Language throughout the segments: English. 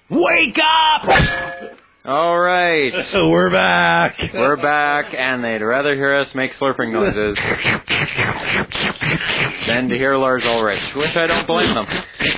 Wake up! All right. We're back. We're back, and they'd rather hear us make slurping noises than to hear Lars Ulrich, which I don't blame them.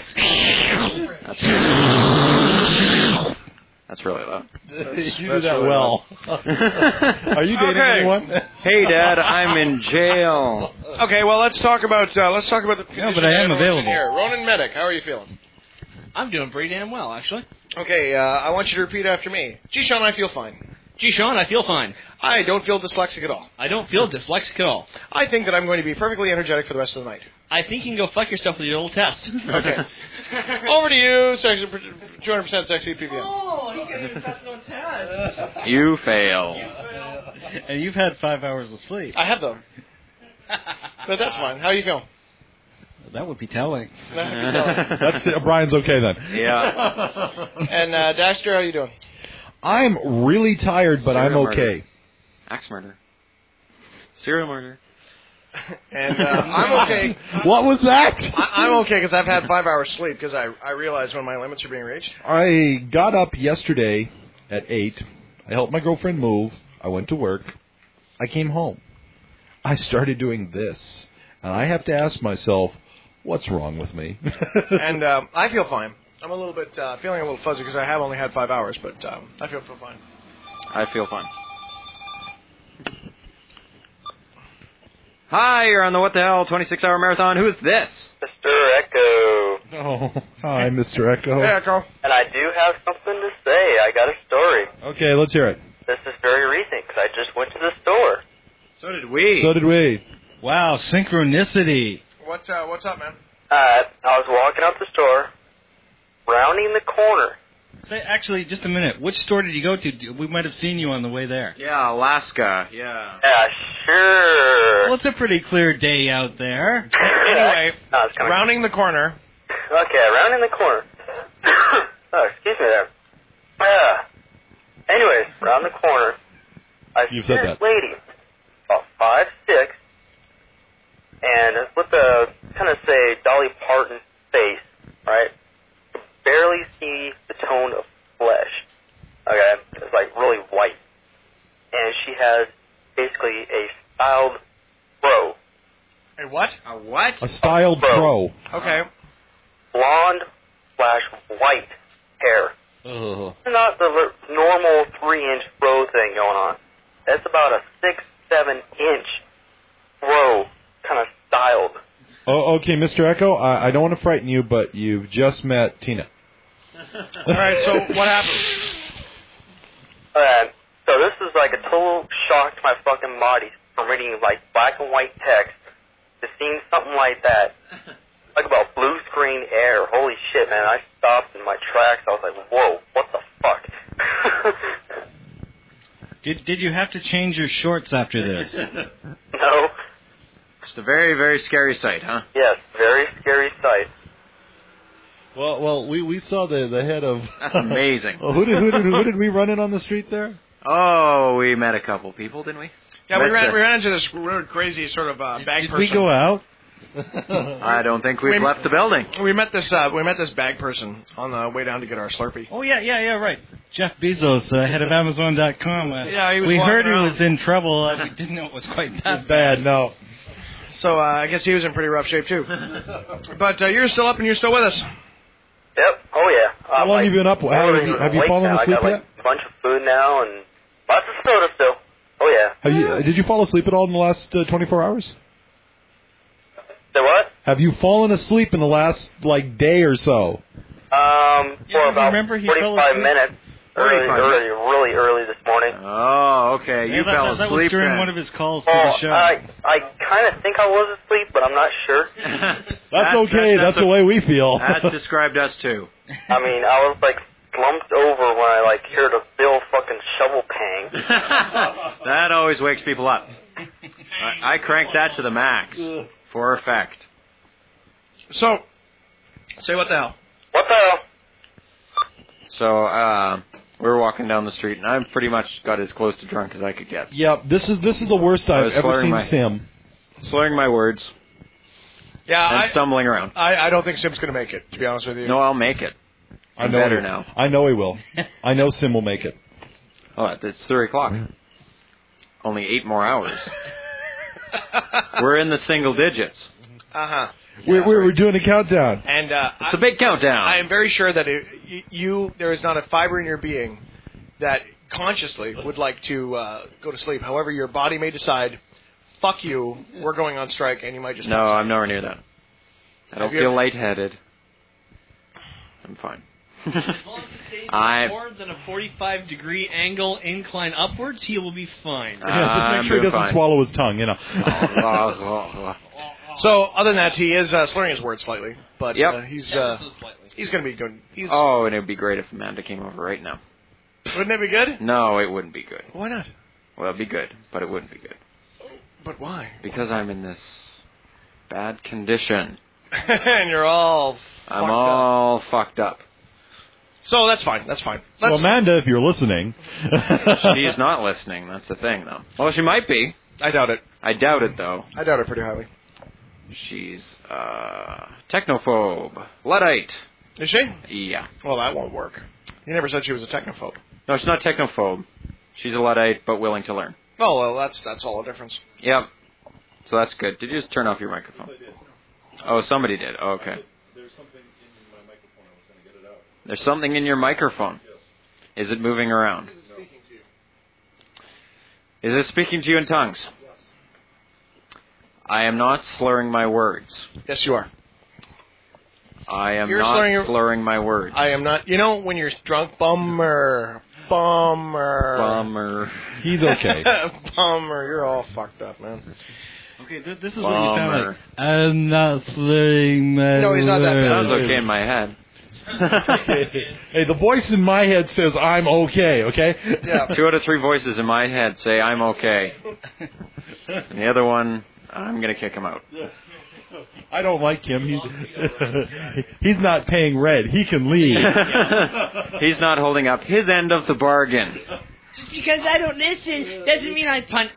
That's really loud. You do that well. Are you dating anyone? Hey, Dad, I'm in jail. Okay, well, let's talk about the condition. No, but I am available. Here. Ronan Medic, how are you feeling? I'm doing pretty damn well, actually. Okay, I want you to repeat after me. G-Sean, I feel fine. G-Sean, I feel fine. I don't feel dyslexic at all. I don't feel dyslexic at all. I think that I'm going to be perfectly energetic for the rest of the night. I think you can go fuck yourself with your little test. Okay. Over to you, 200% sexy PPM. Oh, he can't even pass no test. You fail. And you've had 5 hours of sleep. I have, though. But that's fine. How are you feeling? That would be telling. Brian's okay then. Yeah. And Daxter, how are you doing? I'm really tired, but I'm okay. Axe murder. Serial murder. And I'm okay. What was that? I'm okay because I've had 5 hours sleep because I realized when my limits are being reached. I got up yesterday at 8. I helped my girlfriend move. I went to work. I came home. I started doing this. And I have to ask myself, what's wrong with me? And I feel fine. I'm a little bit feeling a little fuzzy because I have only had 5 hours, but I feel fine. I feel fine. Hi, you're on the What the Hell 26-hour marathon. Who is this? Mr. Echo. Oh, hi, Mr. Echo. Hey, Echo. And I do have something to say. I got a story. Okay, let's hear it. This is very recent because I just went to the store. So did we. So did we. Wow, synchronicity. What's up, man? I was walking out the store, rounding the corner. Say, actually, just a minute. Which store did you go to? We might have seen you on the way there. Yeah, Alaska. Yeah. Yeah, sure. Well, it's a pretty clear day out there. Anyway, No, it's kinda... rounding the corner. Okay, rounding the corner. Oh, excuse me there. Anyways, round the corner. I see You've said this that. lady, about 5'6", and with a kind of say Dolly Parton face, right? You barely see the tone of flesh. Okay, it's like really white, and she has basically a styled fro. A what? A what? A styled pro. Okay. Blonde/white hair. Ugh. Not the normal 3-inch fro thing going on. That's about a 6-7 inch fro, kind of styled. Oh, okay, Mr. Echo, I don't want to frighten you, but you've just met Tina. All right, so what happened? So this is like a total shock to my fucking body from reading like black and white text to seeing something like that. Like about blue screen air. Holy shit, man. I stopped in my tracks. I was like, whoa, what the fuck? Did you have to change your shorts after this? No. It's a very, very scary sight, huh? Yes, very scary sight. Well, we saw the head of... That's amazing. who did we run in on the street there? Oh, we met a couple people, didn't we? Yeah, we ran into this weird, crazy sort of bag Did person. we go out? I don't think we've left the building. We met this bag person on the way down to get our Slurpee. Oh, yeah, right. Jeff Bezos, head of Amazon.com. Yeah, he was we heard around. he was in trouble. We didn't know it was quite that Bad, no. So I guess he was in pretty rough shape too. But you're still up and you're still with us. Yep. Oh, yeah. How long have you been up? Have you fallen asleep I got, yet? a bunch of food now and lots of soda still. Oh, yeah. Did you fall asleep at all in the last 24 hours? Say what? Have you fallen asleep in the last, day or so? For about remember he fell 45 asleep? minutes. Really early this morning. Oh, okay. You fell that was asleep during then. one of his calls to the show. I kind of think I was asleep, but I'm not sure. That's okay. That's the way we feel. That described us, too. I mean, I was, slumped over when I, heard a Bill fucking shovel pang. That always wakes people up. I cranked that to the max, for effect. So, say what the hell? What the hell? So, we were walking down the street, and I pretty much got as close to drunk as I could get. Yep, this is the worst I've ever seen Sim. Slurring my words. Yeah, and stumbling around. I don't think Sim's going to make it, to be honest with you. No, I'll make it. I'm better now. I know he will. I know Sim will make it. Oh, it's 3 o'clock. Only 8 more hours. We're in the single digits. Uh-huh. We're doing a countdown. And It's a big countdown. I am very sure that there is not a fiber in your being that consciously would like to go to sleep. However, your body may decide, fuck you, we're going on strike, and you might just... No, I'm nowhere near that. I don't feel lightheaded. I'm fine. As long as it stays more than a 45-degree angle incline upwards, he will be fine. Just make sure he doesn't swallow his tongue, you know. So, other than that, he is slurring his words slightly, but he's going to be good. And it would be great if Amanda came over right now. Wouldn't it be good? No, it wouldn't be good. Why not? Well, it'd be good, but it wouldn't be good. But why? Because I'm in this bad condition. And you're all fucked up. So that's fine. That's fine. So Amanda, if you're listening... She's not listening. That's the thing, though. Well, she might be. I doubt it. I doubt it, though. I doubt it pretty highly. She's technophobe. Luddite. Is she? Yeah. Well, that won't work. You never said she was a technophobe. No, she's not technophobe. She's a Luddite, but willing to learn. Oh, well, that's all the difference. Yep. So that's good. Did you just turn off your microphone? Oh, somebody did. Oh, okay. There's something in my microphone. I was going to get it out. There's something in your microphone. Yes. Is it moving around? Is it speaking to you? Is it speaking to you in tongues? Yes. I am not slurring my words. Yes, you are. I am You're not slurring my words. I am not. You know, when you're drunk, bummer. He's okay. Bummer. You're all fucked up, man. Okay, this is what you sound like. Bummer. I'm not slurring my No, he's not that bad. Sounds okay in my head. Hey, the voice in my head says I'm okay, okay? Yeah. 2 out of 3 voices in my head say I'm okay. And the other one, I'm going to kick him out. I don't like him. He's not paying rent. He can leave. He's not holding up his end of the bargain. Just because I don't listen doesn't mean I punt.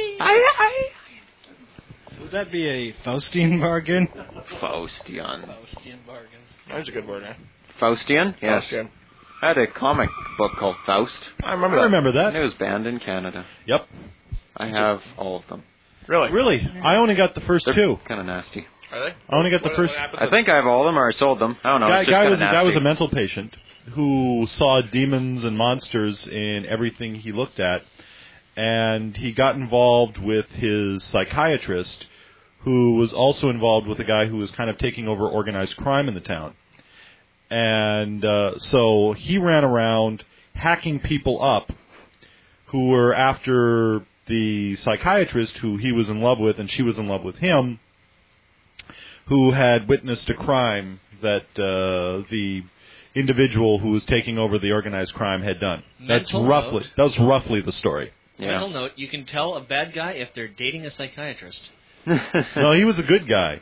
Would that be a Faustian bargain? Faustian. Faustian bargains. That's a good word, eh? Faustian? Yes. Faustian. I had a comic book called Faust. I remember that. And it was banned in Canada. Yep. I have all of them. Really? I only got the first They're 2. kind of nasty. Are they? I only got the first... I think I have all of them, or I sold them. I don't know. It's just Guy kinda nasty. was a mental patient who saw demons and monsters in everything he looked at, and he got involved with his psychiatrist, who was also involved with a guy who was kind of taking over organized crime in the town. And so he ran around hacking people up who were after the psychiatrist, who he was in love with, and she was in love with him, who had witnessed a crime that the individual who was taking over the organized crime had done. That's roughly the story. Yeah. Mental note, you can tell a bad guy if they're dating a psychiatrist. No, he was a good guy.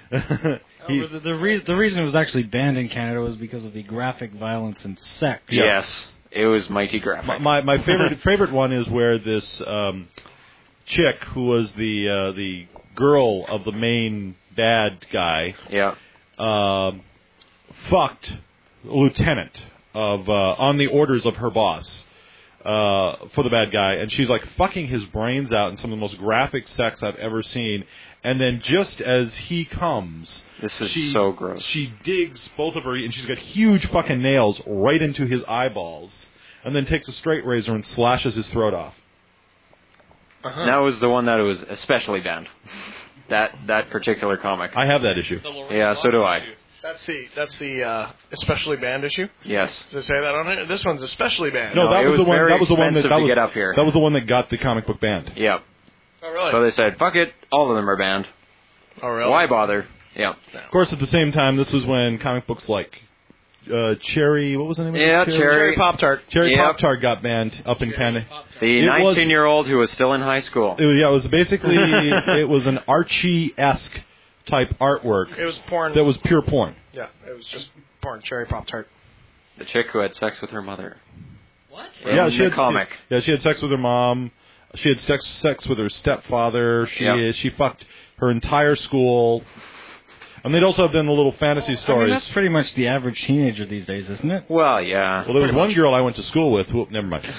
The reason it was actually banned in Canada was because of the graphic violence and sex. Yes. It was mighty graphic. My favorite one is where this chick, who was the girl of the main bad guy, fucked a lieutenant on the orders of her boss for the bad guy, and she's like fucking his brains out in some of the most graphic sex I've ever seen. And then just as he comes, this is so gross. She digs both of her, and she's got huge fucking nails right into his eyeballs, and then takes a straight razor and slashes his throat off. Uh-huh. That was the one that was especially banned. That particular comic. I have that issue. Yeah, so do I. That's the especially banned issue. Yes. Does it say that on it? This one's especially banned. No, that was the one. That was the one that to get up here. That was the one that got the comic book banned. Yep. Oh, really? So they said, "Fuck it, all of them are banned." Oh, really? Why bother? Yeah. Of course, at the same time, this was when comic books like Cherry, what was the name of it? Yeah, Cherry Pop-Tart. Cherry Pop-Tart got banned up in Canada. The 19-year-old who was still in high school. It was basically it was an Archie-esque type artwork. It was porn. That was pure porn. Yeah, it was just porn. Cherry Pop-Tart. The chick who had sex with her mother. What? Yeah, she had comic. She had sex with her mom. She had sex with her stepfather. She fucked her entire school. And they'd also have done the little fantasy I mean, stories. that's pretty much the average teenager these days, isn't it? Well, yeah. Well, there was one girl I went to school with. Whoop, never mind.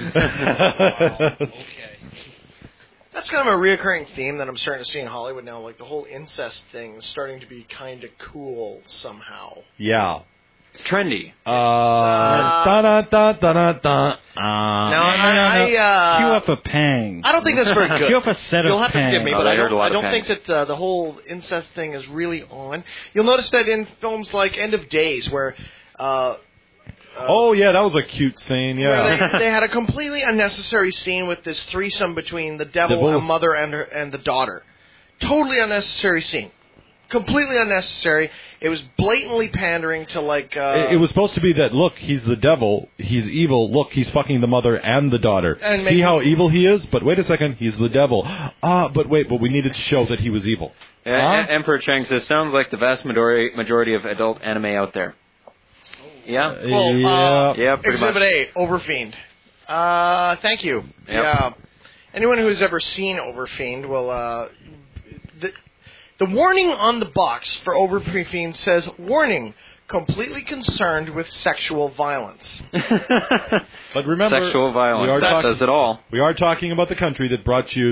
That's kind of a reoccurring theme that I'm starting to see in Hollywood now. Like the whole incest thing is starting to be kind of cool somehow. Yeah. It's trendy. Cue up a pang. I don't think that's very good. Cue up a set of You'll have to forgive me, Oh, but I I heard a lot don't of think pangs. that the whole incest thing is really on. You'll notice that in films like End of Days, where Oh, yeah, that was a cute scene, yeah. where they had a completely unnecessary scene with this threesome between the devil, a mother, and the daughter. Totally unnecessary scene. Completely unnecessary. It was blatantly pandering to like. It was supposed to be that, look, he's the devil, he's evil, look, he's fucking the mother and the daughter. And See how evil he is? But wait a second, he's the devil. But we needed to show that he was evil. Emperor Chang says, sounds like the vast majority of adult anime out there. Yeah? Well, yeah, pretty Exhibit much. A, Overfiend. Thank you. Yep. Yeah. Anyone who has ever seen Overfiend will. The warning on the box for Overfiend says, "Warning: completely concerned with sexual violence." But remember, Sexual violence. That says it all. We are talking about the country that brought you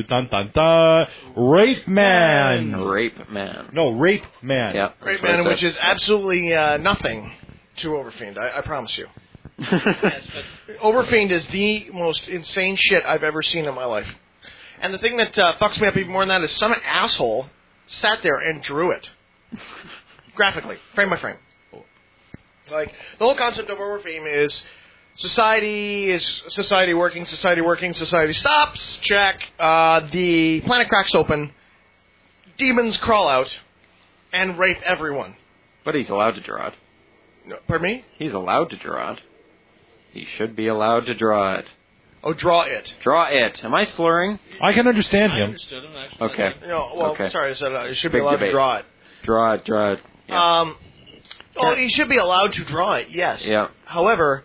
Rape Man. Rape Man. No, Rape Man. Yeah. Great man, which is absolutely nothing to Overfiend. I promise you. Yes, but Overfiend is the most insane shit I've ever seen in my life. And the thing that fucks me up even more than that is some asshole sat there and drew it. Graphically, frame by frame. Like, the whole concept of Overfiend is society working, society stops, check, the planet cracks open, demons crawl out, and rape everyone. But he's allowed to draw it. No, pardon me? He's allowed to draw it. He should be allowed to draw it. Oh, draw it. Draw it. Am I slurring? I can understand I him. understood him actually. Okay. No, well, Okay. sorry, I said you should be Big allowed debate. to draw it. Draw it. Yeah. You should be allowed to draw it, yes. Yeah. However,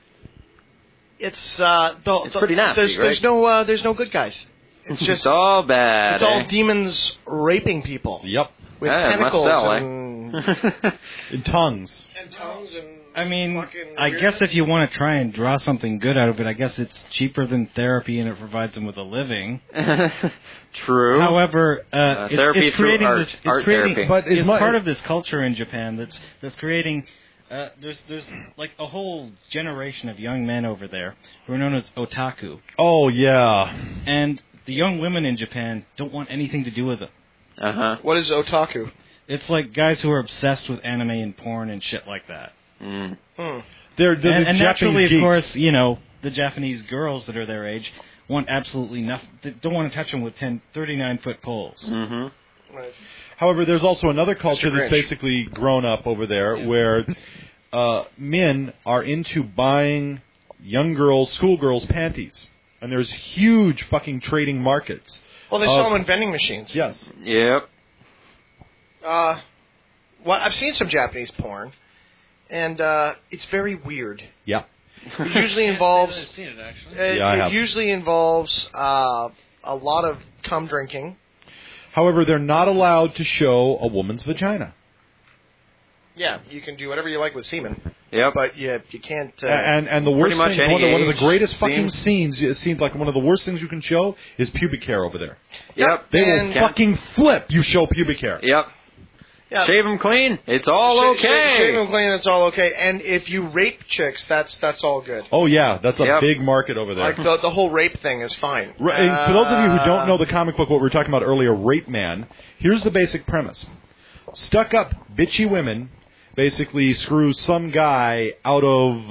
it's pretty nasty, there's no good guys. It's just it's all bad. it's all eh? demons raping people Yep. with Yeah, it must tentacles sell, eh? and In tongues. tongues and. I mean, fucking I weird- guess if you want to try and draw something good out of it, I guess it's cheaper than therapy and it provides them with a living. True. However, therapy it's through creating art- this. It's art creating, therapy. But it's part of this culture in Japan that's creating. There's like a whole generation of young men over there who are known as otaku, Oh, yeah. and the young women in Japan don't want anything to do with it. Uh-huh. What is otaku? It's like guys who are obsessed with anime and porn and shit like that. Mm. They're the And naturally, Japanese of geeks. course, you know, the Japanese girls that are their age want absolutely nothing. They don't want to touch them with 39-foot poles. Mm-hmm. However, there's also another culture Mr. that's Grinch. basically grown up over there where men are into buying young girls, schoolgirls' panties. And there's huge fucking trading markets. Well, they sell them in vending machines. Yes. Yep. Well, I've seen some Japanese porn, and it's very weird. Yeah. It usually involves. I've seen it actually. Yeah, I It have. usually involves a lot of cum drinking. However, they're not allowed to show a woman's vagina. Yeah, you can do whatever you like with semen, Yep. but you can't. And the worst much thing, any one of the age greatest fucking seems- scenes, it seems like one of the worst things you can show is pubic hair over there. Yep. They will And- fucking flip you show pubic hair. Yep. yeah, Shave him clean. It's all okay. Shave them clean, it's all okay. And if you rape chicks, that's all good. Oh, yeah, that's a Yep. big market over there. Like the whole rape thing is fine. Right, and for those of you who don't know the comic book, what we were talking about earlier, Rape Man, here's the basic premise. Stuck-up, bitchy women basically screw some guy out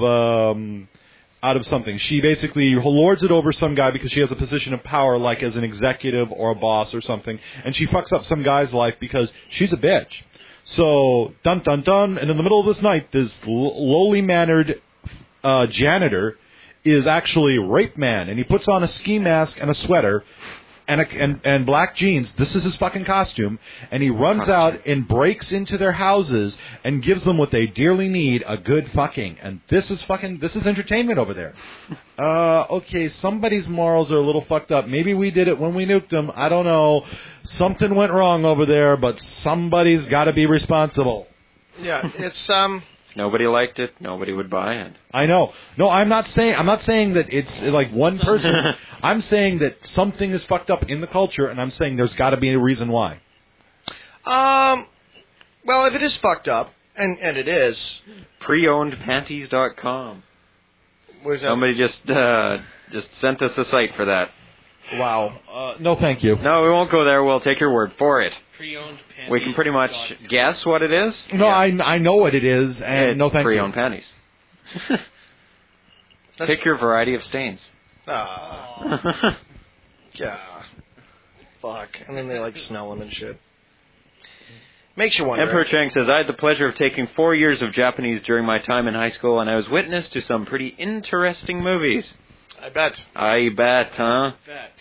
of something. She basically lords it over some guy because she has a position of power, like as an executive or a boss or something, and she fucks up some guy's life because she's a bitch. So, dun dun dun, and in the middle of this night, this lowly mannered janitor is actually Rape Man, and he puts on a ski mask and a sweater, and black jeans. This is his fucking costume, and he runs out and breaks into their houses and gives them what they dearly need, a good fucking. And this is entertainment over there. Okay, somebody's morals are a little fucked up. Maybe we did it when we nuked them. I don't know. Something went wrong over there, but somebody's got to be responsible. Yeah, it's Nobody liked it. Nobody would buy it. I know. No, I'm not saying that it's like one person. I'm saying that something is fucked up in the culture, and I'm saying there's got to be a reason why. well, if it is fucked up, and it is, Preownedpanties.com. what is that? Somebody just sent us a site for that. Wow. No, thank you. No, we won't go there. We'll take your word for it. Pre-owned panties. We can pretty much guess what it is. No, I know what it is, and It's no, thank pre-owned you. panties. Pick your variety of stains. Yeah. Fuck. And then they like smell them and shit. Makes you wonder. Emperor Chang says, I had the pleasure of taking 4 years of Japanese during my time in high school, and I was witness to some pretty interesting movies. I bet. I bet, huh?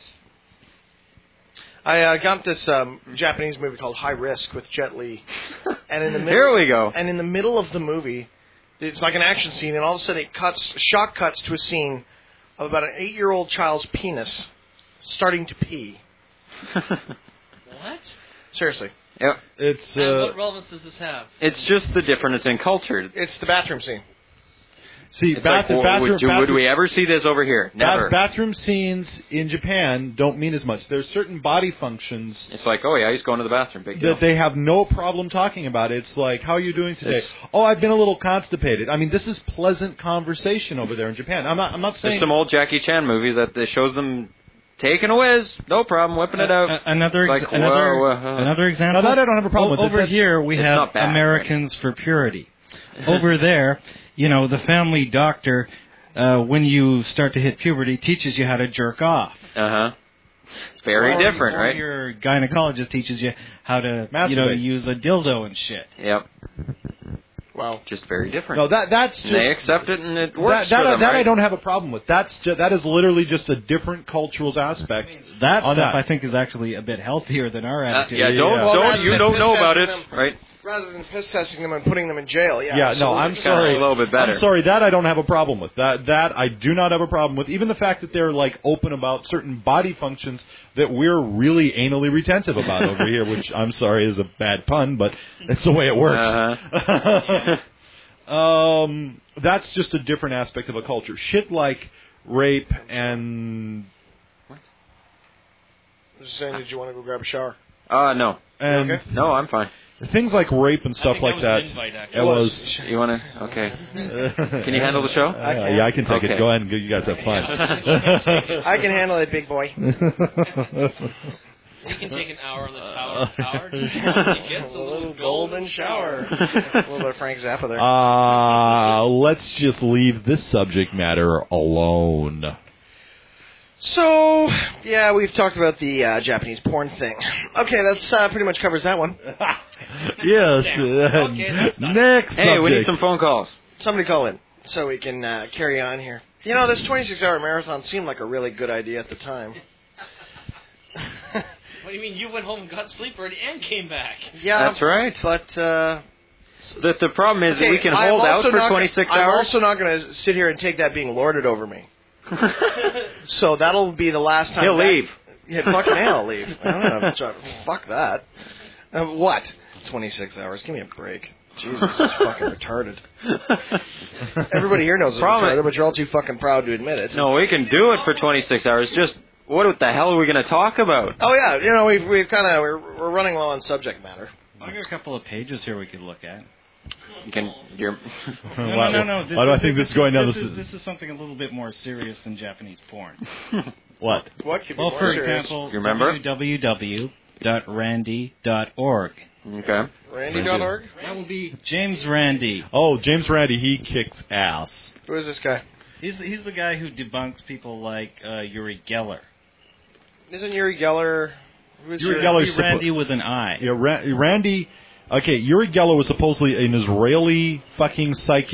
I got this Japanese movie called High Risk with Jet Li, and in the middle, Here we go. And in the middle of the movie, it's like an action scene, and all of a sudden shock cuts to a scene of about an 8-year-old child's penis starting to pee. What? Seriously, Yep. It's And what relevance does this have? It's just the difference in culture. it's the bathroom scene. see, It's like, would we ever see this over here? Never. Bathroom scenes in Japan don't mean as much. There's certain body functions It's like, oh yeah, he's going to the bathroom. Big deal. that they have no problem talking about. It's like, how are you doing today? It's- Oh, I've been a little constipated. I mean, this is pleasant conversation over there in Japan. I'm not saying There's some old Jackie Chan movies that shows them taking a whiz, no problem, whipping it out. Another Like, another example. Now, that I don't have a problem with. Over That's- here, we It's have not bad, Americans for Purity. Over there, the family doctor, when you start to hit puberty, teaches you how to jerk off. Uh-huh. It's very different, or right? Your gynecologist teaches you how to, Masturbate. use a dildo and shit. Yep. Wow. Just very different. No, that's just And they accept it, and it works that for them, I right? don't have a problem with. That is literally just a different cultural aspect. That On stuff, that. I think, is actually a bit healthier than our attitude. Yeah, Well, rather you than don't know piss about it, testing them- right? Rather than piss testing them and putting them in jail, Yeah, no, absolutely. I'm Kinda sorry. a little bit better. I'm sorry, that I don't have a problem with. That I do not have a problem with. Even the fact that they're like open about certain body functions that we're really anally retentive about over here, which I'm sorry is a bad pun, but that's the way it works. Uh-huh. That's just a different aspect of a culture. Shit like rape and Just saying, did you want to go grab a shower? No. and Okay. No, I'm fine. things like rape and I stuff think like was that. an invite, actually. It was. You want to? Okay. Can you handle the show? Yeah, I can take Okay. it. Go ahead and you guys have fun. I can handle it, big boy. We can take an hour on the tower. Just it gets A little golden shower. A little bit of Frank Zappa there. Let's just leave this subject matter alone. So, yeah, we've talked about the Japanese porn thing. Okay, that's pretty much covers that one. Yes. Okay, that's done. Next Hey, we need subject. some phone calls. Somebody call in so we can carry on here. This 26-hour marathon seemed like a really good idea at the time. What do you mean? You went home and got sleep already and came back? Yeah, That's right. But The problem is that we can I'm hold out also for not 26 I'm hours. also not going to sit here and take that being lorded over me. So that'll be the last time. He'll leave. Yeah, fucking hell, I'll leave. I don't know. Fuck that. What? 26 hours? Give me a break. Jesus, it's fucking retarded. Everybody here knows it's retarded, but you're all too fucking proud to admit it. No, we can do it for 26 hours. Just what the hell are we going to talk about? Oh yeah, we've kind of we're running low on subject matter. I got a couple of pages here we could look at. You're No. Why do I think this is going down this? this? This is something a little bit more serious than Japanese porn. What? What could be Well, more for serious? example, You remember? www.randy.org. Okay. Randy.org? That will be James Randi. Oh, James Randi, he kicks ass. Who is this guy? He's the guy who debunks people like Uri Geller. Isn't Uri Geller? Who is Uri Uri Geller- Uri Randi with an I. Yeah, Randy. Okay, Uri Geller was supposedly an Israeli fucking psychic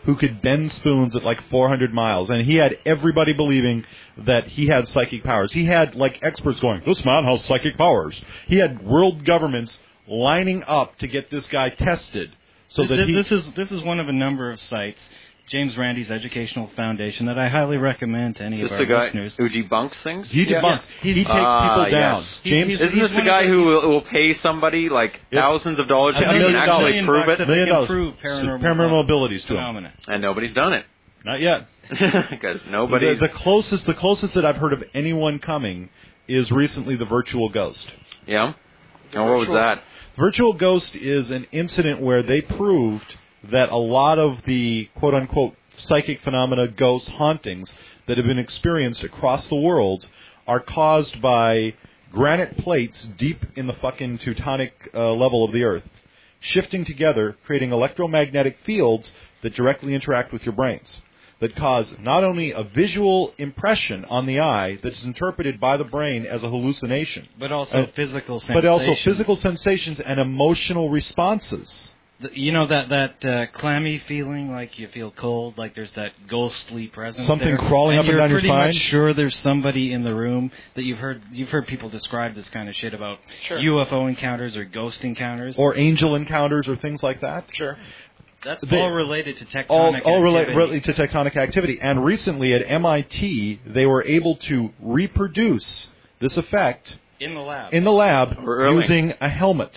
who could bend spoons at like 400 miles, and he had everybody believing that he had psychic powers. He had like experts going, "This man has psychic powers." He had world governments lining up to get this guy tested, so that this is one of a number of sites, James Randi's Educational Foundation, that I highly recommend to any of our listeners. Who debunks things? He debunks. He takes people down. Yes. James, isn't this the guy who will pay somebody like thousands of dollars to actually prove it? $1 million prove paranormal abilities to phenomena. him. And nobody's done it. Not yet. Because nobody. The closest that I've heard of anyone coming is recently the virtual ghost. Yeah. And what was that? Virtual ghost is an incident where they proved that a lot of the quote-unquote psychic phenomena, ghost hauntings that have been experienced across the world are caused by granite plates deep in the fucking Teutonic level of the Earth, shifting together, creating electromagnetic fields that directly interact with your brains, that cause not only a visual impression on the eye that's interpreted by the brain as a hallucination, but also physical sensations. But also physical sensations and emotional responses. You know that clammy feeling, like you feel cold, like there's that ghostly presence. Something there, crawling up and down your spine. You're pretty much sure there's somebody in the room that you've heard people describe this kind of shit about UFO encounters or ghost encounters or angel encounters or things like that. Sure. That's all related to tectonic activity. All related to tectonic activity. And recently at MIT, they were able to reproduce this effect in the lab using a helmet.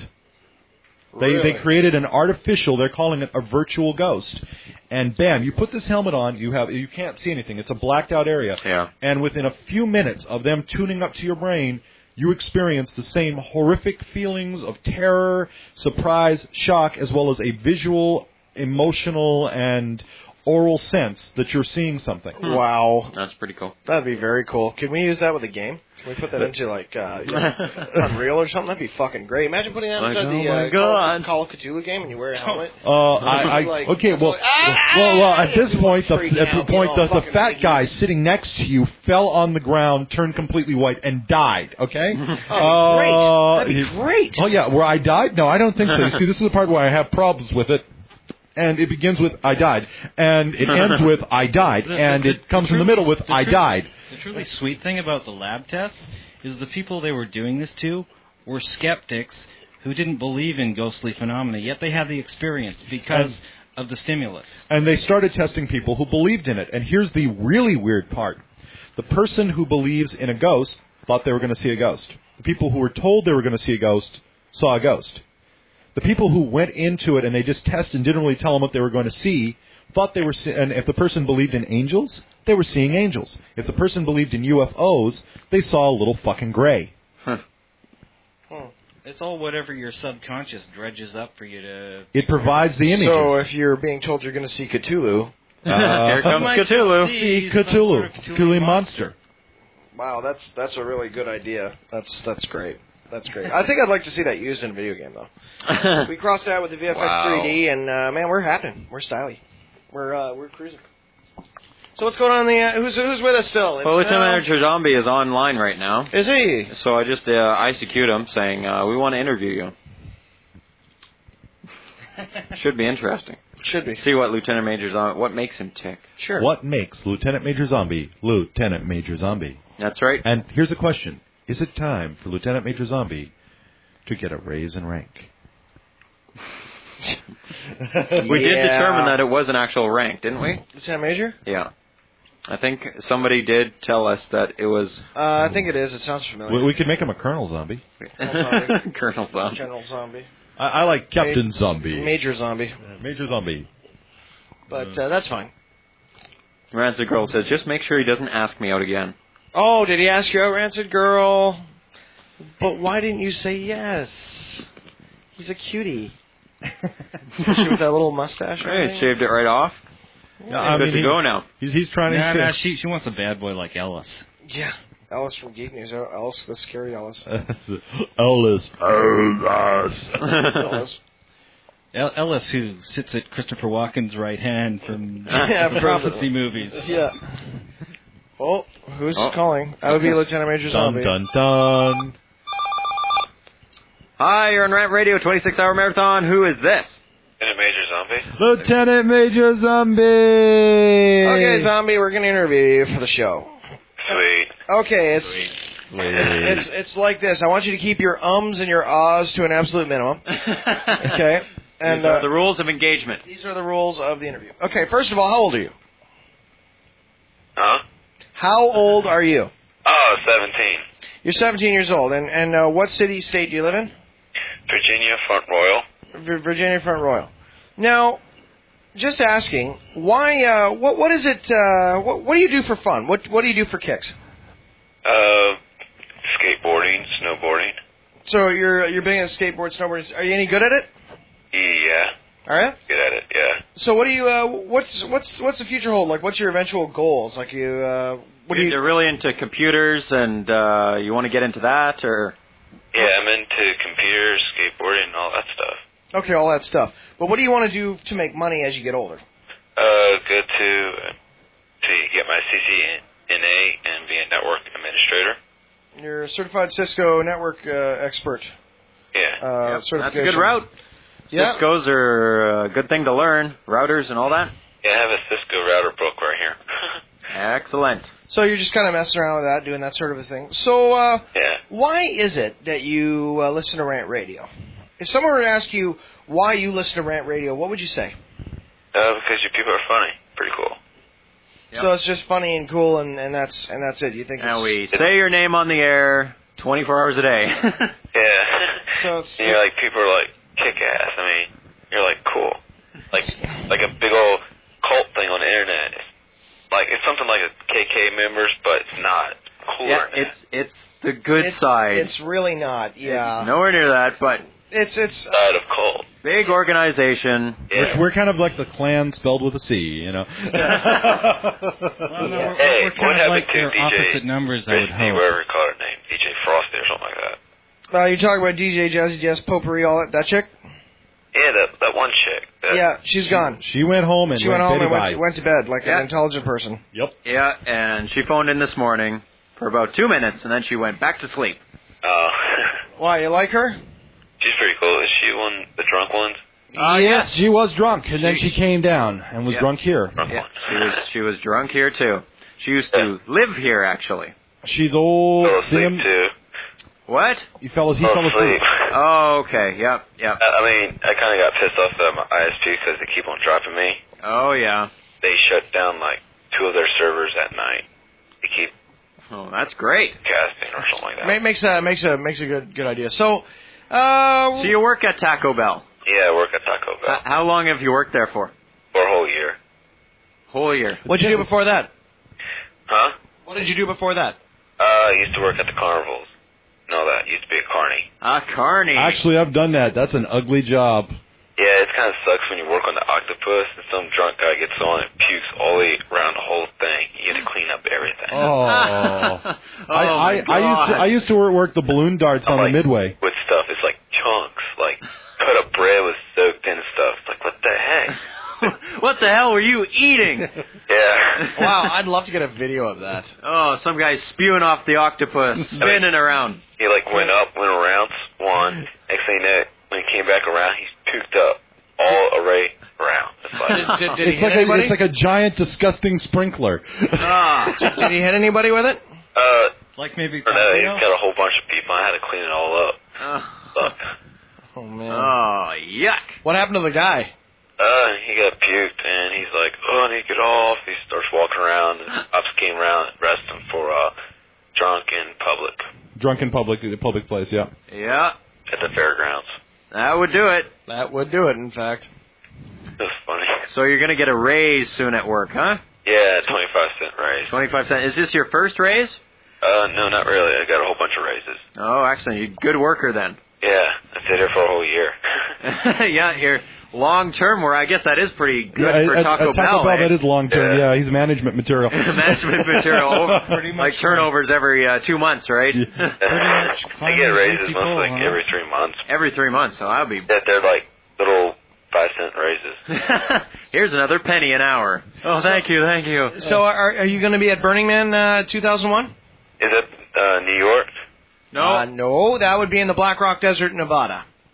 They created an artificial, they're calling it a virtual ghost. And bam, you put this helmet on, you can't see anything. It's a blacked out area. Yeah. And within a few minutes of them tuning up to your brain, you experience the same horrific feelings of terror, surprise, shock, as well as a visual, emotional, and oral sense that you're seeing something. Wow. That's pretty cool. That'd be very cool. Can we use that with a game? Can we put that into, like, Unreal or something? That'd be fucking great. Imagine putting that inside the Call of Cthulhu game and you wear a helmet. At this point, the fat guy sitting next to you fell on the ground, turned completely white, and died, okay? That'd be great. Oh, yeah, where I died? No, I don't think so. You see, this is the part where I have problems with it. And it begins with, I died. And it ends with, I died. And it comes in the middle with, I died. The truly sweet thing about the lab tests is the people they were doing this to were skeptics who didn't believe in ghostly phenomena, yet they had the experience because of the stimulus. And they started testing people who believed in it. And here's the really weird part. The person who believes in a ghost thought they were going to see a ghost. The people who were told they were going to see a ghost saw a ghost. The people who went into it and they just tested and didn't really tell them what they were going to see thought they were and if the person believed in angels, they were seeing angels. If the person believed in UFOs, they saw a little fucking gray. It's all whatever your subconscious dredges up for you to... It provides the images. So if you're being told you're going to see Cthulhu... here comes Cthulhu. See Cthulhu. Cthulhu monster. Wow, that's a really good idea. That's great. That's great. I think I'd like to see that used in a video game, though. We crossed out with the VFX 3D, and man, we're happening. We're styly. We're cruising. So what's going on? Who's with us still? Well, Lieutenant Manager Zombie is online right now. Is he? So I just ICQ'd him saying we want to interview you. Should be interesting. Should be. See what Lieutenant Major Zombie, what makes him tick. Sure. What makes Lieutenant Major Zombie Lieutenant Major Zombie? That's right. And here's a question. Is it time for Lieutenant Major Zombie to get a raise in rank? We did determine that it was an actual rank, didn't we? Lieutenant Major? Yeah. I think somebody did tell us that it was... I think it is. It sounds familiar. We could make him a Colonel Zombie. Colonel Zombie. General Zombie. I like Captain Zombie. Major Zombie. Major Zombie. But that's fine. Rancid Girl says, just make sure he doesn't ask me out again. Oh, did he ask you out, Rancid Girl? But why didn't you say yes? He's a cutie. Especially with that little mustache. Right, shaved it right off. Yeah, good to go now. He's trying to... she wants a bad boy like Ellis. Yeah. Ellis from Geek News. Ellis, the scary Ellis. Ellis. Ellis, who sits at Christopher Walken's right hand from the prophecy movies. Yeah. Oh, who's calling? That would be Lieutenant Major Zombie. Dun, dun, dun. Hi, you're on Rant Radio, 26-hour marathon. Who is this? Lieutenant Major Zombie? Lieutenant Major Zombie. Okay, Zombie, we're going to interview you for the show. Sweet. Okay, it's like this. I want you to keep your ums and your ahs to an absolute minimum. Okay? And These are the rules of engagement. These are the rules of the interview. Okay, first of all, how old are you? Huh? How old are you? Oh, 17. You're 17 years old. And what city, state do you live in? Virginia, Front Royal. Virginia Front Royal. Now, just asking, why? What is it? What do you do for fun? What do you do for kicks? Skateboarding, snowboarding. So you're big at skateboard, snowboarding. Are you any good at it? Yeah. All right. Good at it. Yeah. So what do you? What's the future hold? Like, what's your eventual goals? Like you? What do you? You're really into computers, and you want to get into that, or? Yeah, I'm into computers, skateboarding, and all that stuff. Okay, all that stuff. But what do you want to do to make money as you get older? Go to get my CCNA and be a network administrator. You're a certified Cisco network expert. Yeah. That's a Certification. good route. Yeah. Cisco's are a good thing to learn. Routers and all that. Yeah, I have a Cisco router book right here. Excellent. So you're just kind of messing around with that, doing that sort of a thing. So Yeah. why is it that you listen to Rant Radio? If someone were to ask you why you listen to Rant Radio, what would you say? Because you people are funny. Pretty cool. Yep. So it's just funny and cool, and that's it. You think? Now it's, we say your name on the air 24 hours a day. Yeah. So it's, And you're like, people are like, kick ass. I mean, you're like, cool. Like a big old cult thing on the internet. It's something like a KK members, but it's not. Cooler Yeah, than that. it's the good side. It's really not. Yeah. It's nowhere near that, but It's Side of cult. big organization. Yeah. We're kind of like the Klan spelled with a C, you know. Well, no, Hey, we're what kind of happened like to their DJ opposite numbers, I would Christie, hope. whatever you call her name, DJ Frosty or something like that. you're talking about DJ Jazzy Jazz Potpourri, all that chick? Yeah, that one chick. Yeah, she's gone. She went home and She went home and bye-bye. went to bed like Yeah. an intelligent person. Yep. Yeah, and she phoned in this morning for about 2 minutes, and then she went back to sleep. Why, you like her? She's pretty cool. Is she one of the drunk ones? Yes, she was drunk, and then she came down and was Yep. drunk here. Drunk Yeah, one. she was drunk here too. She used to live here actually. She's old. Fell See asleep him? too. What? He fell asleep. Oh, okay. Yep. I mean, I kind of got pissed off at my ISP because they keep on dropping me. Oh, yeah. They shut down like 2 of their servers at night. They keep Oh, that's great. casting or something like that. Makes a good idea. So, So you work at Taco Bell. Yeah, I work at Taco Bell How long have you worked there for? for a whole year. Whole year. what'd you do before that? Huh? What did you do before that? I used to work at the carnivals. No, that used to be a carny. Carney. Actually, I've done that. That's an ugly job. Yeah, it kind of sucks when you work on the octopus and some drunk guy gets on and pukes all the way around the whole thing. You have to clean up everything. I used to work the balloon darts on like, the Midway. With stuff, it's like chunks. Like, cut up bread was soaked in stuff. It's like, what the heck? What the hell were you eating? Yeah. Wow, I'd love to get a video of that. Oh, some guy spewing off the octopus, spinning around. He like went up, went around, one. Next thing you know, when he came back around, he's puked up all array around. It's like, Did he hit anybody? It's like a giant, disgusting sprinkler. Did he hit anybody with it? Like maybe I don't know, Pompeo? he's got a whole bunch of people. I had to clean it all up. Fuck. Oh man. Oh, yuck. What happened to the guy? He got puked, and he's like, oh, I need to get off. He starts walking around, and cops came around and arrested him for drunk in public Drunk in public place, yeah. Yeah, at the fairgrounds. that would do it. That would do it, in fact. It was funny. So you're going to get a raise soon at work, huh? Yeah, 25-cent raise. 25 cents. Is this your first raise? No, not really. I got a whole bunch of raises. Oh, excellent. You're a good worker then. Yeah, I stayed here for a whole year. Yeah, here. Long term, where I guess that is pretty good for at Taco Bell. Bell, eh? that is long term. Yeah, he's management material. Management material, Pretty much like turnovers every 2 months, right? Pretty much. I get raises mostly like every 3 months. Every 3 months, so I'll be. They're like little 5-cent raises. Here's another penny an hour. Oh, thank you. So are you going to be at Burning Man 2001? Is it New York? No, No, that would be in the Black Rock Desert, Nevada.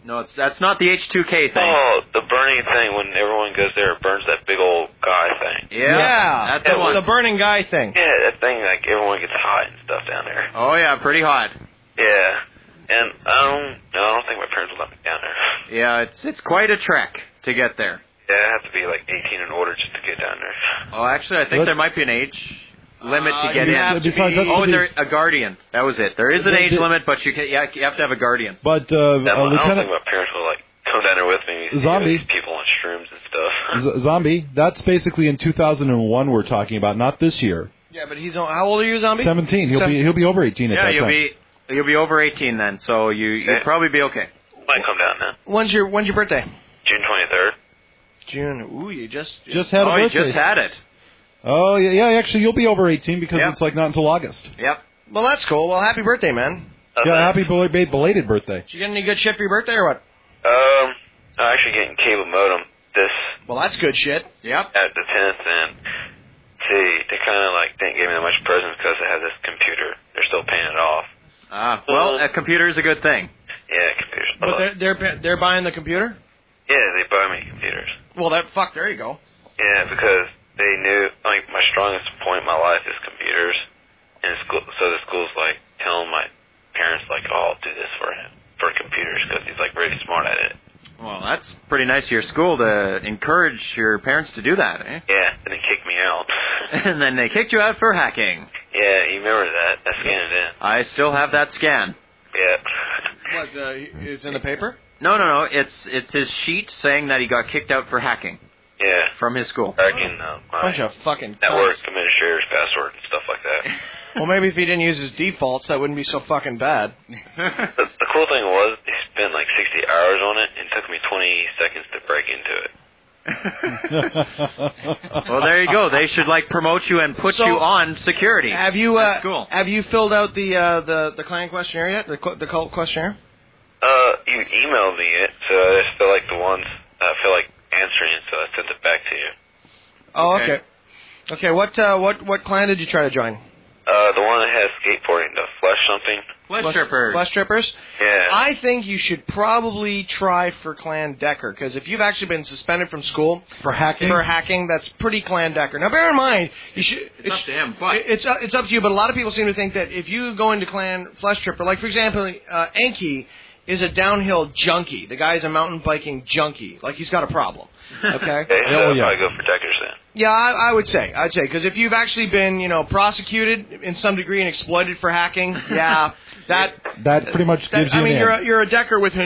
No, that's not the H2K thing. Oh, the burning thing when everyone goes there, it burns that big old guy thing. Yeah, that's the one. The burning guy thing. Yeah, that thing, like, everyone gets hot and stuff down there. Oh, yeah, pretty hot. Yeah. And I don't think my parents will let me down there. Yeah, it's quite a trek to get there. Yeah, I have to be like 18 in order just to get down there. Oh, actually, I think there might be an age limit to get in. There's a guardian. That was it. There is an age limit, but you have to have a guardian. But I don't Lieutenant think my parents will like come down there with me. Zombie. See people on shrooms and stuff. Zombie, that's basically in 2001 we're talking about, not this year. Yeah, but he's how old are you, Zombie? 17. He'll be over 18 at that time. You'll be over 18 then, so you'll probably be okay. Might come down then. When's your birthday? June 23rd. June. Ooh, you just had a birthday. You just had it. Oh, yeah, actually, you'll be over 18 because it's like not until August. Yep. Well, that's cool. Well, happy birthday, man. Yeah, happy belated birthday. Did you get any good shit for your birthday or what? I'm actually getting cable modem Well, that's good shit. Yep. At the 10th, and they kind of like didn't give me that much presents because I have this computer. They're still paying it off. Well, a computer is a good thing. Yeah, computers. But they're buying the computer? Yeah, they buy me computers. Well, there you go. Yeah, because they knew, like, my strongest point in my life is computers. And school, so the school's, like, telling my parents, like, oh, I'll do this for him, for computers, because he's, like, really smart at it. Well, that's pretty nice of your school to encourage your parents to do that, eh? Yeah, and they kicked me out. And then they kicked you out for hacking. Yeah, you remember that. I scanned it in. I still have that scan. Yeah. What, it's in the paper? No. It's his sheet saying that he got kicked out for hacking. Yeah. From his school. Hacking my bunch of fucking network administrator's password and stuff like that. Well, maybe if he didn't use his defaults, that wouldn't be so fucking bad. The cool thing was, he spent like 60 hours on it, and it took me 20 seconds to break into it. Well, there you go. They should like promote you and put you on security. Have you cool. Have you filled out the clan questionnaire yet? The cult questionnaire? You emailed me it, so I just feel like the ones I feel like answering it, so I sent it back to you. Oh, okay. Okay, what clan did you try to join? The one that has skateboarding, the Flesh something. Flesh Trippers. Flesh Trippers? Yeah. I think you should probably try for Clan Decker, because if you've actually been suspended from school for hacking, that's pretty Clan Decker. Now, bear in mind, you should. It's up to him, but it's up to you. But a lot of people seem to think that if you go into Clan Flesh Tripper, like for example, Enki is a downhill junkie. The guy's a mountain biking junkie. Like he's got a problem. Okay. Okay, so I'll probably go for Deckers then. Yeah, I would say, because if you've actually been, prosecuted in some degree and exploited for hacking, yeah, that pretty much gives you. I mean, an you're a Decker with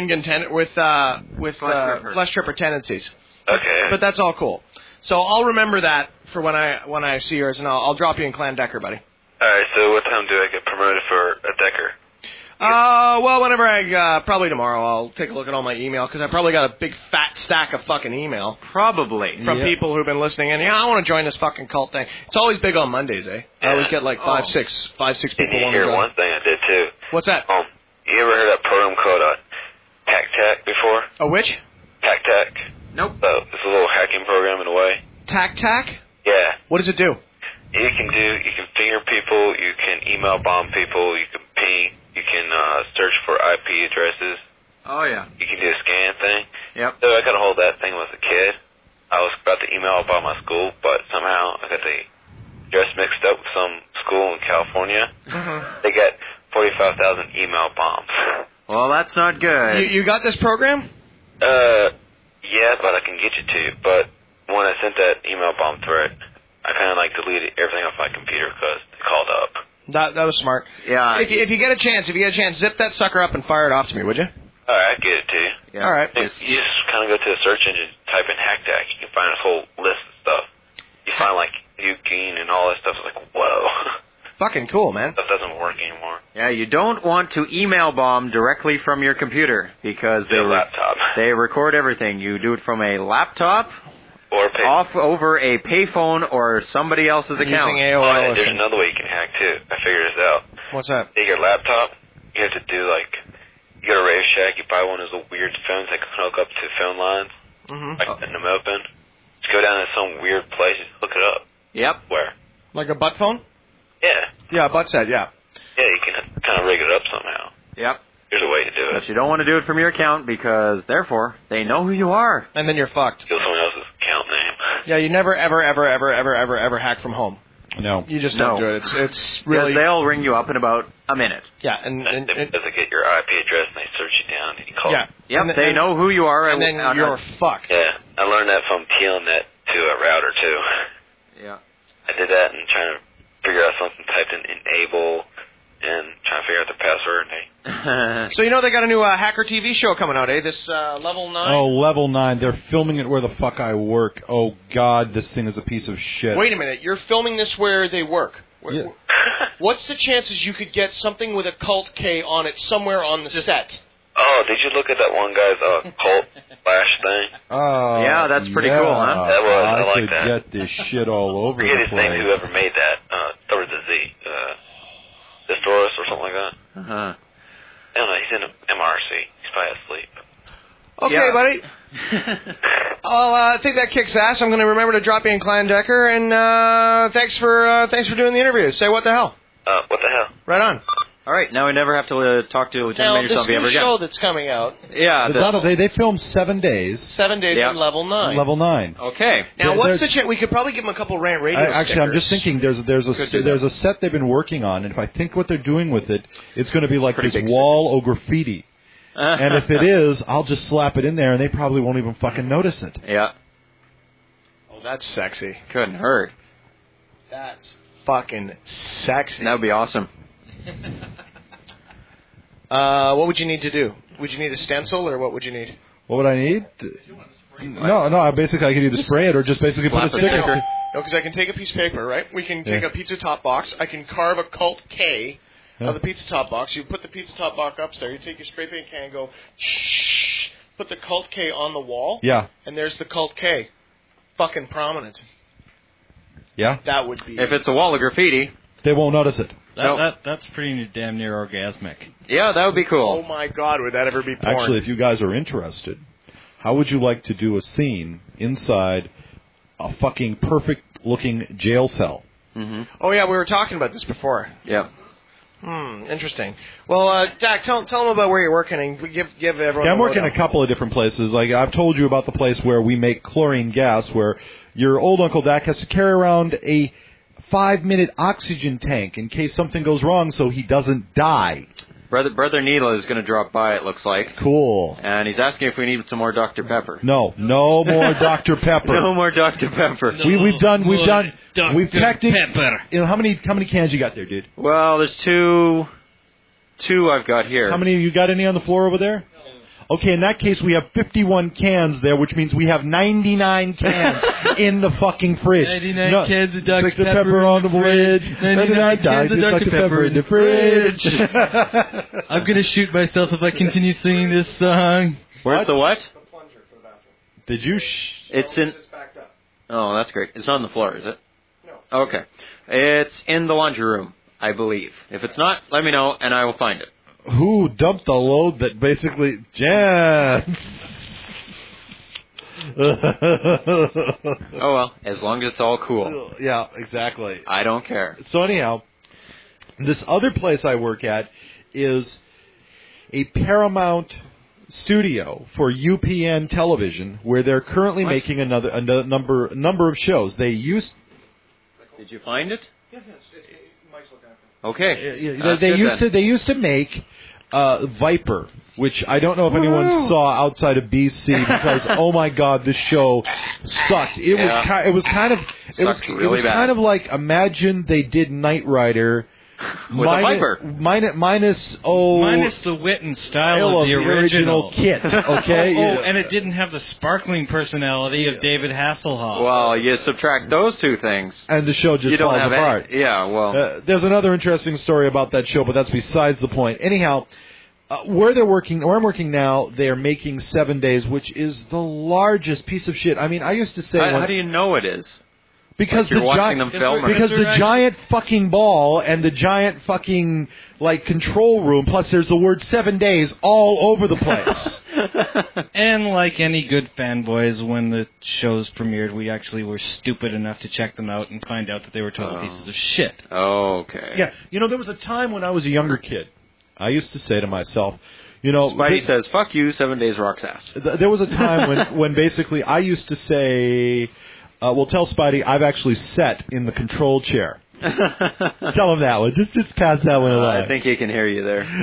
Flesh Tripper tendencies. Okay. But that's all cool. So I'll remember that for when I see yours, and I'll drop you in Clan Decker, buddy. All right. So what time do I get promoted for a Decker? Well, whenever probably tomorrow, I'll take a look at all my email, because I probably got a big fat stack of fucking email. Probably. From people who've been listening, and I want to join this fucking cult thing. It's always big on Mondays, eh? I always get like five, six people want to join. hear one thing I did too. What's that? You ever heard of that program called TAC before? A which? TAC. Nope. So it's a little hacking program in a way. TAC? Yeah. What does it do? You can finger people, you can email bomb people, you can ping, you can search for IP addresses. Oh, yeah. You can do a scan thing. Yep. So I got a hold of that thing when I was a kid. I was about to email about my school, but somehow I got the address mixed up with some school in California. Mm-hmm. They got 45,000 email bombs. Well, that's not good. You got this program? Yeah, but I can get you to. But when I sent that email bomb threat, I kind of like deleted everything off my computer because they called up. That was smart. Yeah. If you get a chance, zip that sucker up and fire it off to me, would you? All right, I get it to you. Yeah. All right. You just kind of go to the search engine, type in HackTac, you can find this whole list of stuff. You find like Eugene and all that stuff. It's like, whoa. Fucking cool, man. Stuff doesn't work anymore. Yeah, you don't want to email bomb directly from your computer because laptop. They record everything. You do it from a laptop. Or off over a payphone or somebody else's account. Using AOL. There's another way you can hack too. I figured this out. What's that? Take your laptop. You have to do you go to Radio Shack. You buy one of those weird phones that can hook up to phone lines. Mm-hmm. Setting them open. Just go down to some weird place. Just hook it up. Yep. Where? Like a butt phone? Yeah. Yeah, a butt set. Yeah. Yeah, you can kind of rig it up somehow. Yep. There's a way to do it. But you don't want to do it from your account because, therefore, they know who you are. And then you're fucked. Steal someone else's account name. Yeah, you never, ever hack from home. No. You just don't do it. It's really... They'll ring you up in about a minute. Yeah, and Does it get your IP address and they search you down and you call yeah. them? Yep, they know who you are. And then you're fucked. Yeah, I learned that from Telnet to a router, too. Yeah. I did that and trying to figure out something, typed in enable and trying to figure out the password. And So you know they got a new Hacker TV show coming out, eh? This Level 9? Oh, Level 9. They're filming it where the fuck I work. Oh, God, this thing is a piece of shit. Wait a minute. You're filming this where they work. Yeah. What's the chances you could get something with a Cult K on it somewhere on the set? oh, did you look at that one guy's cult flash thing? Oh, Yeah, that's pretty cool, huh? That was. I like could that. get this shit all over Forget the his place. name, whoever made that. Started with a Z. Destoros or something like that. Uh-huh. I don't know, he's in MRC. He's probably asleep. Okay, Yeah. buddy. I think that kicks ass. I'm going to remember to drop in Clan Decker, and thanks for doing the interview. Say what the hell. What the hell? Right on. All right, now we never have to talk to Lieutenant Now, Major this Selby ever new again. show that's coming out, Yeah. They filmed 7 days. 7 days Yeah. on Level 9. Level 9. Okay. Now, There- what's there's- the chance? We could probably give them a couple rant radio Actually, I'm just stickers. thinking there's a set they've been working on, and if I think what they're doing with it, it's going to be like Pretty this big wall of graffiti. And if it is, I'll just slap it in there, and they probably won't even fucking notice it. Yeah. Oh, that's sexy. Couldn't hurt. That's fucking sexy. That would be awesome. What would you need to do? Would you need a stencil, or what would you need? What would I need? No. Basically, I could either spray it or just basically put a Slap a sticker. sticker. No, because I can take a piece of paper, right? We can take Yeah. a pizza top box. I can carve a Cult K of the pizza top box. You put the pizza top box up there. You take your spray paint can and go, shh, put the Cult K on the wall. Yeah. And there's the Cult K. Fucking prominent. Yeah. That would be... If it's a wall of graffiti, They won't notice it. That's pretty damn near orgasmic. yeah, that would be Oh cool. my God, would that ever be porn? Actually, if you guys are interested, how would you like to do a scene inside a fucking perfect-looking jail cell? Mm-hmm. Oh yeah, we were talking about this before. Yeah. Interesting. Well, Dak, tell them about where you're working and give everyone. Yeah, I'm the working lowdown. a couple of different places. Like I've told you about the place where we make chlorine gas, where your old Uncle Dak has to carry around a 5-minute oxygen tank in case something goes wrong, so he doesn't die. Brother Needle is going to drop by, it looks like. Cool. And he's asking if we need some more Dr. Pepper. No more Dr. Pepper. No more Dr. Pepper. We've technically. Pepper. You know how many cans you got there, dude? Well, there's two I've got here. How many you got? Any on the floor over there? Okay, in that case, we have 51 cans there, which means we have 99 cans in the fucking fridge. 99 cans of Dr. Pepper on the fridge. 99 cans of Dr. Pepper in the fridge. I'm going to shoot myself if I continue singing this song. Where's the what? The plunger for the bathroom. Did you? It's in... It's backed up. Oh, that's great. It's not on the floor, is it? No. Okay. It's in the laundry room, I believe. If it's not, let me know, and I will find it. Who dumped the load that basically... Jan! Oh, well, as long as it's all cool. Yeah, exactly. I don't care. So anyhow, this other place I work at is a Paramount studio for UPN television, where they're currently making a number of shows. They used. Did you find it? Yeah, Mike's looking after. Okay. They used to make Viper, which I don't know if anyone saw outside of BC because oh my God, this show sucked. It was kind of like imagine they did Knight Rider. With a Viper. Minus the wit and style of the original kit, okay? And it didn't have the sparkling personality of David Hasselhoff. Well, you subtract those two things. And the show just falls apart. Yeah, well. There's another interesting story about that show, but that's besides the point. Anyhow, where I'm working now, they're making 7 days, which is the largest piece of shit. I mean, I used to say... How do you know it is? Because like you're watching them film, because the giant fucking ball and the giant fucking like control room, plus there's the word 7 days all over the place. And like any good fanboys, when the shows premiered, we actually were stupid enough to check them out and find out that they were total pieces of shit. Okay. Yeah, there was a time when I was a younger kid, I used to say to myself, You know, Spidey says, "Fuck you." 7 days rocks ass. There was a time when basically I used to say, "Well, tell Spidey I've actually sat in the control chair." Tell him that one. Just pass that one along. I think he can hear you there.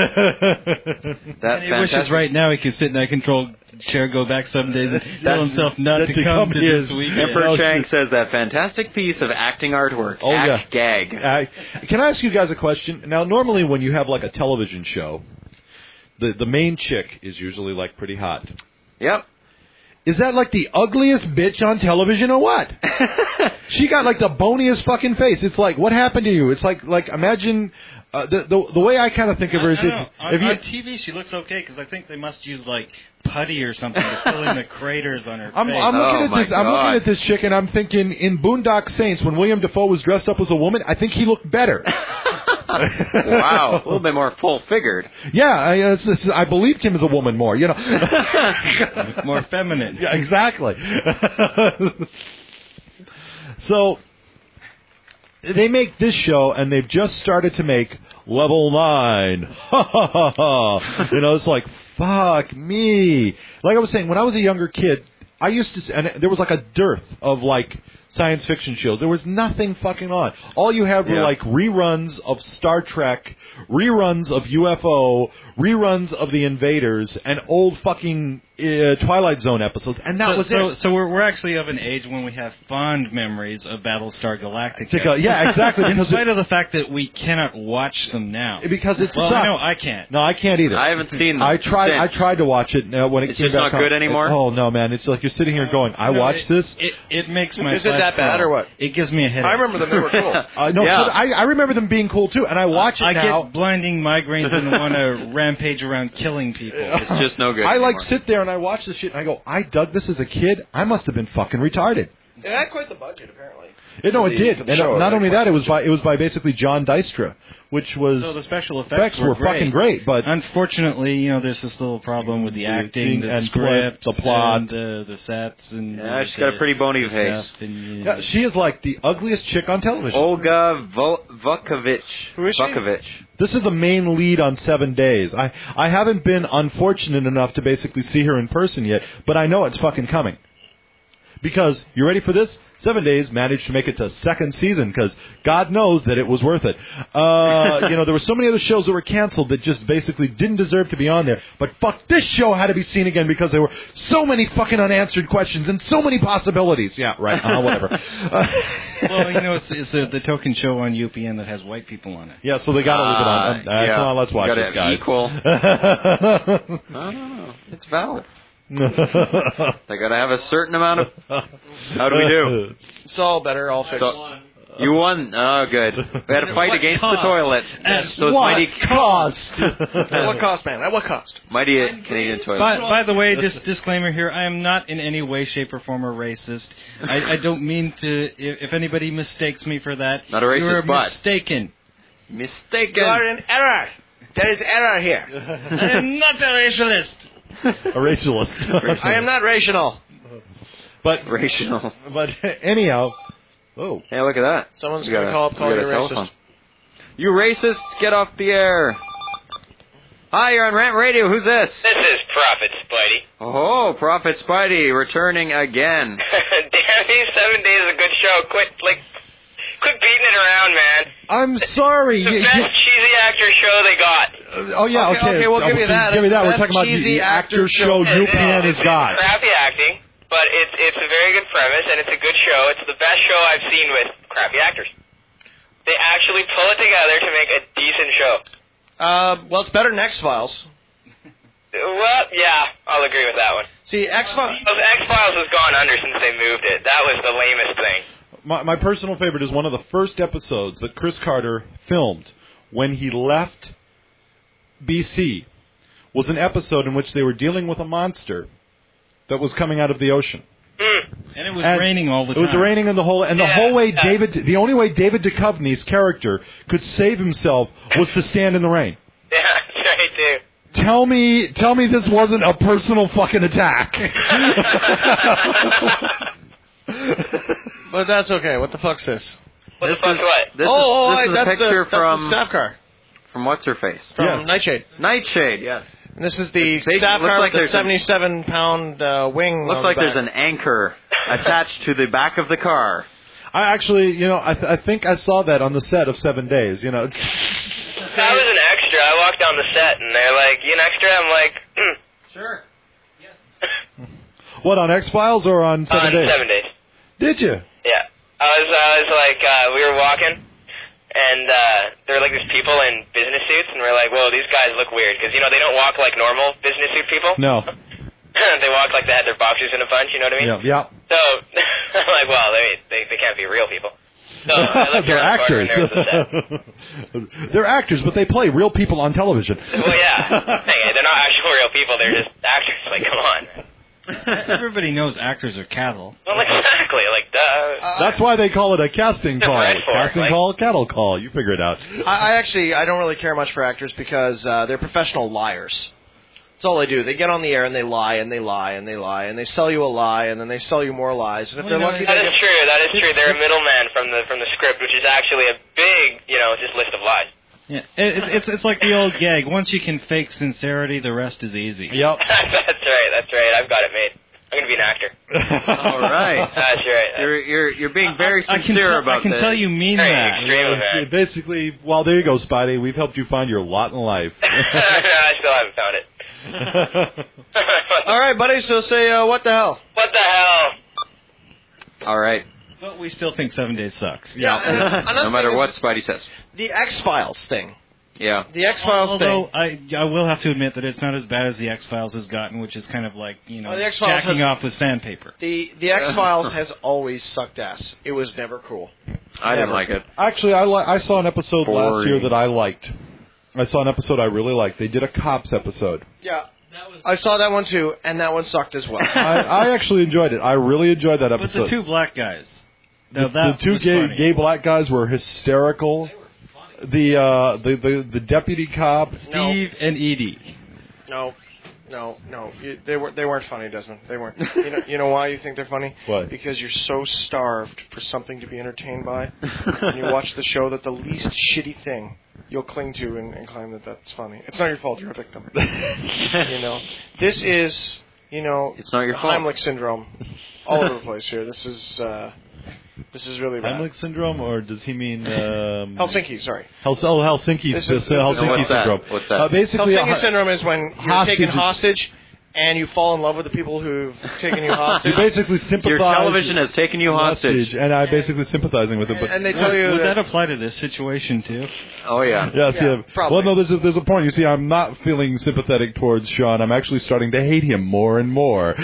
He wishes right now he could sit in that control chair, go back some days, and tell himself not to come to this weekend. Emperor Chang says that fantastic piece of acting artwork. Oh, yeah. Gag. Can I ask you guys a question? Now, normally when you have like a television show, the main chick is usually like pretty hot. Yep. Is that like the ugliest bitch on television or what? She got like the boniest fucking face. It's like, what happened to you? It's like imagine the way I kind of think of her is on TV she looks okay because I think they must use like putty or something to fill in the craters on her face. I'm looking at this chick and I'm thinking in Boondock Saints when William Dafoe was dressed up as a woman, I think he looked better. Wow, a little bit more full-figured. Yeah, I believed him as a woman more, you know. More feminine. Yeah, exactly. So, they make this show, and they've just started to make Level 9. You know, it's like, fuck me. Like I was saying, when I was a younger kid, I used to, and there was like a dearth of like science fiction shows. There was nothing fucking on. All you had were like reruns of Star Trek, reruns of UFO, reruns of The Invaders, and old fucking Twilight Zone episodes, and that was it. So we're actually of an age when we have fond memories of Battlestar Galactica. Yeah, exactly. In spite of the fact that we cannot watch them now. Because it's no, I can't. No, I can't either. I haven't seen them. I tried to watch it when it it's came just back not good anymore? Oh, no, man. It's like you're sitting here going, I watched this. It makes my Is it that bad or what? It gives me a headache. I remember them. They were cool. I remember them being cool, too, and I watch it now. I get blinding migraines and want to rampage around killing people. It's just no good I anymore. sit there and I watch this shit and I go, I dug this as a kid. I must have been fucking retarded. It had quite the budget, apparently. It did. And not only that, it was by basically John Dystra, which was so the special effects were fucking great. But unfortunately, you know, there's this little problem with the acting, the script, the plot, and the sets, and she's got a pretty bony face. Yeah, she is like the ugliest chick on television. Olga Vukovich. Who is she? Vukovich. This is the main lead on 7 Days. I haven't been unfortunate enough to basically see her in person yet, but I know it's fucking coming. Because, you ready for this? 7 Days managed to make it to second season because God knows that it was worth it. You know, there were so many other shows that were canceled that just basically didn't deserve to be on there. But fuck, this show had to be seen again because there were so many fucking unanswered questions and so many possibilities. Yeah, right. Whatever. Well, you know, it's the token show on UPN that has white people on it. Yeah, so they got to leave it on. Come on, let's watch this, guys. Equal. No, it's valid. They got to have a certain amount of. How do we do? It's all better, all fixed. You won. Oh, good. We had a fight against the toilet. So it's Mighty cost. At what cost, man? At what cost? Mighty Canadian toilet. By the way, disclaimer here: I am not in any way, shape, or form a racist. I don't mean to. If anybody mistakes me for that, not a racist, you're but mistaken. Mistaken. You are in error. There is error here. I am not a racialist. A racialist. I am not rational. But rational. But anyhow. Oh. Hey, look at that. Someone's going to call you a racist. You racists, get off the air. Hi, you're on Rant Radio. Who's this? This is Prophet Spidey. Oh, Prophet Spidey, returning again. Damn you, 7 Days is a good show. Quit beating it around, man. I'm sorry. It's the best cheesy actor show they got. Oh, yeah, okay. We'll give you that. Give me that. We're talking about the actor show UPN has got. Crappy acting, but it's a very good premise, and it's a good show. It's the best show I've seen with crappy actors. They actually pull it together to make a decent show. Well, it's better than X-Files. Well, yeah, I'll agree with that one. See, X-Files has gone under since they moved it. That was the lamest thing. My personal favorite is one of the first episodes that Chris Carter filmed when he left BC. Was an episode in which they were dealing with a monster that was coming out of the ocean. And it was raining all the time. It was raining in the whole way the only way David Duchovny's character could save himself was to stand in the rain. Yeah, that's right too. Tell me this wasn't a personal fucking attack. But that's okay. What the fuck's this? What the fuck's what? This is a that's picture the staff car. From what's her face? From Nightshade. Nightshade, yes. And this is the Big- staff looks car like with the there's 77-pound wing. Looks on like the there's back. an anchor attached to the back of the car. I actually, I think I saw that on the set of 7 Days. I was an extra. I walked down the set, and they're like, "You an extra?" I'm like, Sure. What, on X-Files or on 7 Days? 7 days. Did you? Yeah. I was like, we were walking, and there were like these people in business suits, and we're like, whoa, these guys look weird, because, they don't walk like normal business suit people. No. They walk like they had their boxers in a bunch, you know what I mean? Yeah. So, I'm like, well, they can't be real people. So I looked They're around the corner, actors. and there was the set. They're actors, but they play real people on television. Well, yeah. Hey, they're not actual real people, they're just actors. Like, come on. Everybody knows actors are cattle. Well, exactly. Like, duh. That's why they call it a casting call. Right for it, Casting like- call, cattle call. You figure it out. I don't really care much for actors because they're professional liars. That's all they do. They get on the air and they lie and they lie and they lie and they sell you a lie and then they sell you more lies. And if they're lucky, That is true. That is true. They're a middleman from the script, which is actually a big, just list of lies. Yeah, it's like the old gag. Once you can fake sincerity, the rest is easy. Yep. That's right. I've got it made. I'm gonna be an actor. All right. That's right. You're being very sincere about I can this. tell you mean Very that. extremely, man. Basically, well, there you go, Spidey. We've helped you find your lot in life. I still haven't found it. All right, buddy. So say what the hell? What the hell? All right. But we still think 7 Days sucks. No matter what Spidey says. The X-Files thing. Yeah. The X-Files Although thing. I will have to admit that it's not as bad as the X-Files has gotten, which is kind of like, the X-Files jacking off with sandpaper. The X-Files has always sucked ass. It was never cool. I didn't like it. Actually, I saw an episode last Boring. year that I liked. I saw an episode I really liked. They did a cops episode. Yeah. I saw that one too, and that one sucked as well. I actually enjoyed it. I really enjoyed that But episode. the two black guys. The two gay black guys were hysterical. The deputy cop, Steve and Edie. No. They weren't funny, Desmond. They weren't. You know why you think they're funny? What? Because you're so starved for something to be entertained by. And you watch the show that the least shitty thing you'll cling to and claim that that's funny. It's not your fault. You're a victim. This is, It's not your fault. Heimlich syndrome all over the place here. This is really bad. Heimlich syndrome, or does he mean Helsinki, sorry. Helsinki? This is- Helsinki What's that? syndrome. What's that? Basically, Helsinki syndrome is when you're hostage taken is- hostage and you fall in love with the people who've taken you hostage. you basically sympathize. Your television has taken you hostage. and I'm basically sympathizing with it. But And they tell you Would that that apply to this situation, too? Oh, yeah. yes, Yeah, yeah. probably. Well, no, there's a point. You see, I'm not feeling sympathetic towards Sean. I'm actually starting to hate him more and more.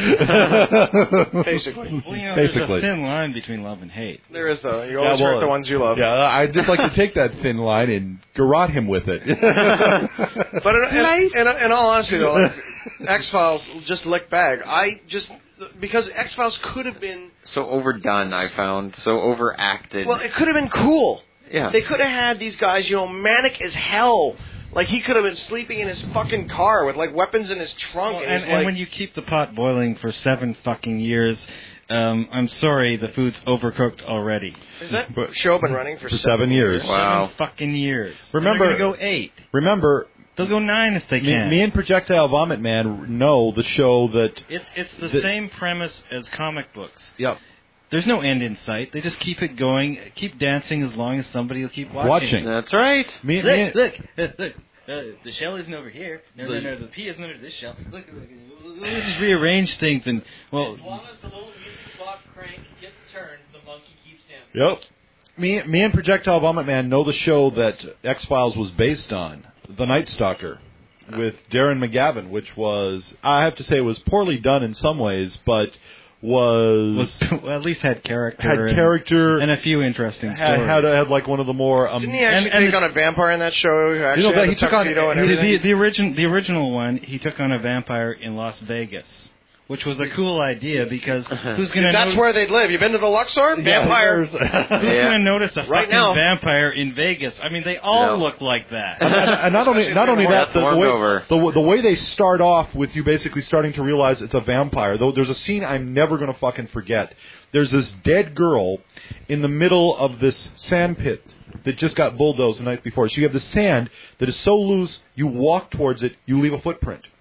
basically. Well, Basically. there's a thin line between love and hate. There is, though. You always hurt the ones you love. Yeah, I'd just like to take that thin line and garrote him with it. But in all honesty, though, like, X-Files just lick bag. Because X-Files could have been... So overdone, I found. So overacted. Well, it could have been cool. Yeah. They could have had these guys, manic as hell. Like, he could have been sleeping in his fucking car with, weapons in his trunk. Well, and, and when you keep the pot boiling for 7 fucking years, I'm sorry, the food's overcooked already. Is that show been running for 7 years. Wow. 7 fucking years. Remember- They're going to go 8. Remember, They'll go 9 if they can. me and Projectile Vomit Man know the show that... It's the same premise as comic books. Yep. There's no end in sight. They just keep it going, keep dancing as long as somebody will keep watching. That's right. Look. The shell isn't over here. No, the P isn't under this shell. Look. We'll just rearrange things and, well... As long as the little music box crank gets turned, the monkey keeps dancing. Yep. Me and Projectile Vomit Man know the show that X-Files was based on, The Night Stalker, with Darren McGavin, which was, I have to say, was poorly done in some ways, but was well, at least had character. character and a few interesting stories. had like one of the more Didn't he actually take on a vampire in that show? Who actually You know, had he the took on- tuxedo and everything? the original one. He took on a vampire in Las Vegas, which was a cool idea because who's going to? That's where they'd live. You been to the Luxor? Vampires. Who's going to notice a Right fucking now. vampire in Vegas? I mean, they all look like that. And not only that, the way they start off with you basically starting to realize it's a vampire. Though there's a scene I'm never going to fucking forget. There's this dead girl in the middle of this sand pit that just got bulldozed the night before. So you have the sand that is so loose, you walk towards it, you leave a footprint.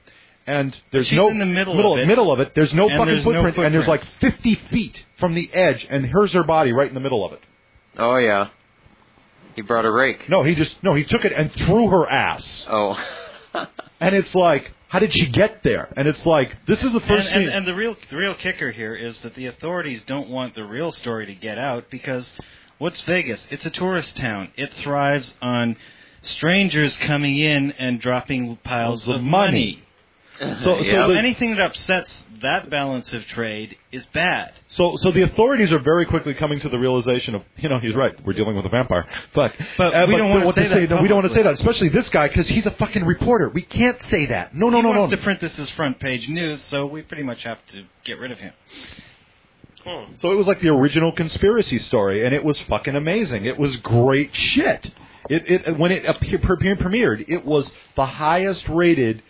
and there's She's no in the middle of it. There's no And fucking there's no footprint, and there's like footprints. 50 feet from the edge, and here's her body right in the middle of it. Oh yeah. He brought a rake. No, he took it and threw her ass. Oh. And it's like, how did she get there? And it's like, this is the first scene. And the real kicker here is that the authorities don't want the real story to get out because what's Vegas? It's a tourist town. It thrives on strangers coming in and dropping piles of money. So anything that upsets that balance of trade is bad. So the authorities are very quickly coming to the realization of, he's right. We're dealing with a vampire. But we don't want to say that. No, we don't want to say that, especially this guy, because he's a fucking reporter. We can't say that. No. He wants to print this as front page news, so we pretty much have to get rid of him. So it was like the original conspiracy story, and it was fucking amazing. It was great shit. When it premiered, it was the highest rated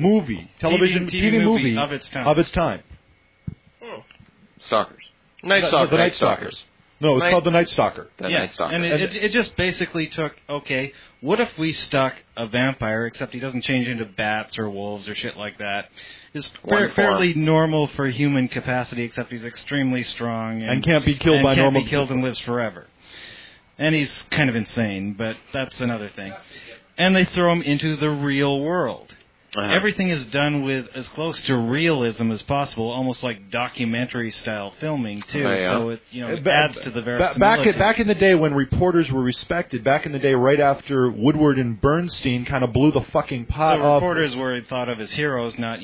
TV movie of its time. Stalkers. Night Stalkers. The Night Stalkers. No, it's called The Night Stalker. Night Stalker. And it just basically took, okay, what if we stuck a vampire, except he doesn't change into bats or wolves or shit like that. Is fairly normal for human capacity, except he's extremely strong. And can't be killed by normal... can't be killed and lives forever. And he's kind of insane, but that's another thing. And they throw him into the real world. Everything is done with as close to realism as possible, almost like documentary-style filming, too. So it adds to the verisimilitude. Back in the day when reporters were respected, back in the day right after Woodward and Bernstein kind of blew the fucking pot up. Reporters were thought of as heroes, not,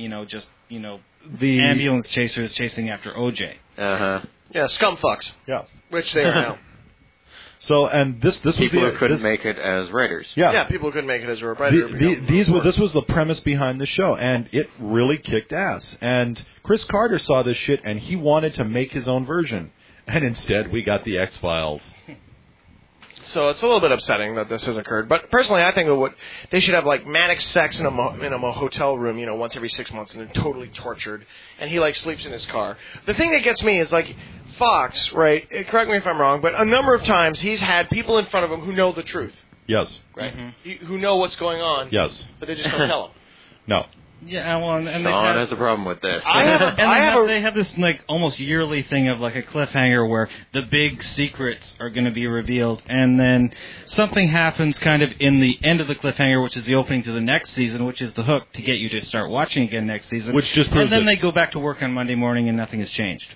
the ambulance chasers chasing after O.J. Yeah, scumfucks. Yeah. Which they are now. So, and this people who couldn't make it as writers. Yeah, people who couldn't make it as a writer. This was the premise behind the show, and it really kicked ass. And Chris Carter saw this shit, and he wanted to make his own version. And instead, we got the X-Files. So it's a little bit upsetting that this has occurred. But personally, I think they should have like manic sex in a hotel room, once every 6 months, and then totally tortured. And he sleeps in his car. The thing that gets me is Fox, right? Correct me if I'm wrong, but a number of times he's had people in front of him who know the truth. Yes. Right. Who know what's going on. Yes. But they just don't tell him. No. Yeah, well, and Sean has a problem with this. They have this almost yearly thing of a cliffhanger where the big secrets are going to be revealed, and then something happens kind of in the end of the cliffhanger, which is the opening to the next season, which is the hook to get you to start watching again next season. Which just proves and then they go back to work on Monday morning, and nothing has changed.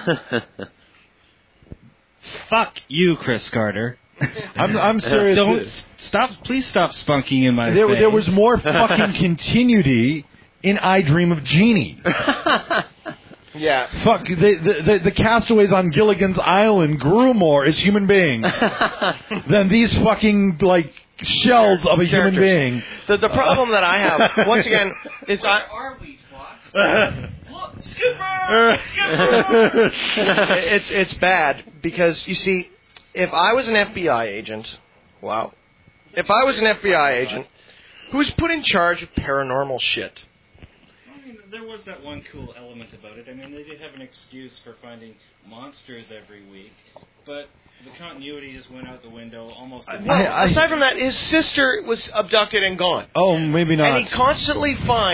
Fuck you, Chris Carter. I'm serious. Please stop spunking in my face. There was more fucking continuity in I Dream of Jeannie. Yeah. Fuck, the castaways on Gilligan's Island grew more as human beings than these fucking, shells of a human being. The problem that I have, once again, is are we, Fox? Look, Skipper! It's bad because, you see, if I was an FBI agent, if I was an FBI agent who's put in charge of paranormal shit. I mean, there was that one cool element about it. I mean, they did have an excuse for finding monsters every week, but the continuity just went out the window almost. Aside from that, his sister was abducted and gone. Oh, maybe not. And he constantly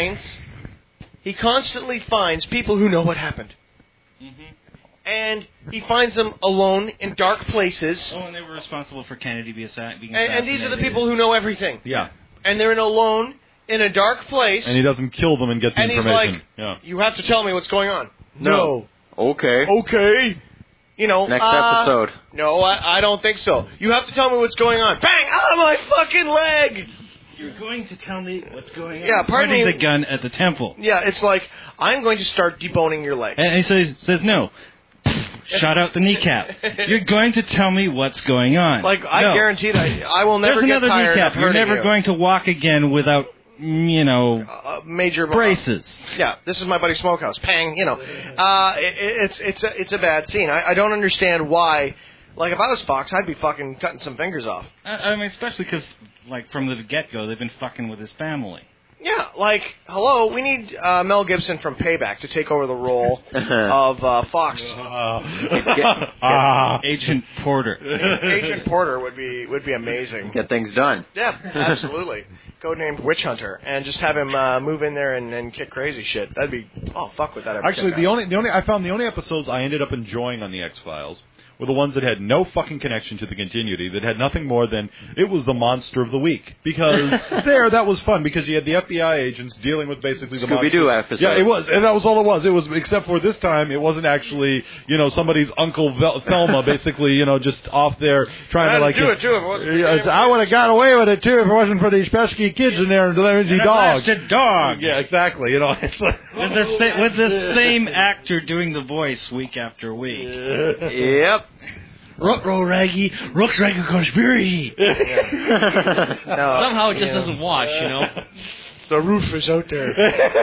finds people who know what happened. Mm-hmm. And he finds them alone in dark places. Oh, and they were responsible for Kennedy being assassinated. And these are the people who know everything. Yeah. And they're alone in a dark place. And he doesn't kill them and get the information. And he's like, you have to tell me what's going on. No. Okay. Next episode. No, I don't think so. You have to tell me what's going on. Bang! Ah, my fucking leg! You're going to tell me what's going on. Yeah, pardon me. Pointing the gun at the temple. Yeah, it's like, I'm going to start deboning your legs. And he says no. Shot out the kneecap. You're going to tell me what's going on. I guarantee that I will never get tired of hurting You're never going to walk again without, major braces. Yeah, this is my buddy Smokehouse. Pang, it's a bad scene. I don't understand why. If I was Fox, I'd be fucking cutting some fingers off. I mean, especially because, from the get-go, they've been fucking with his family. Yeah, like, hello, we need Mel Gibson from Payback to take over the role of Fox. Agent Porter. Agent Porter would be amazing. Get things done. Yeah, absolutely. Codenamed Witch Hunter, and just have him move in there and kick crazy shit. That'd be fuck with that. Actually, the only episodes I ended up enjoying on the X-Files were the ones that had no fucking connection to the continuity, that had nothing more than it was the monster of the week. Because that was fun, because you had the FBI agents dealing with basically the monster. Scooby-Doo episode. Yeah, it was, and that was all it was. It was, except for this time, it wasn't actually, somebody's Uncle Thelma, basically, just off there trying to like. Do it too. I would have got away with it too if it wasn't for these pesky kids in there and lazy dogs. Dog. Yeah, exactly. It's like with the same actor doing the voice week after week. Yep. Ruh-roh Raggy, Rook's Raggy Conspiracy. Somehow it just doesn't wash, The roof is out there.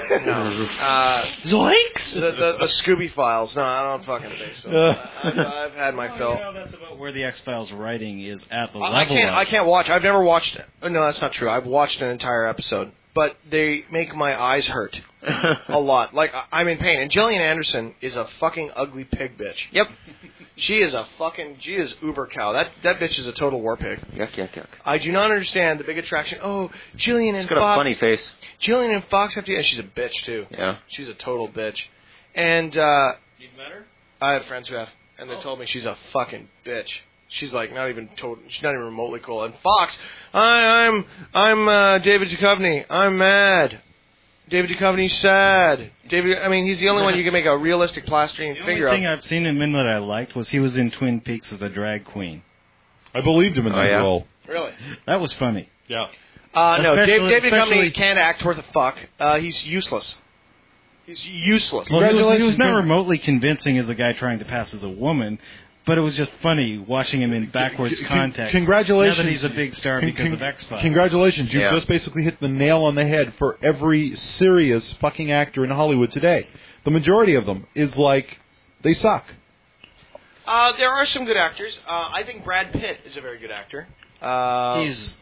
Zoinks! The Scooby Files. No, I don't fucking think so. I've had my fill. That's about where the X-Files writing is at the level. I can't watch. I've never watched it. No, that's not true. I've watched an entire episode. But they make my eyes hurt a lot. Like, I'm in pain. And Gillian Anderson is a fucking ugly pig bitch. Yep. She is uber cow. That bitch is a total war pig. Yuck. I do not understand the big attraction. Oh, Gillian and She's got Fox. a funny face. Gillian and Fox have to... And she's a bitch, too. Yeah. She's a total bitch. And, You've met her? I have friends who have. And they told me she's a fucking bitch. She's like she's not even remotely cool. And Fox, I'm David Duchovny. I'm mad. David Duchovny's sad. He's the only one you can make a realistic plastering figure of. The only thing I've seen him in that I liked was he was in Twin Peaks as a drag queen. I believed him in that role. Really? That was funny. Yeah. No, David Duchovny can't act worth a fuck. He's useless. He's useless. Well, he was not remotely convincing as a guy trying to pass as a woman. But it was just funny watching him in backwards context. Congratulations. Now that he's a big star because of X-Files. Congratulations. You've just basically hit the nail on the head for every serious fucking actor in Hollywood today. The majority of them is like, they suck. There are some good actors. I think Brad Pitt is a very good actor. He's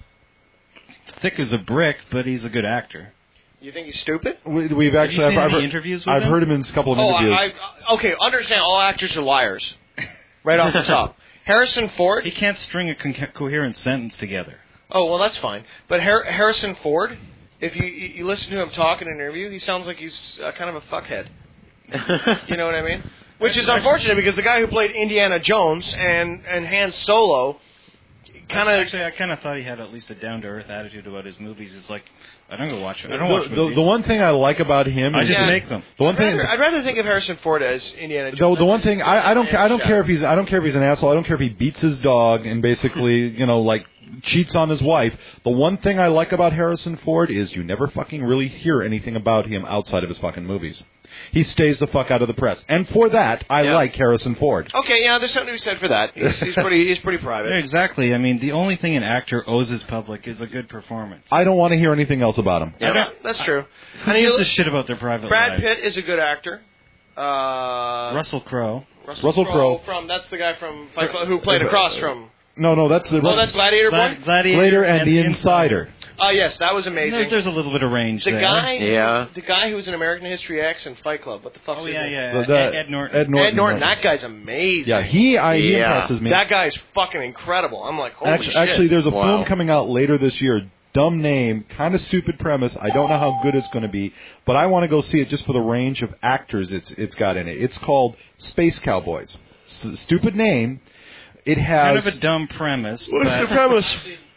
thick as a brick, but he's a good actor. You think he's stupid? We've actually... Have you seen any interviews with him? I've heard him in a couple of interviews. Okay, understand, all actors are liars. Right off the top. Harrison Ford... He can't string a coherent sentence together. Oh, well, that's fine. But Harrison Ford, if you listen to him talk in an interview, he sounds like he's kind of a fuckhead. You know what I mean? Which is unfortunate because the guy who played Indiana Jones and Han Solo... Actually, I kind of thought he had at least a down-to-earth attitude about his movies. It's like, I don't go watch it. I don't watch movies. The one thing I like about him I is... just make them. I'd rather think of Harrison Ford as Indiana Jones. The one thing I don't care if he's an asshole. I don't care if he beats his dog and basically cheats on his wife. The one thing I like about Harrison Ford is you never fucking really hear anything about him outside of his fucking movies. He stays the fuck out of the press, and for that, I like Harrison Ford. Okay, yeah, there's something to be said for that. He's pretty private. Yeah, exactly. The only thing an actor owes his public is a good performance. I don't want to hear anything else about him. Yeah, that's true. Who gives a shit about their private Brad lives? Pitt is a a actor. Russell Crowe. Russell Crowe. That's the guy from Fight Club who played across from. No, that's the. Oh, that's Gladiator Boy. Gladiator and The Insider. Yes, that was amazing. There's a little bit of range there. The guy who was in American History X and Fight Club. What the fuck? Ed Norton. Ed Norton. That guy's amazing. Yeah, he impresses me. That guy's fucking incredible. I'm like, holy shit. Actually, there's a film coming out later this year. Dumb name, kind of stupid premise. I don't know how good it's going to be, but I want to go see it just for the range of actors it's got in it. It's called Space Cowboys. Stupid name. It has kind of a dumb premise. What's the premise?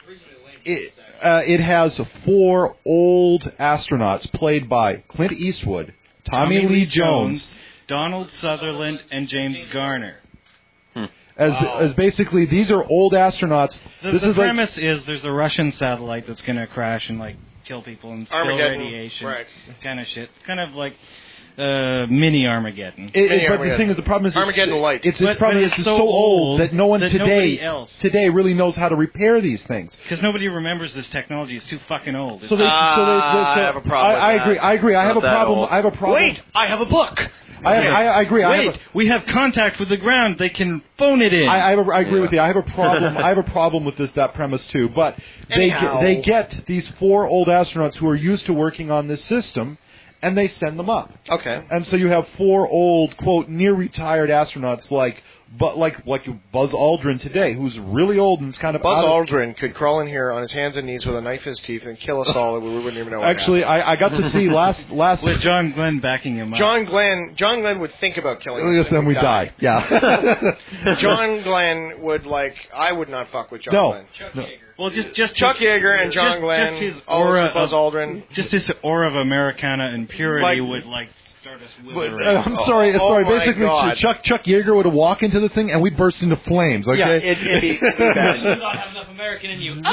It has 4 old astronauts played by Clint Eastwood, Tommy Lee Jones, Donald Sutherland, and James Garner. As basically, these are old astronauts. The premise is there's a Russian satellite that's going to crash and kill people and spill radiation, kind of shit. Kind of like mini Armageddon. But the thing is, the problem is Armageddon Light. It's so old that no one today really knows how to repair these things. Because nobody remembers this technology. It's too fucking old. I have a problem. I agree. I have a problem. Wait, I have a book. I agree. Wait, we have contact with the ground. They can phone it in. I agree with you. I have a problem. I have a problem with that premise too. But they get these 4 old astronauts who are used to working on this system, and they send them up. Okay. And so you have 4 old, quote, near retired astronauts like Buzz Aldrin today, who's really old and is kind of Buzz Aldrin could crawl in here on his hands and knees with a knife in his teeth and kill us all, and we wouldn't even know what Actually, I got to see last with John Glenn backing him up. John Glenn would think about killing us. Yes, then we die. Yeah. John Glenn would I would not fuck with John Glenn. Chuck Yeager. Well, just Chuck Yeager and John Glenn, just his aura Buzz Aldrin. Just his aura of Americana and purity would start us withering. I'm sorry. my Basically, God. Chuck Yeager would walk into the thing and we'd burst into flames. Okay. Yeah, it'd be bad. You don't have enough American in you.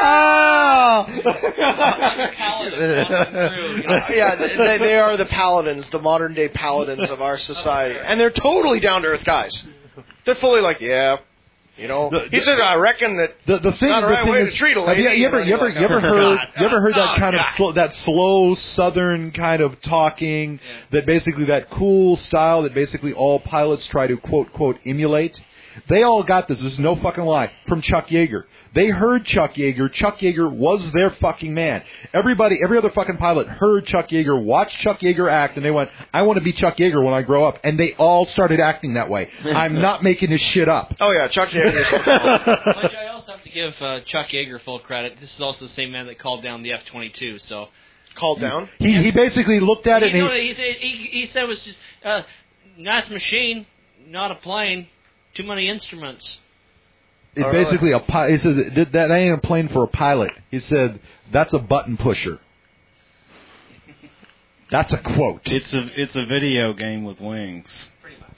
Yeah, they are the paladins, the modern day paladins of our society, and they're totally down to earth guys. They're fully he said, I reckon that the thing, not the right way to treat a lady. You ever heard that kind of that slow Southern kind of talking, that basically that cool style that basically all pilots try to quote emulate? They all got this. This is no fucking lie. From Chuck Yeager. They heard Chuck Yeager. Chuck Yeager was their fucking man. Every other fucking pilot heard Chuck Yeager, watched Chuck Yeager act, and they went, I want to be Chuck Yeager when I grow up. And they all started acting that way. I'm not making this shit up. Oh, yeah, Chuck Yeager. But I also have to give Chuck Yeager full credit. This is also the same man that called down the F-22, so... Called down? He basically looked at it and he said it was just nice machine, not a plane. Too many instruments. It's basically he said that ain't a plane for a pilot. He said that's a button pusher. That's a quote. It's a video game with wings. Pretty much.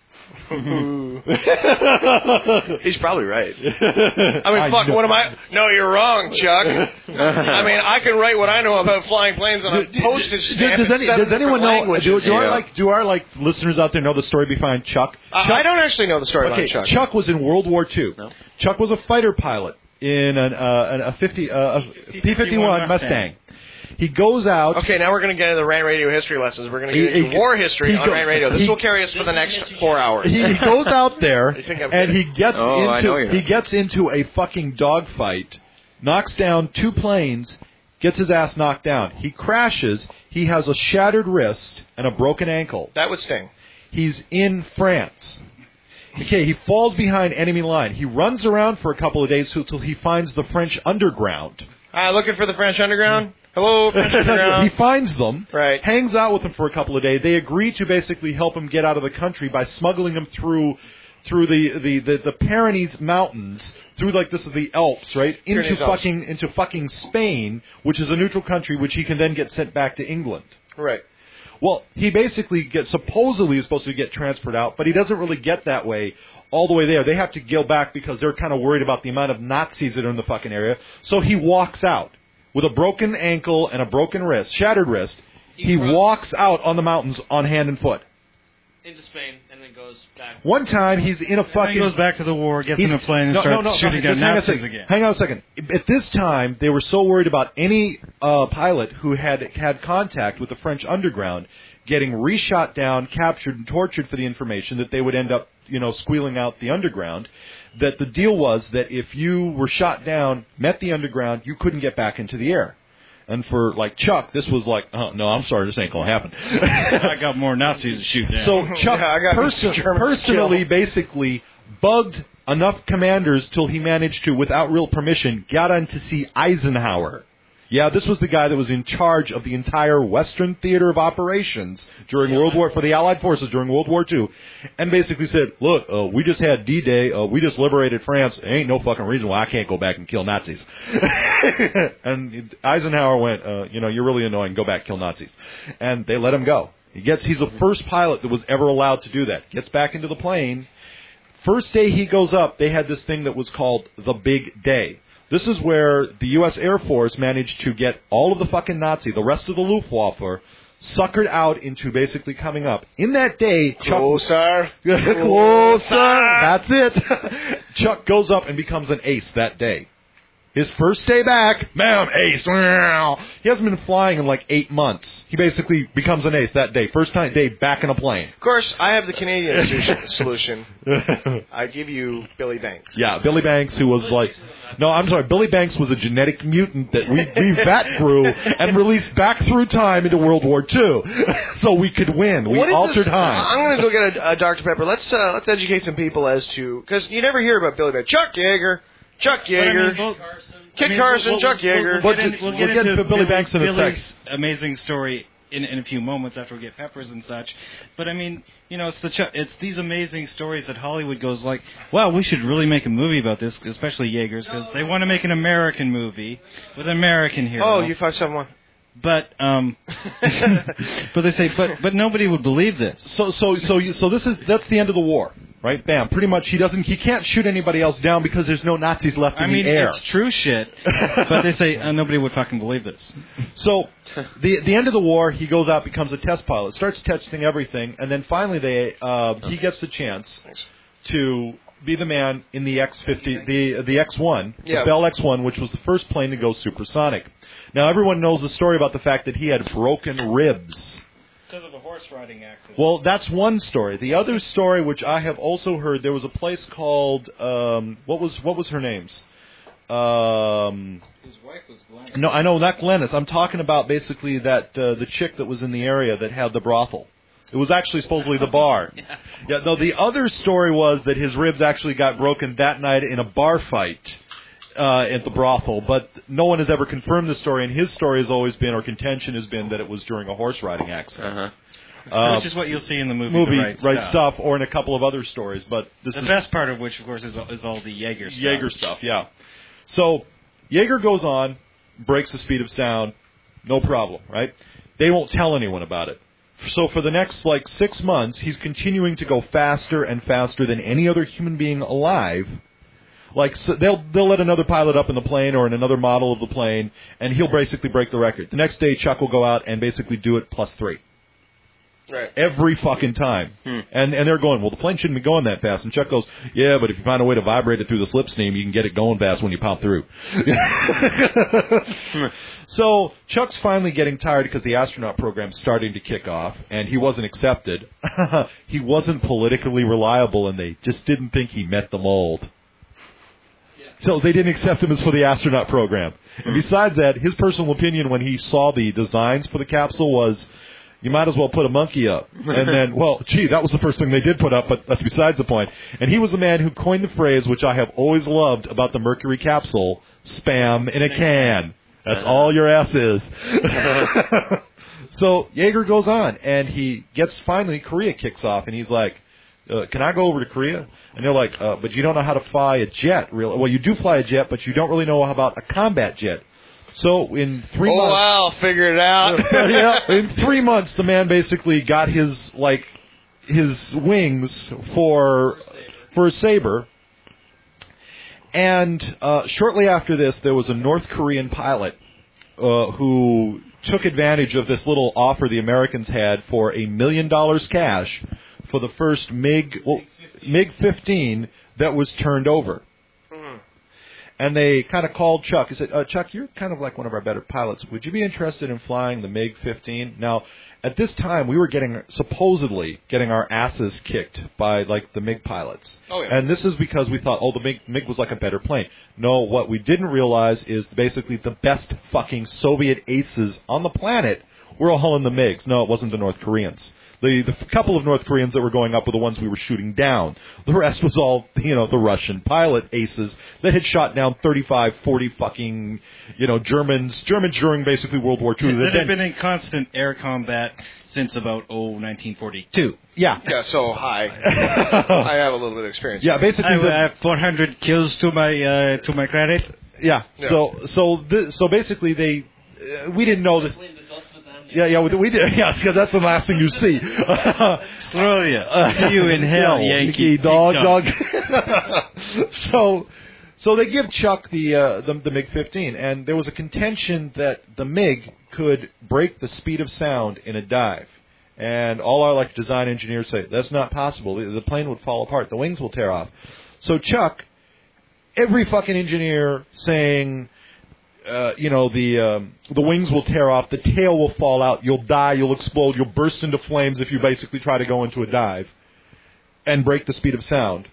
He's probably right. What am I? No, you're wrong, Chuck. I mean, I can write what I know about flying planes on a postage stamp. Does anyone know? Do our listeners out there know the story behind Chuck? I don't actually know the story behind Chuck. Chuck was in World War II. No. Chuck was a fighter pilot in a P-51 Mustang. He goes out. Okay, now we're going to get into the Rant Radio history lessons. We're going to get into war history on Rant Radio. This will carry us for the next 4 hours. He goes out there and he gets into a fucking dogfight, knocks down 2 planes, gets his ass knocked down. He crashes. He has a shattered wrist and a broken ankle. That would sting. He's in France. Okay, he falls behind enemy line. He runs around for a couple of days until he finds the French underground. Looking for the French underground? Hello, French underground. He finds them, right. Hangs out with them for a couple of days. They agree to basically help him get out of the country by smuggling him through the Pyrenees Mountains, through the Alps, right? Into fucking Spain, which is a neutral country, which he can then get sent back to England. Right. Well, he basically supposedly is supposed to get transferred out, but he doesn't really get that way all the way there. They have to go back because they're kind of worried about the amount of Nazis that are in the fucking area. So he walks out with a broken ankle and a broken wrist, shattered wrist. He walks out on the mountains on hand and foot. Into Spain and then goes back. One time he's in a fucking... He goes back to the war, gets in a plane and starts shooting at Nazis again. Hang on a second. At this time, they were so worried about any pilot who had contact with the French underground getting reshot down, captured, and tortured for the information that they would end up, squealing out the underground, that the deal was that if you were shot down, met the underground, you couldn't get back into the air. And for, Chuck, this was no, I'm sorry, this ain't going to happen. I got more Nazis to shoot down. So Chuck personally basically bugged enough commanders till he managed to, without real permission, got on to see Eisenhower. Yeah, this was the guy that was in charge of the entire Western theater of operations for the Allied forces during World War II, and basically said, look, we just had D-Day, we just liberated France, there ain't no fucking reason why I can't go back and kill Nazis. And Eisenhower went, you're really annoying, go back, kill Nazis. And they let him go. He's the first pilot that was ever allowed to do that. Gets back into the plane. First day he goes up, they had this thing that was called the Big Day. This is where the U.S. Air Force managed to get all of the fucking the rest of the Luftwaffe, suckered out into basically coming up. In that day, Closer. Closer. That's it. Chuck goes up and becomes an ace that day. His first day back, bam, ace. He hasn't been flying in like 8 months. He basically becomes an ace that day. First day back in a plane. Of course, I have the Canadian solution. I give you Billy Banks. Yeah, Billy Banks, who was like... No, I'm sorry. Billy Banks was a genetic mutant that we vet grew and released back through time into World War II. So we could win. We altered time. I'm going to go get a Dr. Pepper. Let's educate some people as to... Because you never hear about Billy Banks. Chuck Yeager. Kid Carson, Chuck Yeager. We'll get into Billy Banks in a Billy's sec. amazing story in a few moments after we get Peppers and such. But I mean, it's these amazing stories that Hollywood goes like, wow, we should really make a movie about this, especially Yeager's, because they want to make an American movie with an American hero. Oh, U571. But but they say but nobody would believe this. So that's the end of the war, right? Bam. Pretty much he can't shoot anybody else down because there's no Nazis left in the air. It's true shit. But they say nobody would fucking believe this. So the end of the war, he goes out, becomes a test pilot, starts testing everything, and then finally he gets the chance to be the man in the X-50, the X-1, the Bell X-1, which was the first plane to go supersonic. Now, everyone knows the story about the fact that he had broken ribs. Because of a horse riding accident. Well, that's one story. The other story, which I have also heard, there was a place called, what was her name? His wife was Glennis. No, I know, not Glennis. I'm talking about basically that the chick that was in the area that had the brothel. It was actually supposedly the bar. Yeah. No, the other story was that his ribs actually got broken that night in a bar fight at the brothel, but no one has ever confirmed the story, and his story has always been, or contention has been, that it was during a horse riding accident. Which is what you'll see in the movie The Right Stuff, or in a couple of other stories. But the best part of which, of course, is all the Yeager stuff. Yeager stuff, yeah. So Yeager goes on, breaks the speed of sound, no problem, right? They won't tell anyone about it. So for the next 6 months, he's continuing to go faster and faster than any other human being alive. So they'll let another pilot up in the plane or in another model of the plane, and he'll basically break the record. The next day, Chuck will go out and basically do it +3. Right. Every fucking time. And they're going, well, the plane shouldn't be going that fast. And Chuck goes, yeah, but if you find a way to vibrate it through the slipstream, you can get it going fast when you pop through. So Chuck's finally getting tired because the astronaut program's starting to kick off, and he wasn't accepted. He wasn't politically reliable, and they just didn't think he met the mold. So they didn't accept him as for the astronaut program. And besides that, his personal opinion when he saw the designs for the capsule was, you might as well put a monkey up. And then, that was the first thing they did put up, but that's besides the point. And he was the man who coined the phrase, which I have always loved about the Mercury capsule, spam in a can. That's all your ass is. So Yeager goes on, and he gets, finally, Korea kicks off, and he's like, can I go over to Korea? And they're like, but you don't know how to fly a jet, really. Well, you do fly a jet, but you don't really know about a combat jet. So in 3 months... Oh, wow, figured it out. Yeah, in 3 months, the man basically got his wings for a Sabre. And shortly after this, there was a North Korean pilot who took advantage of this little offer the Americans had for $1 million cash for the first MiG-15 that was turned over. And they kind of called Chuck. He said, Chuck, you're kind of like one of our better pilots. Would you be interested in flying the MiG-15? Now, at this time, we were supposedly getting our asses kicked by, the MiG pilots. Oh, yeah. And this is because we thought, the MiG was like a better plane. No, what we didn't realize is basically the best fucking Soviet aces on the planet were all in the MiGs. No, it wasn't the North Koreans. The couple of North Koreans that were going up were the ones we were shooting down. The rest was all, the Russian pilot aces that had shot down 35, 40 fucking, Germans during basically World War II. That had been in constant air combat since about, 1942. Yeah. Yeah, so I have a little bit of experience. Yeah, basically. I have 400 kills to my credit. Yeah. So basically we didn't know that. Yeah, we did. Yeah, because that's the last thing you see. Australia, see you in hell, Yankee dog. So they give Chuck the MiG-15, and there was a contention that the MiG could break the speed of sound in a dive. And all our design engineers say that's not possible. The plane would fall apart. The wings will tear off. So Chuck every fucking engineer saying, the wings will tear off, the tail will fall out, you'll die, you'll explode, you'll burst into flames if you basically try to go into a dive and break the speed of sound.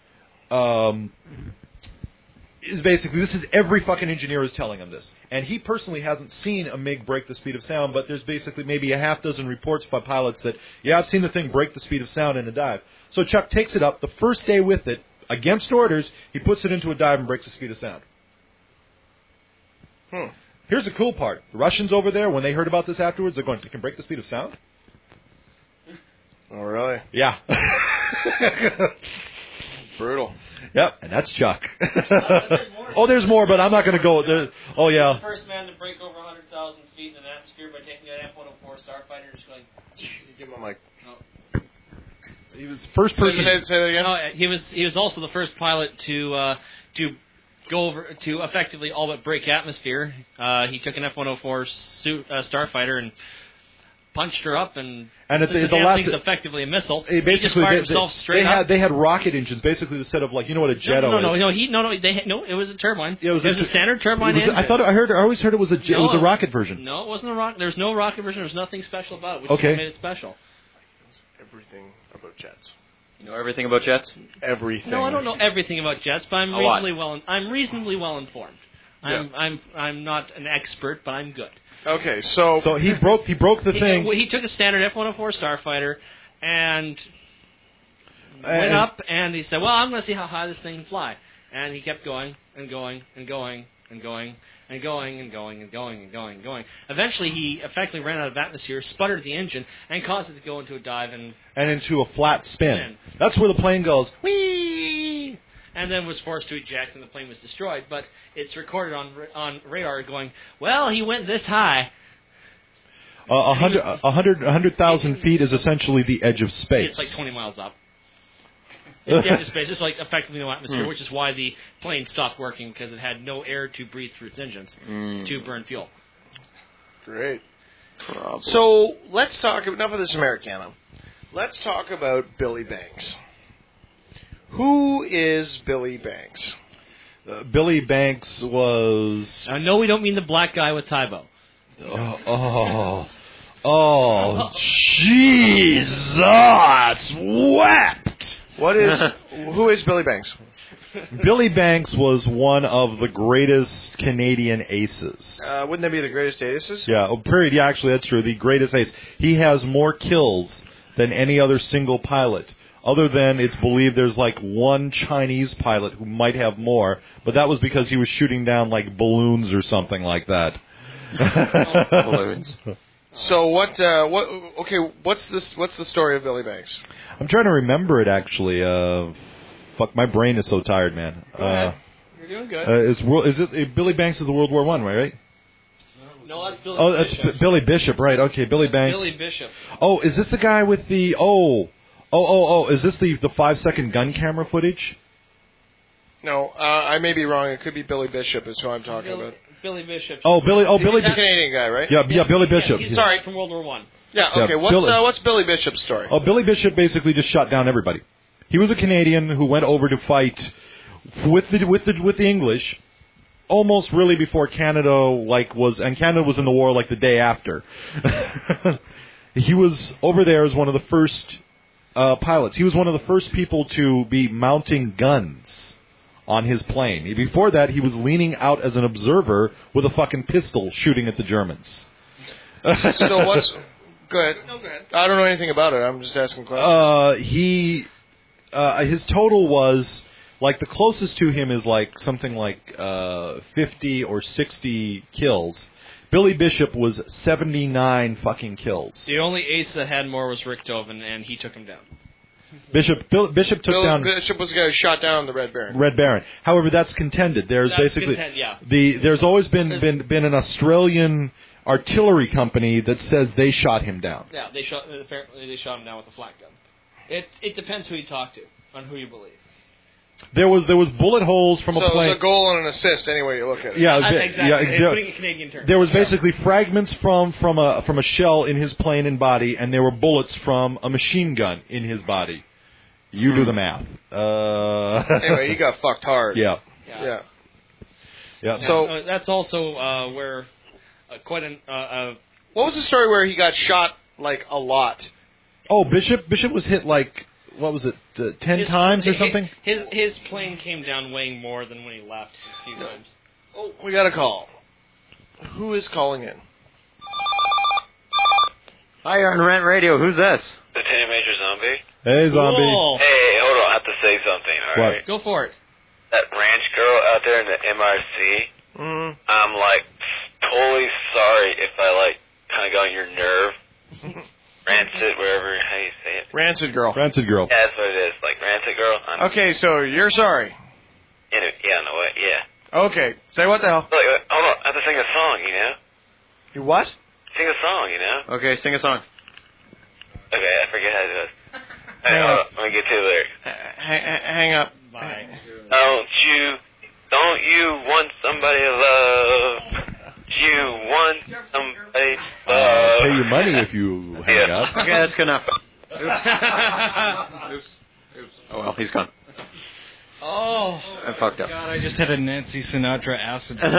This is every fucking engineer is telling him this. And he personally hasn't seen a MiG break the speed of sound, but there's basically maybe a half dozen reports by pilots that, I've seen the thing break the speed of sound in a dive. So Chuck takes it up the first day with it, against orders, he puts it into a dive and breaks the speed of sound. Here's the cool part. The Russians over there, when they heard about this afterwards, they're going, they can break the speed of sound? Oh, really? Yeah. Brutal. Yep, and that's Chuck. There's more, but I'm not going to go there. Oh, yeah. The first man to break over 100,000 feet in an atmosphere by taking an F-104 Starfighter and just going... Give him a mic. No. He was first person... Say that again? No, he was also the first pilot to go over to effectively all but break atmosphere. He took an F-104 Starfighter and punched her up, and at the last thing's effectively a missile. He just fired himself straight up. They had rocket engines, basically instead of what a jet is. No, it was a turbine. Yeah, it was a standard turbine engine. I always heard it was a rocket version. No, it wasn't a rocket. There's no rocket version. There's nothing special about it, which is what made it special. Everything about jets. You know everything about jets? Everything. No, I don't know everything about jets, but I'm reasonably well informed. I'm not an expert, but I'm good. Okay, so he broke the thing. He took a standard F-104 Starfighter and went up, and he said, "Well, I'm going to see how high this thing can fly." And he kept going and going and going and going and going and going and going and going and going. Eventually, he effectively ran out of atmosphere, sputtered the engine, and caused it to go into a dive and into a flat spin. That's where the plane goes whee. And then was forced to eject, and the plane was destroyed. But it's recorded on radar going, well, he went this high. 100,000 feet is essentially the edge of space. It's like 20 miles up. It's the edge of space. It's like effectively no atmosphere, which is why the plane stopped working, because it had no air to breathe through its engines to burn fuel. Great. So let's talk, enough of this Americana. Let's talk about Billy Banks. Who is Billy Banks? Billy Banks was... no, we don't mean the black guy with Tybo. Jesus wept! Who is Billy Banks? Billy Banks was one of the greatest Canadian aces. Wouldn't that be the greatest aces? Yeah, period. Yeah, actually, that's true. The greatest ace. He has more kills than any other single pilot. Other than it's believed there's like one Chinese pilot who might have more, but that was because he was shooting down like balloons or something like that. Balloons. So what's the story of Billy Banks? I'm trying to remember it actually. Fuck, my brain is so tired, man. Go ahead. You're doing good. Is it Billy Banks is the World War I, right? No, that's Billy Bishop. That's Billy Bishop, right? Okay, Billy Banks. Billy Bishop. Oh, is this the guy with the is this the 5-second gun camera footage? No, I may be wrong. It could be Billy Bishop is who I'm talking about. Billy Bishop. Billy. He's a Canadian guy, right? Yeah, Billy Bishop. He's sorry from World War I. Yeah. Okay. What's Billy Bishop's story? Billy Bishop basically just shot down everybody. He was a Canadian who went over to fight with the English, almost really before Canada and Canada was in the war like the day after. He was over there as one of the first pilots. He was one of the first people to be mounting guns on his plane. Before that, he was leaning out as an observer with a fucking pistol shooting at the Germans. So what's... Go ahead. No, go ahead. I don't know anything about it. I'm just asking questions. His total was, like, the closest to him is like something like 50 or 60 kills. Billy Bishop was 79 fucking kills. The only ace that had more was Richthofen, and he took him down. Bishop took down... Bishop was the guy who shot down the Red Baron. Red Baron. However, that's contended. There's there's always been an Australian artillery company that says they shot him down. Yeah, they shot him down with a flak gun. It depends who you talk to, on who you believe. There was bullet holes from a plane. So it was a goal and an assist, any way you look at it. Yeah, exactly. Putting a Canadian term. There was basically fragments from a shell in his plane and body, and there were bullets from a machine gun in his body. You do the math. Anyway, he got fucked hard. Yeah. Yeah. Yeah. So that's also where quite an. what was the story where he got shot like a lot? Oh, Bishop was hit like what was it, 10 times or something? His plane came down weighing more than when he left a few times. Oh, we got a call. Who is calling in? Hi, you're on Rent Radio. Who's this? Lieutenant Major Zombie. Hey, Zombie. Cool. Hey, hold on. I have to say something, all right? Go for it. That ranch girl out there in the MRC, I'm, like, totally sorry if I, like, kind of got on your nerve. Rancid, wherever, how you say it. Rancid girl. Rancid girl. Yeah, that's what it is. Like, rancid girl. Okay, so you're sorry. Yeah, no way, yeah. Okay, say what the hell? Like, hold on. I have to sing a song, you know? You what? Sing a song, you know? Okay, sing a song. Okay, I forget how to do it. Hey, hold on. Let me get to the lyrics. Hang up. Bye. Don't you want somebody to love? You want somebody to love. Pay you money if you hang up. Okay, that's good enough. Oops. Oh, well, he's gone. Oh. I fucked up. God, I just had a Nancy Sinatra acid. No,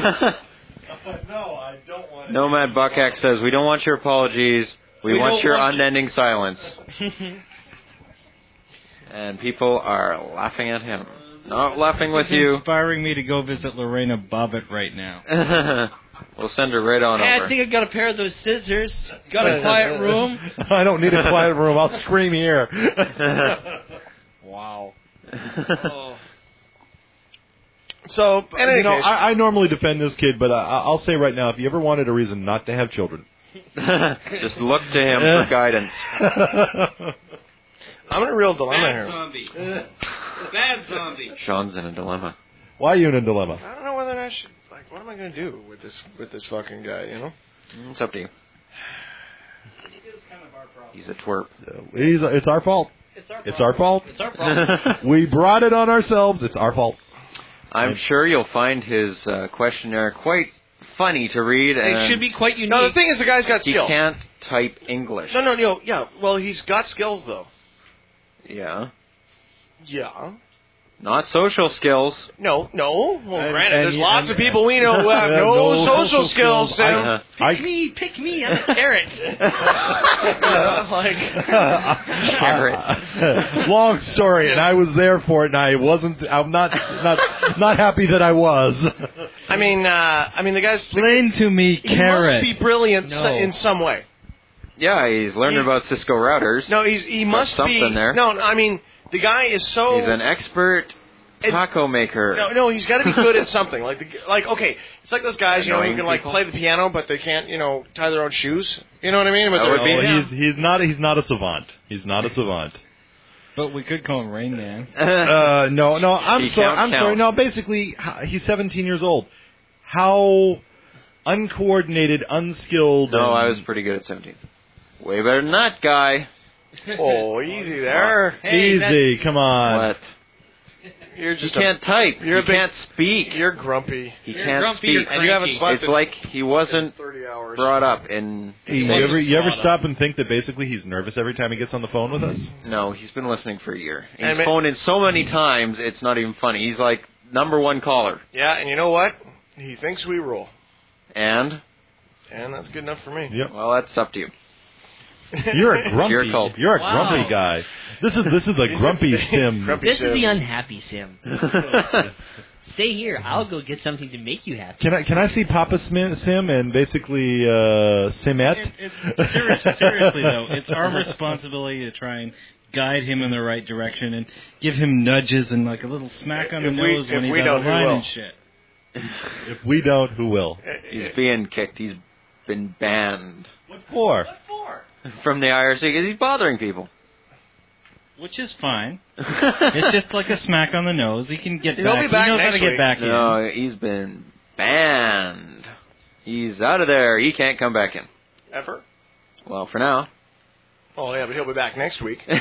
I don't want Nomad Buckhack says, we don't want your apologies. We want your unending silence. And people are laughing at him. Not laughing with you. Inspiring me to go visit Lorena Bobbitt right now. We'll send her right on Hey, over. I think I got a pair of those scissors. Got a quiet room? I don't need a quiet room. I'll scream here. Wow. Oh. So, in any case, I normally defend this kid, but I'll say right now, if you ever wanted a reason not to have children, just look to him for guidance. I'm in a real dilemma Bad here. zombie. Bad zombie. Sean's in a dilemma. why are you in a dilemma? I don't know whether I should. Like, what am I going to do with this fucking guy? You know? It's up to you. He's a twerp. It's our fault. It's our fault. It's our fault. We brought it on ourselves. It's our fault. I'm sure you'll find his questionnaire quite funny to read. It And should be quite unique. No, the thing is, the guy's got he skills. can't type English. No, yeah. Well, he's got skills, though. Yeah. Yeah. Not social skills. No. Well, granted, and there's he- lots and- of people we know who have no social skills, Sam. Pick me, I'm a carrot. Carrot. Long story, and I was there for it, and I'm not happy that I was. I mean, the guy's Explain to me, he carrot. must be brilliant No. in some way. Yeah, he's learning about Cisco routers. No, he must be. something there. No, I mean, the guy is so. He's an expert taco maker. No, he's got to be good at something. Okay, it's like those guys, who Annoying can people. play the piano, but they can't, tie their own shoes. You know what I mean? But That would be him. He's not a savant. He's not a savant. But we could call him Rain Man. No, I'm He sorry. can't I'm sorry. count. No, basically, he's 17 years old. How uncoordinated, unskilled. No, and- I was pretty good at 17. Way better than that guy. Oh, easy there. Easy, come on. What? You're He just can't type. you're a He big- can't speak. You're grumpy. He You're can't grumpy, speak. you're And you haven't cranky. slept It's in like he wasn't 30 hours. brought up in. Hey, you ever stop and think that basically he's nervous every time he gets on the phone with us? No, he's been listening for a year. He's And ma- phoned in so many times, it's not even funny. He's like #1 caller. Yeah, and you know what? He thinks we rule. And, And that's good enough for me. Yep. well, that's up to you. You're a grumpy. You're a cult. You're a Wow. grumpy guy. This is the grumpy sim. Grumpy This Sim. is the unhappy Sim. Stay here. I'll go get something to make you happy. Can I see Papa Sim and basically Simette? Seriously, though, it's our responsibility to try and guide him in the right direction and give him nudges and like a little smack on the If we- nose when if he's we out don't, of who line will? and shit. If we don't, who will? He's being kicked. He's been banned What for? from the IRC because he's bothering people. Which is fine. It's just like a smack on the nose. He can get He'll back. be back he knows how next to get week. back in. No, he's been banned. He's out of there. He can't come back in. Ever? Well, for now. Oh, yeah, but he'll be back next week. Yep.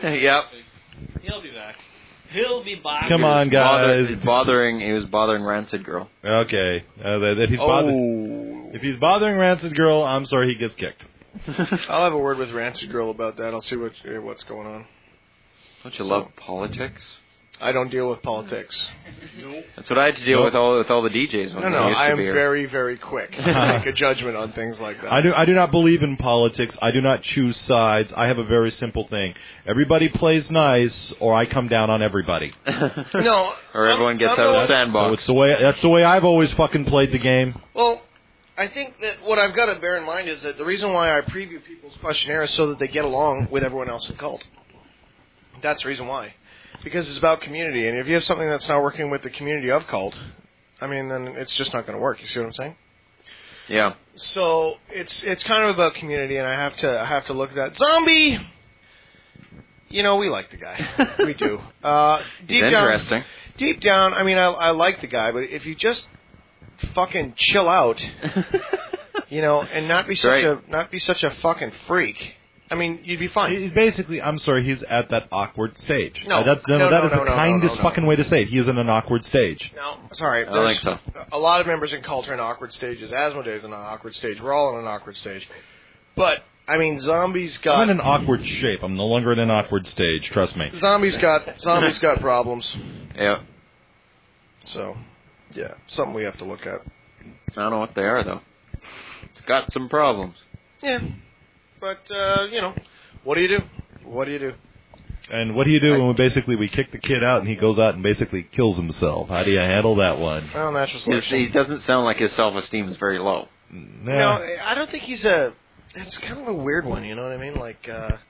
He'll be back. He'll be back. Come on, guys. He was bothering Rancid Girl. Okay. That he's Oh. if he's bothering Rancid Girl, I'm sorry he gets kicked. I'll have a word with Rancid Girl about that. I'll see what's going on. Don't you love politics? I don't deal with politics. That's what I had to deal with all the DJs. When No, they used I to am be here. very, very quick to make a judgment on things like that. I do not believe in politics. I do not choose sides. I have a very simple thing. Everybody plays nice, or I come down on everybody. No. Or everyone gets out of the sandbox. That's the way I've always fucking played the game. Well, I think that what I've got to bear in mind is that the reason why I preview people's questionnaire is so that they get along with everyone else in Cult. That's the reason why. Because it's about community, and if you have something that's not working with the community of Cult, I mean, then it's just not going to work. You see what I'm saying? Yeah. So it's kind of about community, and I have to look at that. Zombie, we like the guy. We do. Interesting. Deep down, I mean, I like the guy, but if you just fucking chill out, and not be such a fucking freak. I mean, you'd be fine. He's basically, I'm sorry, he's at that awkward stage. No, that is the kindest fucking way to say it. He is in an awkward stage. No, sorry. I think so. A lot of members in Cult are in awkward stages. Asmodee's in an awkward stage. We're all in an awkward stage. But, I mean, Zombie's got... I'm in an awkward shape. I'm no longer in an awkward stage. Trust me. Zombie's got problems. Yeah. So, yeah, something we have to look at. I don't know what they are, though. It's got some problems. Yeah. But, what do you do? What do you do? And what do you do when we kick the kid out and he goes out and basically kills himself? How do you handle that one? Well, natural selection. He doesn't sound like his self-esteem is very low. No, I don't think he's it's kind of a weird one, you know what I mean? Like,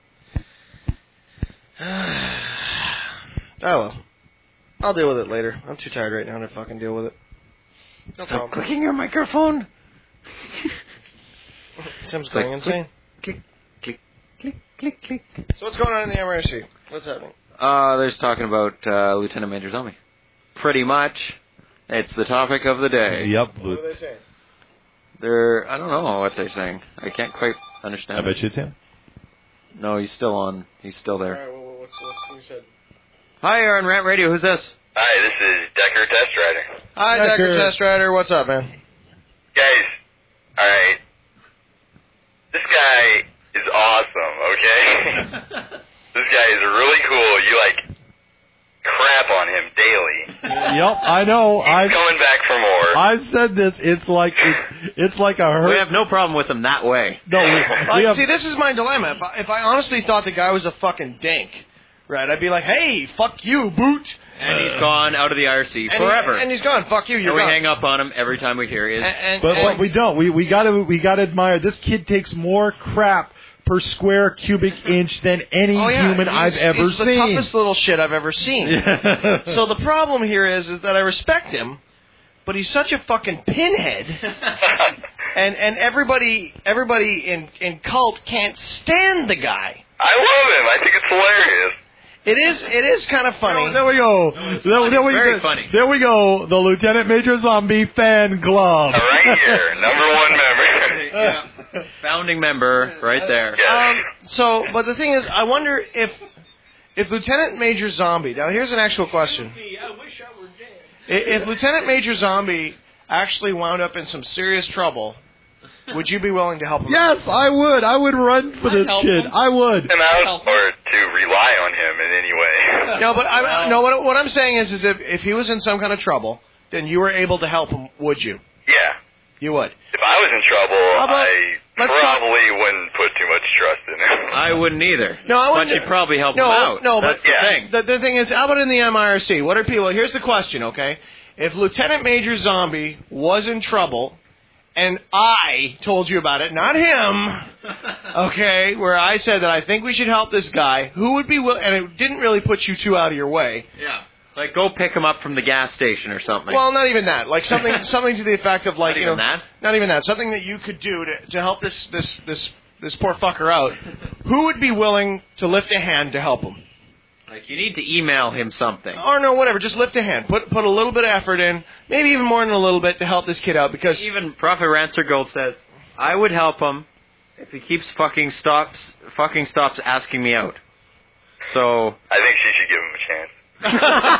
oh, well. I'll deal with it later. I'm too tired right now to fucking deal with it. No problem. Clicking your microphone. Tim's going insane. Click, click, click, click, click. So what's going on in the MRC? What's happening? They're talking about Lieutenant Major Zombie. Pretty much. It's the topic of the day. Yep. What are they saying? I don't know what they're saying. I can't quite understand. I bet you it's him. No, he's still on. He's still there. All right, what's you said? Hi, you're on Rant Radio. Who's this? Hi, this is Decker Test Rider. Hi, Decker Test Rider. What's up, man? Guys, alright. This guy is awesome, okay? This guy is really cool. You, crap on him daily. Yep, I know. He's coming back for more. I've said this. It's like a hurt. We have no problem with him that way. No, we have... See, this is my dilemma. If I honestly thought the guy was a fucking dink, right, I'd be like, hey, fuck you, boot. And he's gone out of the IRC forever. And he's gone. Fuck you, you're and we gone. hang up on him every time we hear his... But we don't. We gotta admire. This kid takes more crap per square cubic inch than any human I've ever seen. seen. He's the toughest little shit I've ever seen. So the problem here is that I respect him, but he's such a fucking pinhead. and everybody in Cult can't stand the guy. I love him. I think it's hilarious. It is kind of funny. Oh, there we go. Very funny. There we go. The Lieutenant Major Zombie fan club. Right here, number one member. Yeah. Founding member, right there. But the thing is, I wonder if Lieutenant Major Zombie. Now, here's an actual question. I wish I were dead. If Lieutenant Major Zombie actually wound up in some serious trouble, would you be willing to help him? Yes, I would. I would run for this kid. I would. Him out or to rely on him in any way. No, but what I'm saying is if he was in some kind of trouble, then you were able to help him, would you? Yeah. You would. If I was in trouble, I probably wouldn't put too much trust in him. I wouldn't either. No, I wouldn't. But you'd probably help him out. No, that's but the thing. The thing is, how about in the MIRC? What are people? Here's the question, okay? If Lieutenant Major Zombie was in trouble, and I told you about it, not him, okay, where I said that I think we should help this guy, who would be willing, and it didn't really put you two out of your way. Yeah. It's like, go pick him up from the gas station or something. Well, not even that. Like something to the effect of like, not even that? Not even that. Something that you could do to help this poor fucker out. Who would be willing to lift a hand to help him? Like, you need to email him something. Or no, whatever. Just lift a hand. Put a little bit of effort in, maybe even more than a little bit, to help this kid out. Because even Prophet Rancer Gold says, I would help him if he keeps fucking stops asking me out. So I think she should give him a chance. Test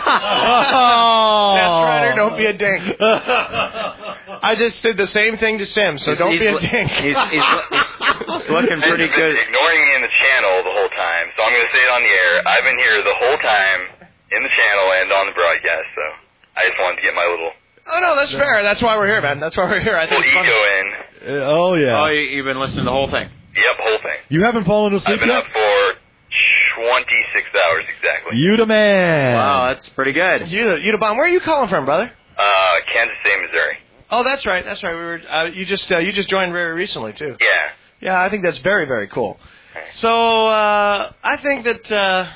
Rider, don't be a dink. I just did the same thing to Sim, so don't be a dink. He's looking pretty good. Ignoring me in the channel the whole time, so I'm going to say it on the air. I've been here the whole time in the channel and on the broadcast, so I just wanted to get my little... Oh, no, that's fair. That's why we're here, man. That's why we're here. I think it's fun. ego in. Oh, yeah. Oh, you've been listening to the whole thing? Yep, whole thing. You haven't fallen asleep I've been yet? up for 26 hours exactly. You the man. Wow, that's pretty good. You the bomb. Where are you calling from, brother? Kansas City, Missouri. Oh, that's right. That's right. We were. You just joined very recently too. Yeah. Yeah, I think that's very, very cool. So I think that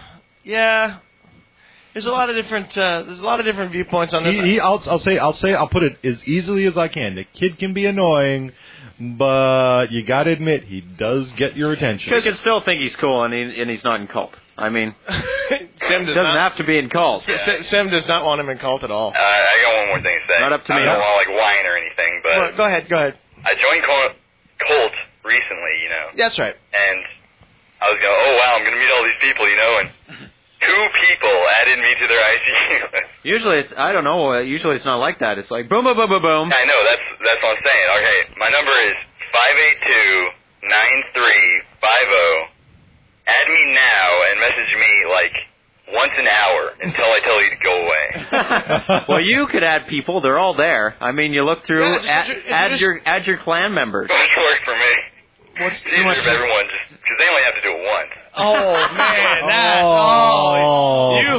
there's a lot of different viewpoints on this. I'll put it as easily as I can. The kid can be annoying, but you got to admit he does get your attention. You can still think he's cool, and he's not in cult. I mean, Sim doesn't have to be in cult. Sim does not want him in cult at all. I got one more thing to say. Not up to me. I don't want to whine or anything, but Well, go ahead. I joined Colt recently, That's right. and I was going, oh wow, I'm going to meet all these people, and 2 people added me to their ICQ list. Usually it's, I don't know, usually it's not like that. It's like boom, boom, boom, boom, boom. I know, that's what I'm saying. Okay, my number is 582-9350. Add me now and message me like once an hour until I tell you to go away. Well, you could add people. They're all there. I mean, you look through, add your clan members. Which works for me. What's It's easier if everyone just, because they only have to do it once. Oh man, you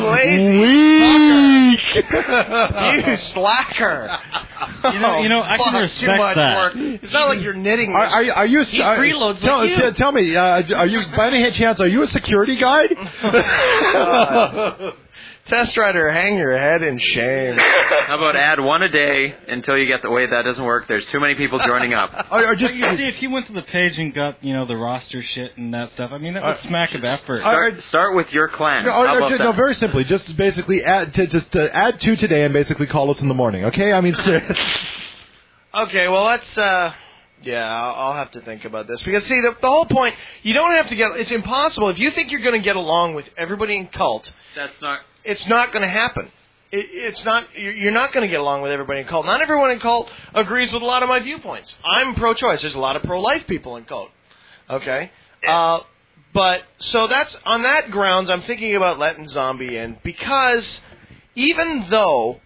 lazy fucker. You slacker. You know, I can respect too much that. Work. It's not like you're knitting. Are you? He freeloads like you. Tell me, are you by any chance? Are you a security guard? Test Rider, hang your head in shame. How about add one a day until you get the way that doesn't work? There's too many people joining up. Or you see, if you went to the page and got the roster shit and that stuff, I mean that would smack of effort. Start with your clan. How about that? No, very simply, just basically add 2 today and basically call us in the morning. Okay, I mean. Okay, well let's. I'll have to think about this because see the whole point. You don't have to get. It's impossible if you think you're going to get along with everybody in cult. That's not. It's not going to happen. It's not. You're not going to get along with everybody in cult. Not everyone in cult agrees with a lot of my viewpoints. I'm pro-choice. There's a lot of pro-life people in cult. Okay, but so that's on that grounds. I'm thinking about letting Zombie in because even though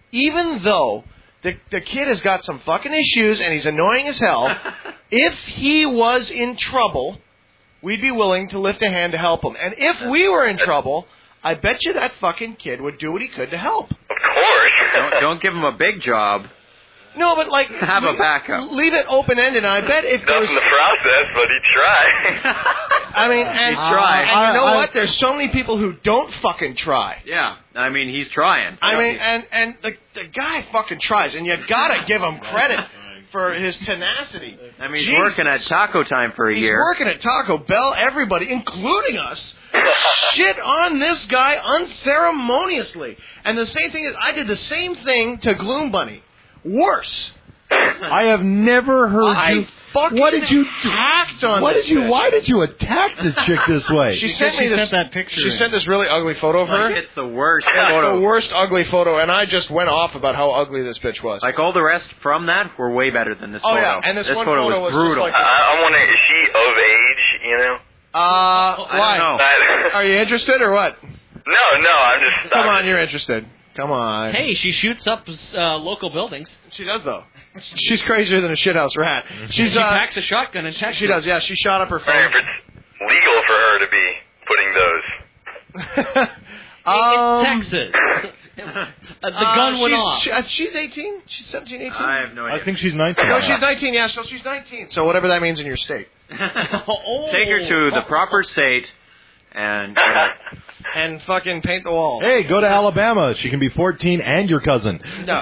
the kid has got some fucking issues and he's annoying as hell, if he was in trouble, we'd be willing to lift a hand to help him. And if we were in trouble, I bet you that fucking kid would do what he could to help. Of course. Don't give him a big job. No, but like have a backup. Leave it open ended. I bet if there was in the process, but he'd try. I mean, and try. And you know what? There's so many people who don't fucking try. Yeah, I mean he's trying. I mean, and the guy fucking tries, and you gotta give him credit for his tenacity. I mean, he's working at Taco Time for a year. He's working at Taco Bell. Everybody, including us, shit on this guy unceremoniously. And the same thing is, I did the same thing to Gloom Bunny. Worse. I have never heard you. What did you act on? Why this did you attack the chick this way? She sent that picture. She sent this really ugly photo of her. It's the worst photo. The worst ugly photo, and I just went off about how ugly this bitch was. Like all the rest from that were way better than this photo. Oh yeah, and this one photo was brutal. Just like I'm wondering, is she of age? Why? Are you interested or what? No, I'm just. Come on, you're interested. Come on. Hey, she shoots up local buildings. She does, though. She's crazier than a shithouse rat. She packs a shotgun and checks. She does, yeah. She shot up her phone. If it's legal for her to be putting those. In Texas. The gun went off. She's 18? She's 17, 18? I have no idea. I think she's 19. No, she's 19, yeah. So she's 19. So whatever that means in your state. Take her to the proper state and... and fucking paint the walls. Hey, go to Alabama. She can be 14 and your cousin. No.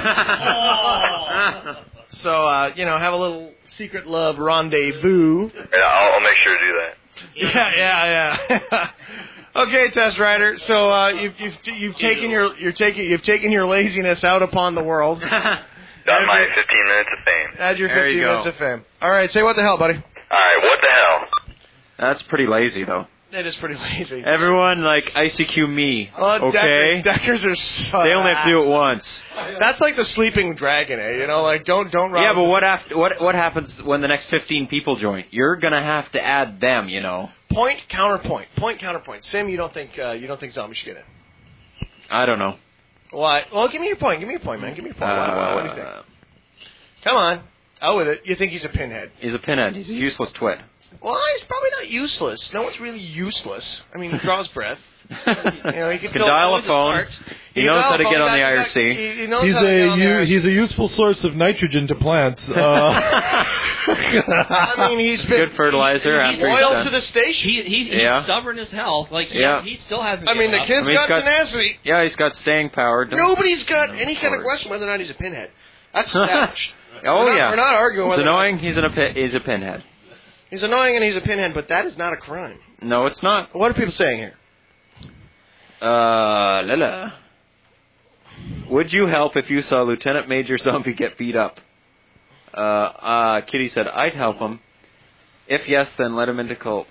So, have a little secret love rendezvous. Yeah, I'll make sure to do that. Yeah. Okay, Test Rider. So you've taken your laziness out upon the world. Got my 15 minutes of fame. Add your 15 minutes of fame. All right, say what the hell, buddy. All right, what the hell? That's pretty lazy, though. It is pretty lazy. Everyone, ICQ me, okay? Deckers are so... They only have to do it once. That's like the sleeping dragon, eh? Don't rouse... Yeah, but what happens when the next 15 people join? You're gonna have to add them, Point, counterpoint. Point, counterpoint. Sim, you don't think Zombie should get in? I don't know. Why? Well, give me your point. Give me your point, man. Give me your point. What do you think? Come on. Out with it. You think he's a pinhead? He's a pinhead. He's a useless twit. Well, he's probably not useless. No one's really useless. I mean, he draws breath. He can dial a phone. He knows how to get on the IRC. He knows how to get on the IRC. He's a useful source of nitrogen to plants. I mean, he's been good fertilizer. He's loyal to the station. He's stubborn as hell. Like he still hasn't. I mean, the kid's got tenacity. Yeah, he's got staying power. Nobody's got any kind of question whether or not he's a pinhead. That's established. We're not arguing. He's annoying. He's a pinhead. He's annoying and he's a pinhead, but that is not a crime. No, it's not. What are people saying here? Would you help if you saw Lieutenant Major Zombie get beat up? Kitty said, I'd help him. If yes, then let him into cult.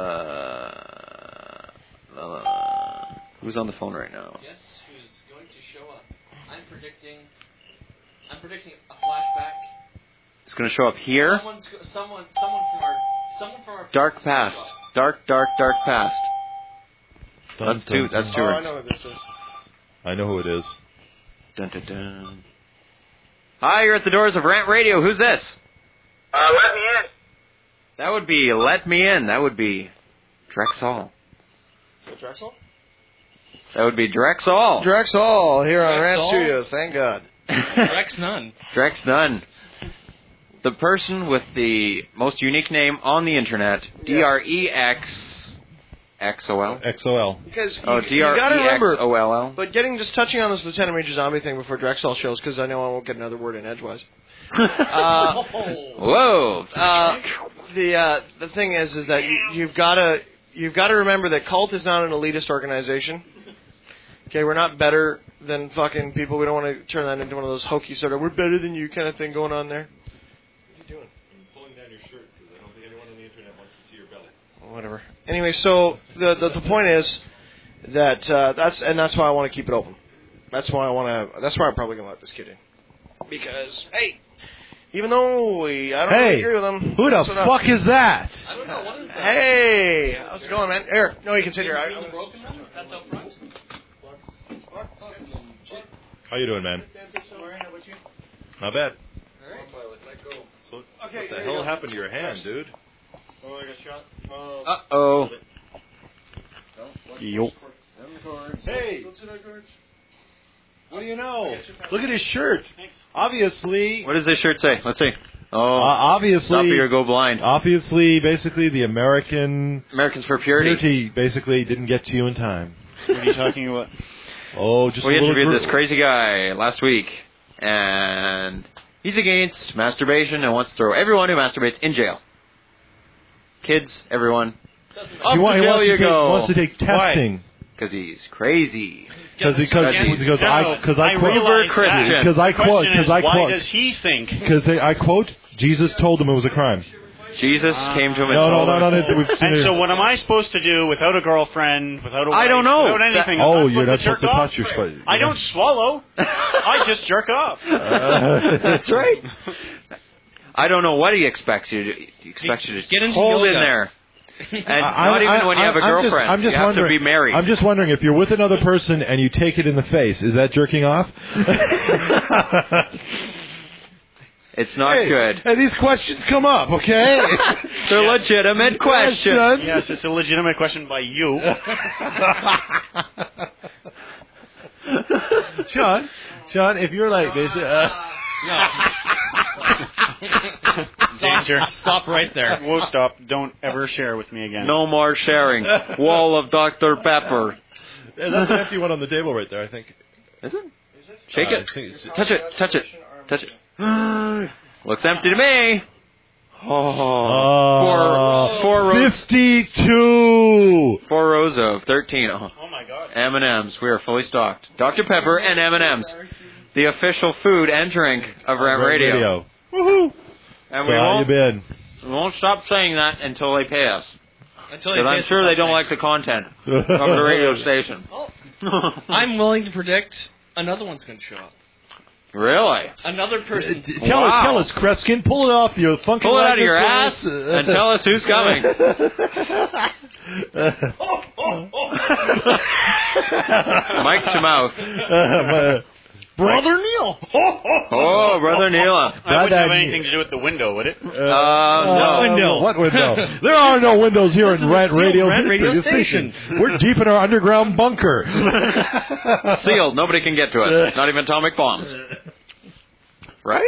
Who's on the phone right now? Guess who's going to show up? I'm predicting a flashback. It's going to show up here. Someone from our dark past. Dark past. That's two. That's two. I know who this is. I know who it is. Dun, dun, dun. Hi, you're at the doors of Rant Radio. Who's this? Let me in. That would be Let Me In. That would be Drexall. Is it Drexall? That would be Drexall. Drexall here on Rant Studios. Thank God. Drex Nunn. Drex Nunn. The person with the most unique name on the internet. DREXXOL. XOL. Because you got to remember, DREXOLL. but just touching on this Lieutenant Major Zombie thing before Drexall shows, because I know I won't get another word in edgewise. Whoa. The thing is that you've got to remember that cult is not an elitist organization. Okay, we're not better than fucking people. We don't want to turn that into one of those hokey sort of we're better than you kind of thing going on there. What are you doing? I'm pulling down your shirt because I don't think anyone on the internet wants to see your belly. Whatever. Anyway, so the point is that that's why I want to keep it open. That's why I'm probably gonna let this kid in. Because hey, even though I don't really agree with him. Who the fuck is that? I don't know. What is that? Hey, how's it going, man? Here, no, you can sit here. That's up front. How you doing, man? Not bad. So, what the hell happened to your hand, dude? Oh, I got shot. Uh-oh. Yo. Hey! What do you know? Look at his shirt. Obviously. What does this shirt say? Let's see. Oh, obviously. Stop or go blind. Obviously, basically, the Americans for Purity basically didn't get to you in time. What are you talking about? Oh, just we a little interviewed this crazy guy last week, and he's against masturbation and wants to throw everyone who masturbates in jail. Kids, everyone. He wants to take testing. Because he's crazy. Because I quote. Why does he think? Because I quote. Jesus told him it was a crime. Jesus came to him and told him. And so what am I supposed to do without a girlfriend, without a wife, I don't know. without anything? You're not supposed to touch your spot. I don't swallow. I just jerk off. That's right. I don't know what he expects you to do. He expects you to get into hold yoga. in there. And not even when you have a girlfriend. You have to be married. I'm just wondering, if you're with another person and you take it in the face, is that jerking off? It's not good. Hey, these questions come up, okay? They're legitimate questions. Yes, it's a legitimate question by you. Sean, if you're like this... No. Danger. Stop right there. Whoa, stop. Don't ever share with me again. No more sharing. Wall of Dr. Pepper. Yeah, that's an empty one on the table right there, I think. Is it? Shake it. Touch it. Touch it. Touch it. Looks empty to me. Four rows. 52. 4 rows of 13. Oh my God. M&Ms. We are fully stocked. Dr. Pepper and M&Ms. The official food and drink of Ram Radio. Woohoo! And so how you been? We won't stop saying that until they pay us. Because I'm sure they don't like the content of the radio station. I'm willing to predict another one's going to show up. Really? Another person. Tell us, Kreskin. Pull it off your funky. Pull it out of your ass and tell us who's coming. Mic to mouth. Brother Neil. Oh, Brother Neil. That wouldn't have anything to do with the window, would it? No. What window? There are no windows here in Red Radio Station. We're deep in our underground bunker. Sealed. Nobody can get to us. Not even atomic bombs. Right?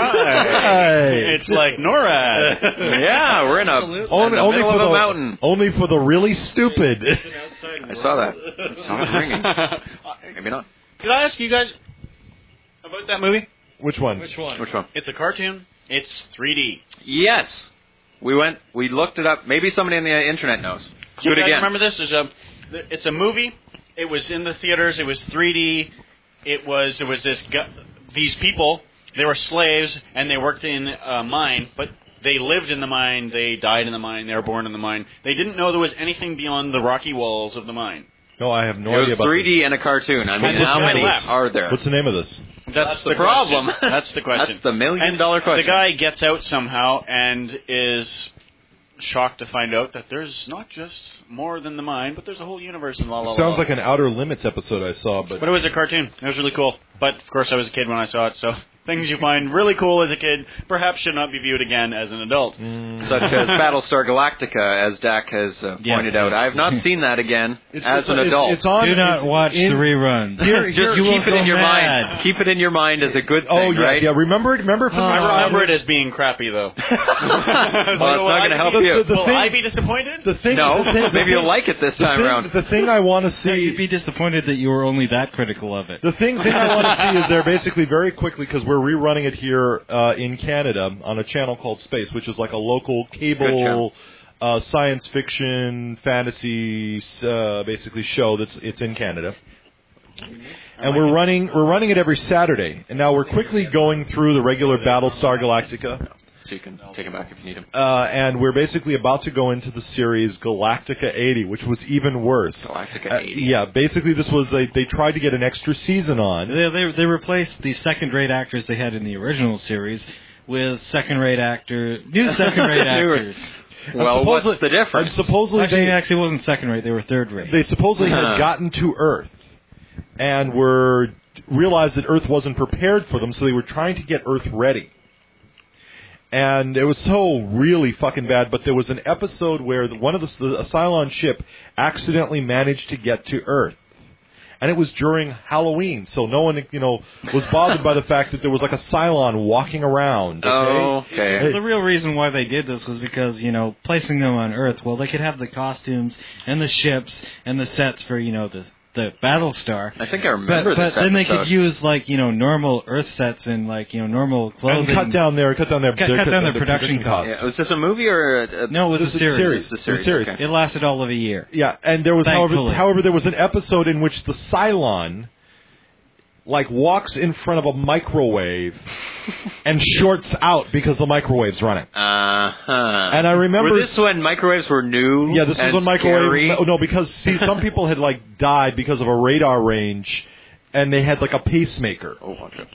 It's like NORAD. Yeah, we're in the middle of a mountain. Only for the really stupid. I saw that. I saw it ringing. Maybe not. Did I ask you guys about that movie? Which one? Which one? It's a cartoon. It's 3D. Yes. We looked it up. Maybe somebody on the internet knows. Do it again. Remember this? It's a movie. It was in the theaters. It was 3D. There was these people. They were slaves, and they worked in a mine, but they lived in the mine, they died in the mine, they were born in the mine. They didn't know there was anything beyond the rocky walls of the mine. No, I have no idea about 3D this. and a cartoon. I mean, how many are there? What's the name of this? That's the problem. That's the question. That's the $1 million question. The guy gets out somehow and is shocked to find out that there's not just more than the mine, but there's a whole universe and la la la. Sounds like an Outer Limits episode I saw, but it was a cartoon. It was really cool. But of course, I was a kid when I saw it, so things you find really cool as a kid perhaps should not be viewed again as an adult. Such as Battlestar Galactica, as Dak has pointed out. I have not seen that again as an adult. It's on, Do not watch the reruns. Just keep it in your mind. Keep it in your mind as a good thing, right? Yeah, remember from I remember it as being crappy, though. Well, it's not going to help you. Will I be disappointed? Maybe you'll like it this time around. The thing I want to see... You'd be disappointed that you were only that critical of it. The thing I want to see is they're basically very quickly, because we're rerunning it here in Canada on a channel called Space, which is like a local cable science fiction, fantasy, basically show it's in Canada. And we're running it every Saturday. And now we're quickly going through the regular Battlestar Galactica. So you can take them back if you need them. And we're basically about to go into the series Galactica 80, which was even worse. Galactica 80. Yeah, basically this was they tried to get an extra season on. They replaced the second-rate actors they had in the original series with new second-rate actors. Well, what's the difference? Supposedly actually, it wasn't second-rate; they were third-rate. They supposedly had gotten to Earth and realized that Earth wasn't prepared for them, so they were trying to get Earth ready. And it was so really fucking bad, but there was an episode where one of the Cylon ship accidentally managed to get to Earth. And it was during Halloween, so no one, was bothered by the fact that there was like a Cylon walking around. Okay. The real reason why they did this was because, placing them on Earth, well, they could have the costumes and the ships and the sets for, the Battlestar. I think I remember this But then they could use normal Earth sets and normal clothing. And cut down their production costs. Yeah, was this a movie or No, it was a series. It was a series. Okay. It lasted all of a year. Yeah, and there was however there was an episode in which the Cylon walks in front of a microwave and shorts out because the microwave's running. And I remember... Were this when microwaves were new? Yeah, this was when microwave... No, because, some people had, died because of a radar range, and they had, a pacemaker. Oh, watch it.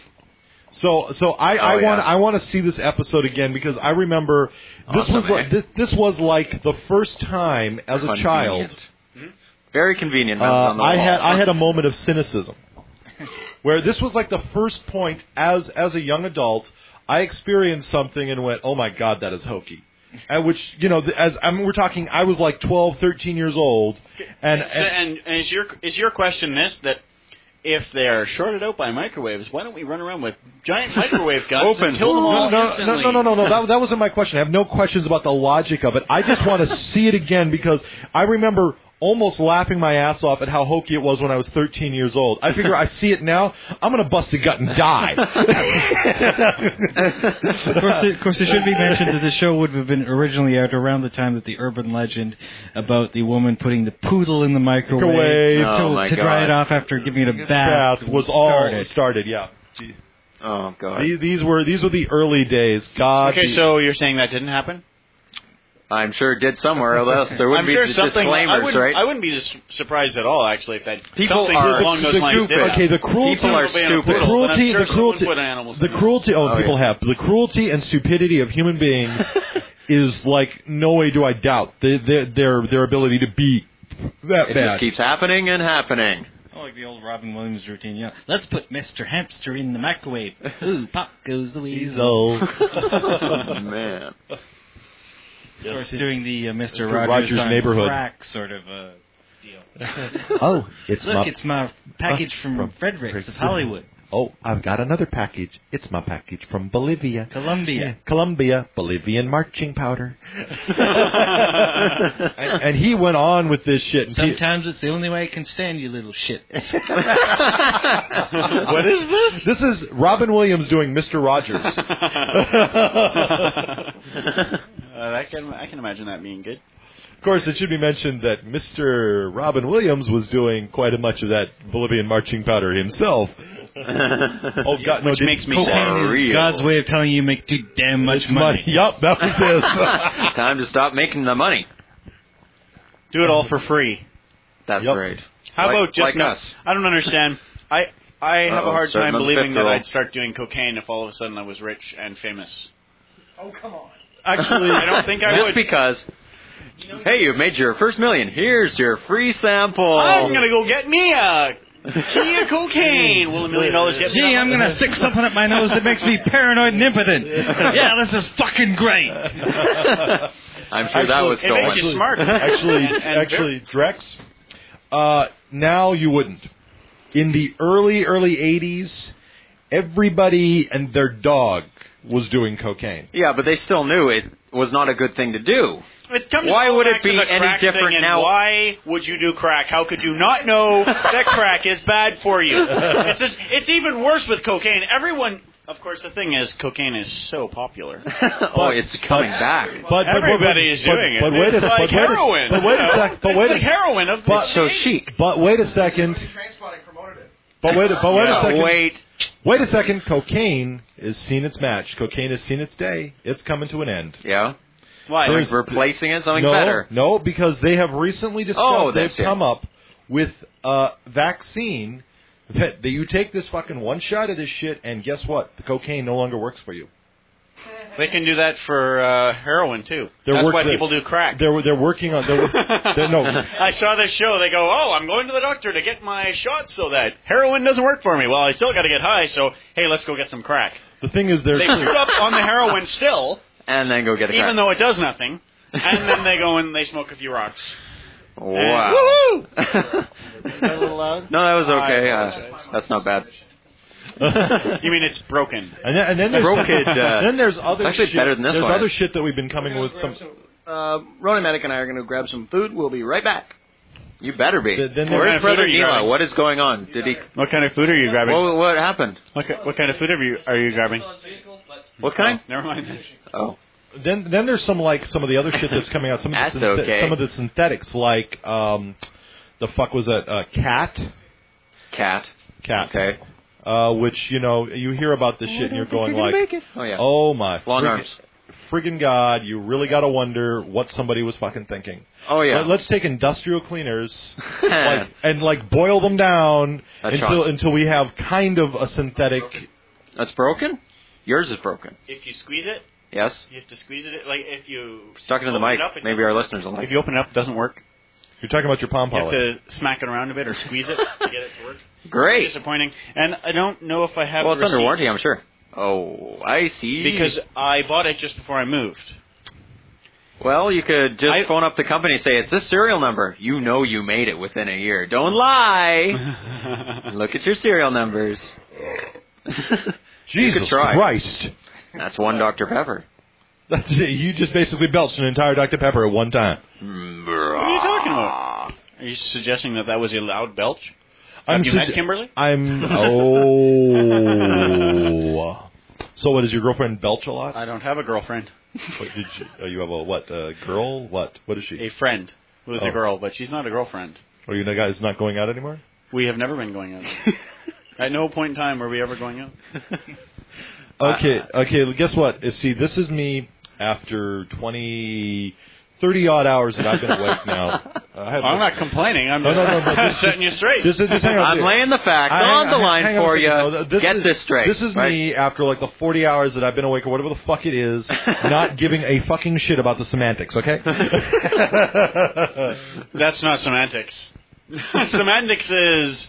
So I want to see this episode again because I remember this was like the first time as a child. Very convenient. I had a moment of cynicism. Where this was like the first point as a young adult, I experienced something and went, oh my God, that is hokey. And which, we're talking, I was 12, 13 years old. And is your question that if they're shorted out by microwaves, why don't we run around with giant microwave guns and kill them all instantly? No, that wasn't my question. I have no questions about the logic of it. I just want to see it again because I remember almost laughing my ass off at how hokey it was when I was 13 years old. I figure I see it now, I'm going to bust a gut and die. Of course, it should be mentioned that the show would have been originally out around the time that the urban legend about the woman putting the poodle in the microwave to dry it off after giving it a bath was all started. Yeah. Gee. Oh God. These were the early days. God. Okay, so you're saying that didn't happen? I'm sure it did somewhere else. There wouldn't be disclaimers, right? I wouldn't be surprised at all, actually, if that people something are along those lines did. Okay, the cruelty. People are stupid. The cruelty. Oh, people have the cruelty and stupidity of human beings is no way do I doubt their ability to be that It bad. just keeps happening and happening. Oh, like the old Robin Williams routine. Yeah, let's put Mr. Hamster in the microwave. Ooh, pop goes the weasel. Oh, man. Of course, doing the Mr. Rogers Rogers on neighborhood. crack sort of deal. Oh, it's Look, it's my package from Fredericks of Hollywood. Oh, I've got another package. It's my package from Bolivia. Colombia. Colombia, Bolivian marching powder. and he went on with this shit. And Sometimes it's the only way I can stand you little shit. what is this? This is Robin Williams doing Mr. Rogers. I can imagine that being good. Of course, it should be mentioned that Mr. Robin Williams was doing quite a much of that Bolivian marching powder himself. Oh, God, Which makes me cocaine sad. is God's way of telling you make too damn much money. Yup, that was his. Time to stop making the money. Do it all for free. That's right. How Like- about just like not? us? I don't understand. I have a hard starting time on the believing fifth that roll. I'd start doing cocaine if all of a sudden I was rich and famous. Oh, come on. Actually, I don't think I Just would. because. Hey, you've made your first million. Here's your free sample. I'm gonna go get me a Kia cocaine. Will $1 million get me? Gee, I'm going to stick something up my nose that makes me paranoid and impotent. Yeah, this is fucking great. I'm sure that was It stolen. makes you smart. Actually, Drex, now you wouldn't. In the early 80s, everybody and their dog was doing cocaine. Yeah, but they still knew it was not a good thing to do. It comes Why all would back it be to the any crack different thing, and now? Why would you do crack? How could you not know that crack is bad for you? It's even worse with cocaine. Everyone, of course, the thing is, cocaine is so popular. It's coming back. Everybody is doing it. But wait a It's like heroin. But wait a sec. But wait It's the heroin of but, so chic. But wait a second. But wait a second. Wait a second. Cocaine has seen its match. Cocaine has seen its day. It's coming to an end. Yeah. Why? So replacing it something better. No, because they have recently discovered they've that's it. come up with a vaccine that you take this fucking one shot of this shit, and guess what? The cocaine no longer works for you. They can do that for heroin too. That's why people do crack. They're working on. No. I saw this show. They go, "Oh, I'm going to the doctor to get my shot so that heroin doesn't work for me." Well, I still got to get high, so hey, let's go get some crack. The thing is, they put up on the heroin still, and then go get a crack. even though it does nothing, and then they go and they smoke a few rocks. Wow. Woohoo! Is that a little loud? No, that was okay. That's not bad. You mean it's broken? And then there's Broken, then there's other actually shit. better than this there's one other is. shit that we've been coming with some. Ronnie Medic and I are going to grab some food. We'll be right back. You better be. Then Where's Brother you Nima? grabbing? What is going on? Did he? What kind of food are you grabbing? What happened? What kind of food are you grabbing? What kind? Oh, never mind. Oh. Then there's some of the other shit that's coming out. Some of That's the okay. some of the synthetics, like the fuck was that? Cat. Cat. Okay. Which you hear about this shit and you're going like, Oh yeah. oh my Long arms. friggin' God, you really got to wonder what somebody was fucking thinking. Oh yeah. Let's take industrial cleaners and boil them down until we have kind of a synthetic. That's broken? Yours is broken. If you squeeze it, Yes. you have to squeeze it. Like if you Talking to the open mic. it up, it Maybe doesn't our work. listeners will like If you open it up, it doesn't work. You're talking about your palm You have pilot. to smack it around a bit or squeeze it to get it to work. Great. Disappointing. And I don't know if I have. Well, it's under receipts warranty, I'm sure. Oh, I see. because I bought it just before I moved. Well, you could just phone up the company and say, it's this serial number. You know you made it within a year. Don't lie. Look at your serial numbers. Jesus you could try. Christ. That's one Dr. Pepper. That's it. You just basically belched an entire Dr. Pepper at one time. What are you talking about? Are you suggesting that was a loud belch? I'm Have you met Kimberly? So what, does your girlfriend belch a lot? I don't have a girlfriend. What, you have a girl? What is she? A friend who is a girl, but she's not a girlfriend. Are you guys not going out anymore? We have never been going out. At no point in time were we ever going out. Okay, guess what? See, this is me after 30 odd hours that I've been awake now. I'm not complaining. I'm No, just no, but setting you straight. Just hang on. I'm laying the facts on the line for you. Get this straight. This is me after like the 40 hours that I've been awake or whatever the fuck it is, not giving a fucking shit about the semantics, okay? That's not semantics. Semantics is...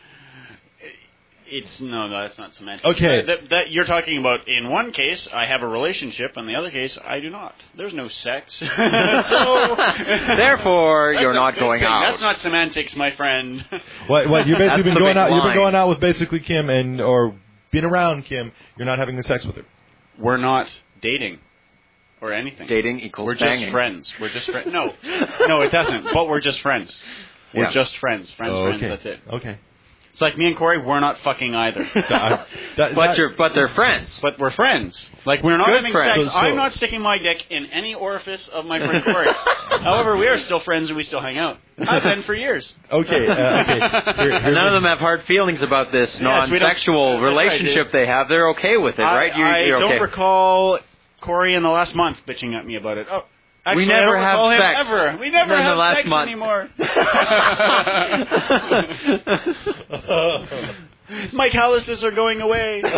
No, that's not semantics. Okay. That you're talking about, in one case, I have a relationship, in the other case, I do not. There's no sex. So... Therefore, you're not going thing. out. That's not semantics, my friend. What you've basically been going out. line. You've been going out with basically Kim or been around Kim. You're not having sex with her. We're not dating. Or anything. Dating equals We're banging. just friends. We're just friends. No, it doesn't. But we're just friends. We're just friends. Friends, that's it. Okay. It's like me and Corey, we're not fucking either. But they're friends. But we're friends. Like, we're not Good having friends. sex. I'm not sticking my dick in any orifice of my friend Corey. However, we are still friends and we still hang out. I've been for years. Okay. None of them have hard feelings about this non-sexual relationship they have. They're okay with it, right? I you're don't okay. recall Corey in the last month bitching at me about it. Oh. Actually, we never I don't have sex. Him ever. We never have last sex month. anymore. My calluses are going away. Does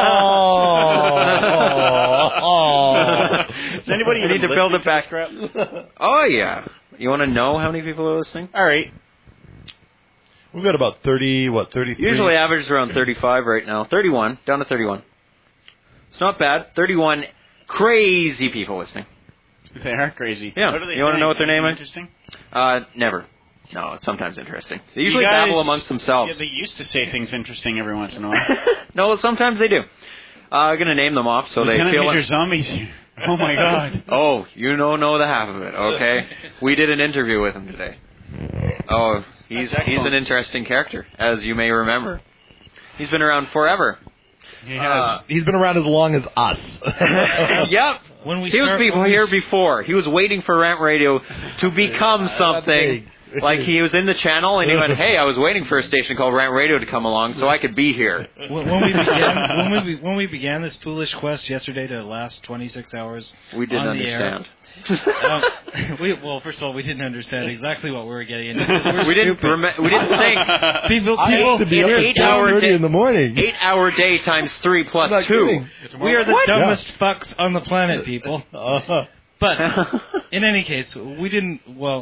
anybody need to build it back? Crap? Oh, yeah. You want to know how many people are listening? All right. We've got about 33? Usually average around 35 right now. 31. Down to 31. It's not bad. 31 crazy people listening. They are crazy. Yeah. What are they you want to know what their name is? Interesting? Never. No, it's sometimes interesting. They usually babble amongst themselves. Yeah, they used to say things interesting every once in a while. No, sometimes they do. I'm going to name them off so Lieutenant they feel Major Zombies here. Oh, my God. Oh, you don't know the half of it, okay? We did an interview with him today. Oh, he's an interesting character, as you may remember. He's been around forever. He has. He's been around as long as us. Yep. He was here before. He was waiting for Rant Radio to become something. Like he was in the channel and he went, "Hey, I was waiting for a station called Rant Radio to come along so I could be here." When we began this foolish quest yesterday to last 26 hours, we didn't understand. First of all, we didn't understand exactly what we were getting into. We didn't think. People to be up at 8:30 in the morning. 8-hour day times 3 plus 2. We are the dumbest fucks on the planet, people. But in any case, we didn't.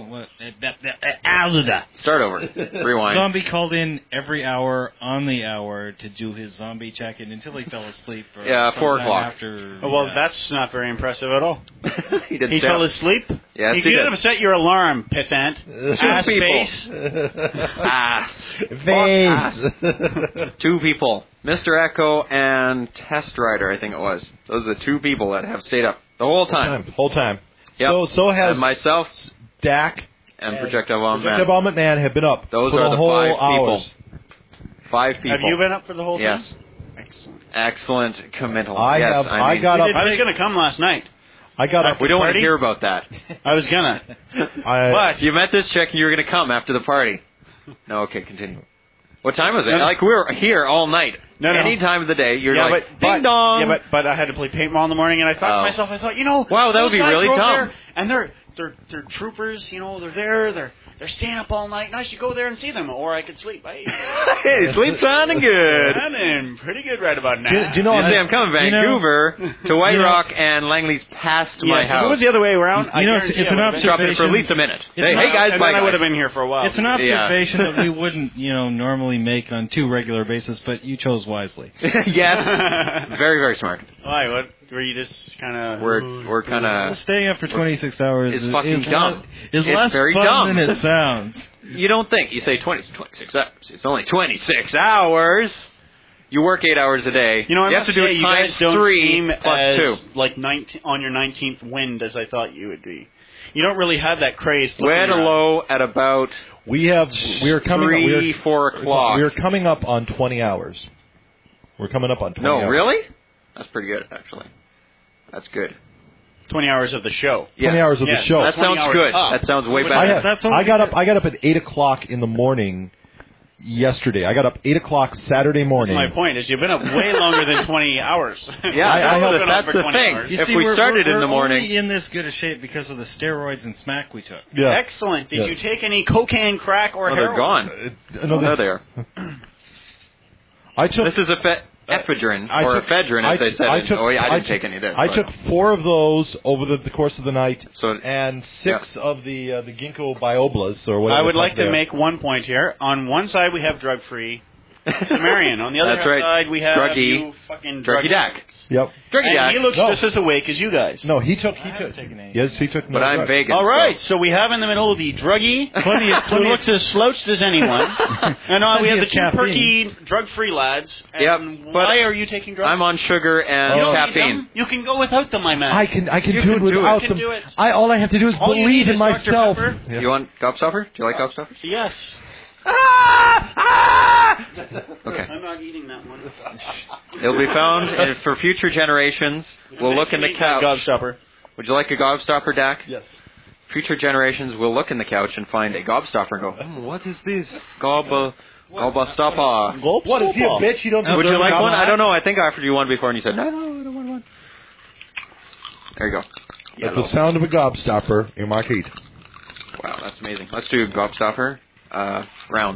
Start over. Rewind. Zombie called in every hour on the hour to do his zombie check-in until he fell asleep. 4 o'clock. After, that's not very impressive at all. He fell asleep? Yes, he could have set your alarm, pissant. Ass face. 2 people. Mr. Echo and Test Rider, I think it was. Those are the 2 people that have stayed up the whole time. Yep. So has and myself, Dak, and Projectile Vomit Man. Projectile Vomit Man have been up. Those for are the whole 5 hours. people. 5 people. Have you been up for the whole thing? Yes. Excellent committal. I got up. I was going to come last night. I got up. We don't want to hear about that. I was gonna. But you met this chick and you were going to come after the party. No, okay, continue. What time was it? Like, we were here all night. No. Any time of the day, you're like, ding dong. Yeah, but I had to play paintball in the morning, and I thought to myself, wow, that would be really dumb. And they're troopers, they're there, they're staying up all night, and I should go there and see them, or I could sleep. Hey, sleep sounding good. Sounding pretty good right about now. Do you know what I'm coming Vancouver to White Rock and Langley's past my house. If it was the other way around, it's an observation. Dropped it for at least a minute. Hey guys, bye. I would have been here for a while. It's an observation that we wouldn't, normally make on 2 regular basis, but you chose wisely. Yes, very, very smart. Why? What were you just kind of? We're kind of staying up for 26 hours. Is fucking dumb. It's less very fun dumb. than it sounds. You don't think? You say 26 hours. It's only 26 hours. You work 8 hours a day. I you have to do it times 3 plus 2. Like 19 on your 19th wind, as I thought you would be. You don't really have that craze. We're at a low at about. We are coming 3, 4 o'clock. We are coming up on 20 hours. We're coming up on 20 hours. No, really? That's pretty good, actually. That's good. 20 hours of the show. 20 hours of the show. That sounds good. That sounds way better. I got up at 8 o'clock in the morning yesterday. I got up 8 o'clock Saturday morning. That's my point. Is you've been up way longer than 20 hours. Yeah, that's the thing. If we started in the morning, we're only in this good a shape because of the steroids and smack we took. Yeah. Excellent. Did you take any cocaine, crack, or heroin? They're gone. No, they are. This is ephedrine, or ephedrine, as they said. I didn't take any of this. I took 4 of those over the course of the night, and 6 of the ginkgo bioblas, or whatever. I would like to make one point here. On one side, we have drug-free Sumerian. On the other side, we have Druggy Dak. Yep. Druggy Dak. He looks just as awake as you guys. No, he took. Yes, he took. But I'm vegan. All right, so we have in the middle the Druggy, who looks as slouched as anyone, and we have the 2 perky drug-free lads. And why are you taking drugs? I'm on sugar and caffeine. You can go without them, my man. I can do it without them. All I have to do is believe in myself. Yeah. You want gobstopper? Do you like gobstoppers? Yes. Okay. I'm not eating that one. It'll be found for future generations. We'll look in the couch. Gobstopper. Would you like a gobstopper, Dak? Yes. Future generations will look in the couch and find a gobstopper and go, what is this? Gobstopper. What, is he a bitch? You don't Would you like one? I don't know. I think I offered you one before and you said, no, I don't want one. There you go. That's the sound of a gobstopper in my feet. Wow, that's amazing. Let's do gobstopper. Rounds.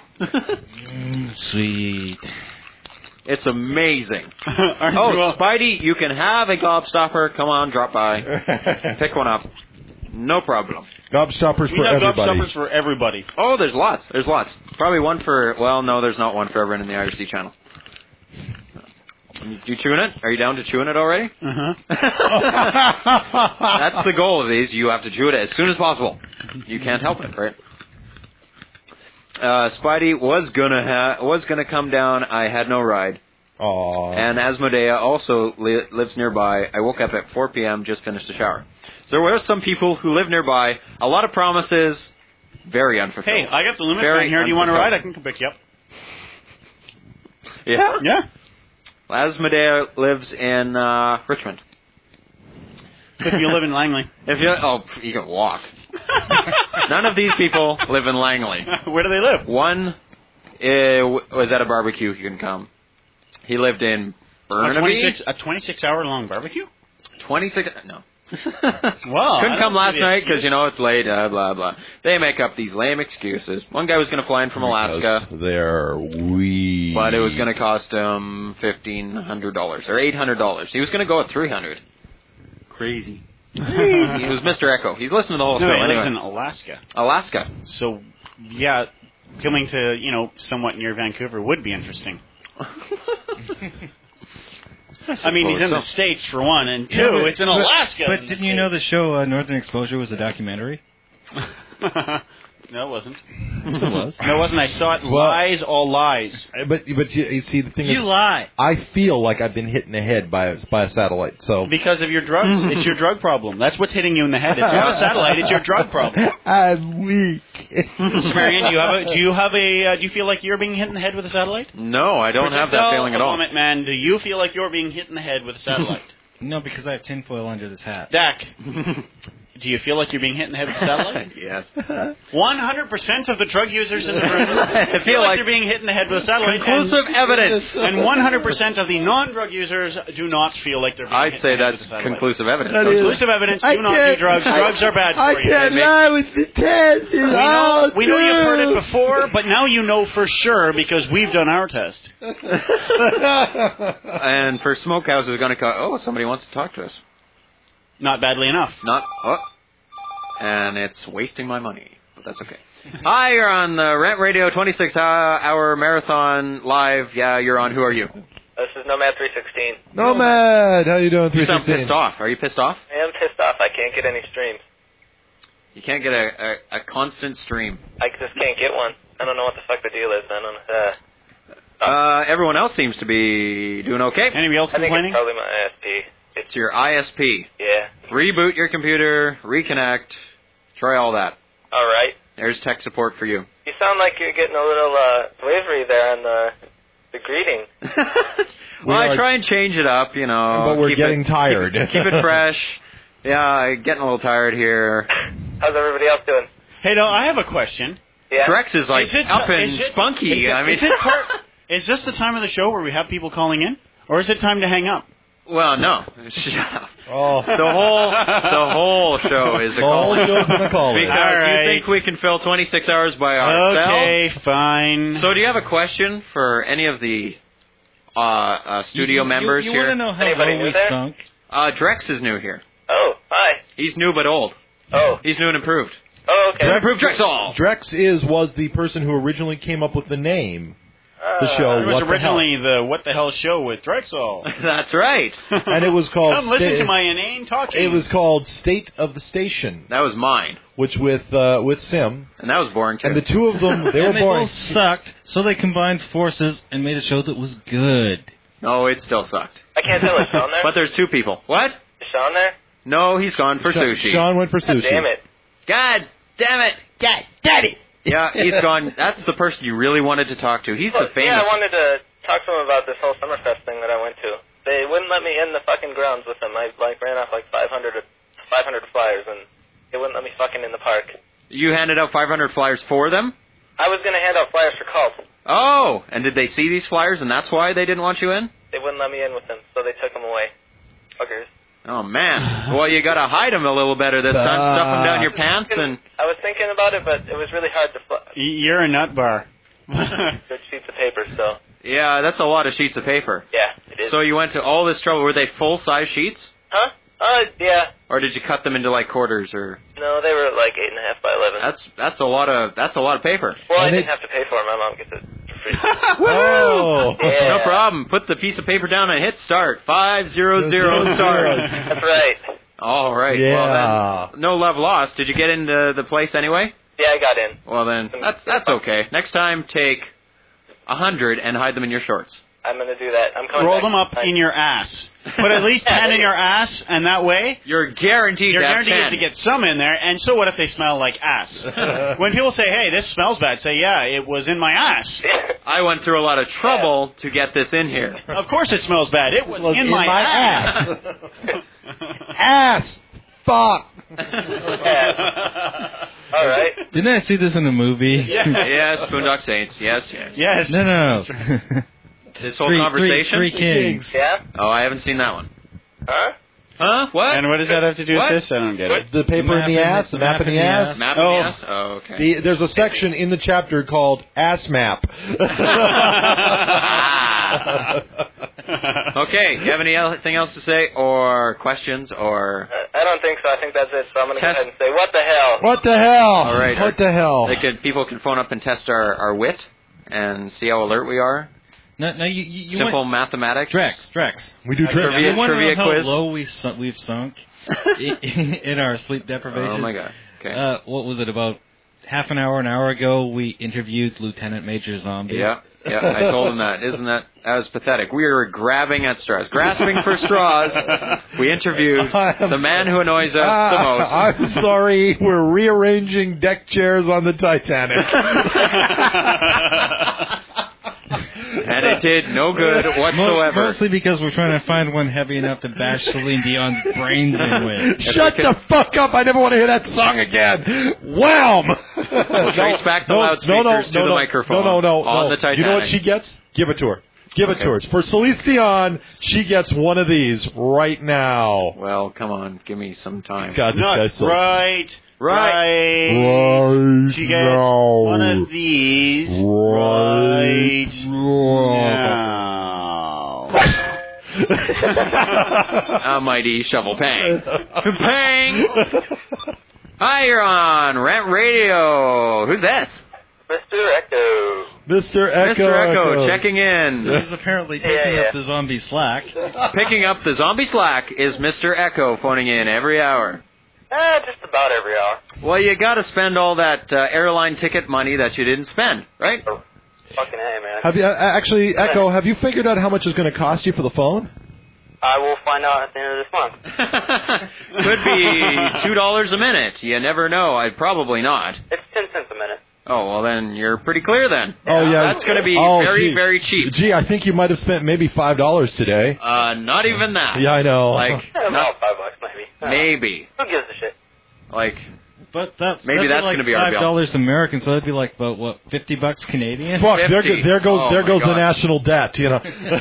Sweet. It's amazing. Spidey, you can have a gobstopper. Come on, drop by. Pick one up. No problem. Gobstoppers for everybody. Gobstoppers for everybody. Oh, there's lots. Probably one for, well, no, there's not one for everyone in the IRC channel. You chewing it? Are you down to chewing it already? Uh-huh. That's the goal of these. You have to chew it as soon as possible. You can't help it, right? Spidey was gonna come down. I had no ride. Aww. And Asmodea also lives nearby. I woke up at 4 p.m. Just finished the shower. So there were some people who live nearby. A lot of promises, very unfulfilled. Hey, I got the limit down here. Do you want to ride? I can come pick you up. Yeah. Yeah. Asmodea lives in Richmond. If you live in Langley. You can walk. None of these people live in Langley. Where do they live? One was at a barbecue. He couldn't come. He lived in Burnaby. A 26-hour-long barbecue? 26? No. Well, couldn't come last night because, it's late, blah, blah. They make up these lame excuses. One guy was going to fly in from Alaska. They're weak. But it was going to cost him $1,500 or $800. He was going to go at $300. Crazy. He was Mr. Echo. He's listening to the whole show. He lives in Alaska. Alaska. So, yeah, coming to, somewhat near Vancouver would be interesting. I mean, he's in the States, for one, and two, it's in Alaska. But didn't you know the show Northern Exposure was a documentary? No, it wasn't. Yes, it was. No, it wasn't. I saw it. Lies, all lies. But you see, the thing is... You lie. I feel like I've been hit in the head by a satellite, so... Because of your drugs. It's your drug problem. That's what's hitting you in the head. It's not a satellite. It's your drug problem. I'm weak. Marion, do you feel like you're being hit in the head with a satellite? No, I don't have that feeling at all. Moment, man. Do you feel like you're being hit in the head with a satellite? No, because I have tinfoil under this hat. Dak. Do you feel like you're being hit in the head with a satellite? Yes. 100% of the drug users in the room feel like they're being hit in the head with a satellite. Conclusive evidence. And 100% of the non-drug users do not feel like they're being hit in the head with a satellite. I'd say that's conclusive evidence. Conclusive evidence. Do not do drugs. Drugs are bad for you. I can't lie with the test. We know you've heard it before, but now you know for sure because we've done our test. And for Smokehouse is going to call, somebody wants to talk to us. Not badly enough. And it's wasting my money, but that's okay. Hi, you're on the Rant Radio 26-hour marathon live. Yeah, you're on. Who are you? This is Nomad 316. Nomad, how you doing? 316. You sound pissed off. Are you pissed off? I am pissed off. I can't get any streams. You can't get a constant stream. I just can't get one. I don't know what the fuck the deal is. I don't know. Everyone else seems to be doing okay. Anybody else complaining? I think it's probably my ISP. It's your ISP. Yeah. Reboot your computer, reconnect, try all that. All right. There's tech support for you. You sound like you're getting a little wavery there on the greeting. Well, I try and change it up, But we're getting tired. Keep it fresh. Yeah, getting a little tired here. How's everybody else doing? Hey, no, I have a question. Yeah. Drex is like up and is it- spunky. Is this the time of the show where we have people calling in, or is it time to hang up? Well, no. Shut up. Oh. The whole show is a call. The whole show's been a call. Because All you think we can fill 26 hours by ourselves? Okay, fine. So do you have a question for any of the studio members you here? You want to know how Anybody low new we there? sunk? Drex is new here. Oh, hi. He's new but old. Oh. He's new and improved. Oh, okay. Improved Drexel. Drex was the person who originally came up with the name. The show. It was What the originally the What the Hell show with Drexel. That's right. And it was called. Come listen to my inane talking. It was called State of the Station. That was mine. Which with Sim. And that was boring too. And the two of them, they were and they boring. both sucked, so they combined forces and made a show that was good. No, it still sucked. I can't tell. Is Sean there? But there's two people. What? Is Sean there? No, he's gone for sushi. Sean went for sushi. God damn it. God damn it. God, daddy. Yeah, he's gone. That's the person you really wanted to talk to. He's the famous. Yeah, I wanted to talk to him about this whole Summerfest thing that I went to. They wouldn't let me in the fucking grounds with them. I ran off like 500 flyers, and they wouldn't let me fucking in the park. You handed out 500 flyers for them? I was going to hand out flyers for Cult. Oh, and did they see these flyers and that's why they didn't want you in? They wouldn't let me in with them, so they took them away. Fuckers. Oh, man. Well, you got to hide them a little better this time. Stuff them down your pants and... I was thinking about it, but it was really hard to... You're a nut bar. Good sheets of paper, so... Yeah, that's a lot of sheets of paper. Yeah, it is. So you went to all this trouble. Were they full-size sheets? Huh? Yeah. Or did you cut them into like quarters or? No, they were like 8.5 by 11. That's a lot of paper. Well, I didn't have to pay for it. My mom gets it for free. Woo! Yeah. No problem. Put the piece of paper down and hit start. 500 start. That's right. All right. Yeah. Well, then, no love lost. Did you get into the place anyway? Yeah, I got in. Well, then that's okay. Next time, take 100 and hide them in your shorts. I'm going to do that. I'm coming Roll back them up in your ass. Put at least 10 in your ass, and that way you're guaranteed to get some in there. And so what if they smell like ass? When people say, hey, this smells bad, say, yeah, it was in my ass. I went through a lot of trouble to get this in here. Of course it smells bad. It was in my ass. Ass. Fuck. All right. Didn't I see this in a movie? Yes, Boondock Saints. Yes. Yes. No. This whole conversation? Three Kings. Yeah? Oh, I haven't seen that one. Huh? Huh? What? And what does that have to do What? with this? I don't get it. The paper in the ass, the map in the ass. Map in the ass? Oh, okay. There's a section in the chapter called Ass Map. Okay, you have anything else to say or questions or... I don't think so. I think that's it. So I'm going to go ahead and say, what the hell? What the hell? All right. What the hell? People can phone up and test our wit and see how alert we are. No, you Simple mathematics. Drex. We do trivia know quiz. How low we've sunk in our sleep deprivation. Oh my God. Okay. What was it, about half an hour ago? We interviewed Lieutenant Major Zombie. Yeah. I told him that. Isn't that was pathetic? We were grasping for straws. We interviewed the man who annoys us the most. I'm sorry, we're rearranging deck chairs on the Titanic. And it did no good whatsoever. Mostly because we're trying to find one heavy enough to bash Celine Dion's brains in with. Shut the fuck up! I never want to hear that song again. Wham! We'll trace back the loudspeakers to the microphone on the Titanic. You know what she gets? Give it to her. Give it to her. For Celine Dion, she gets one of these right now. Well, come on. Give me some time. God, this guy's so... Right. She gets now. one of these right now. A mighty shovel pang. Pang! Hi, you're on Rant Radio. Who's that? Mr. Echo. Mr. Echo. Mr. Echo checking in. He's apparently picking up the zombie slack. Picking up the zombie slack is Mr. Echo phoning in every hour. Just about every hour. Well, you got to spend all that airline ticket money that you didn't spend, right? Oh, fucking hey, man. Have you actually, Echo? Have you figured out how much it's going to cost you for the phone? I will find out at the end of this month. Could be $2 a minute. You never know. Probably not. It's 10 cents a minute. Oh, well, then you're pretty clear then. Oh, yeah. That's going to be very cheap. Gee, I think you might have spent maybe $5 today. Not even that. Yeah, I know. Like, About $5 maybe. Maybe. Who gives a shit? Like, But that's maybe that's like going to be our bill. $5 American, so that'd be like about what, $50 Canadian. Fuck, there goes the God. national debt. You know.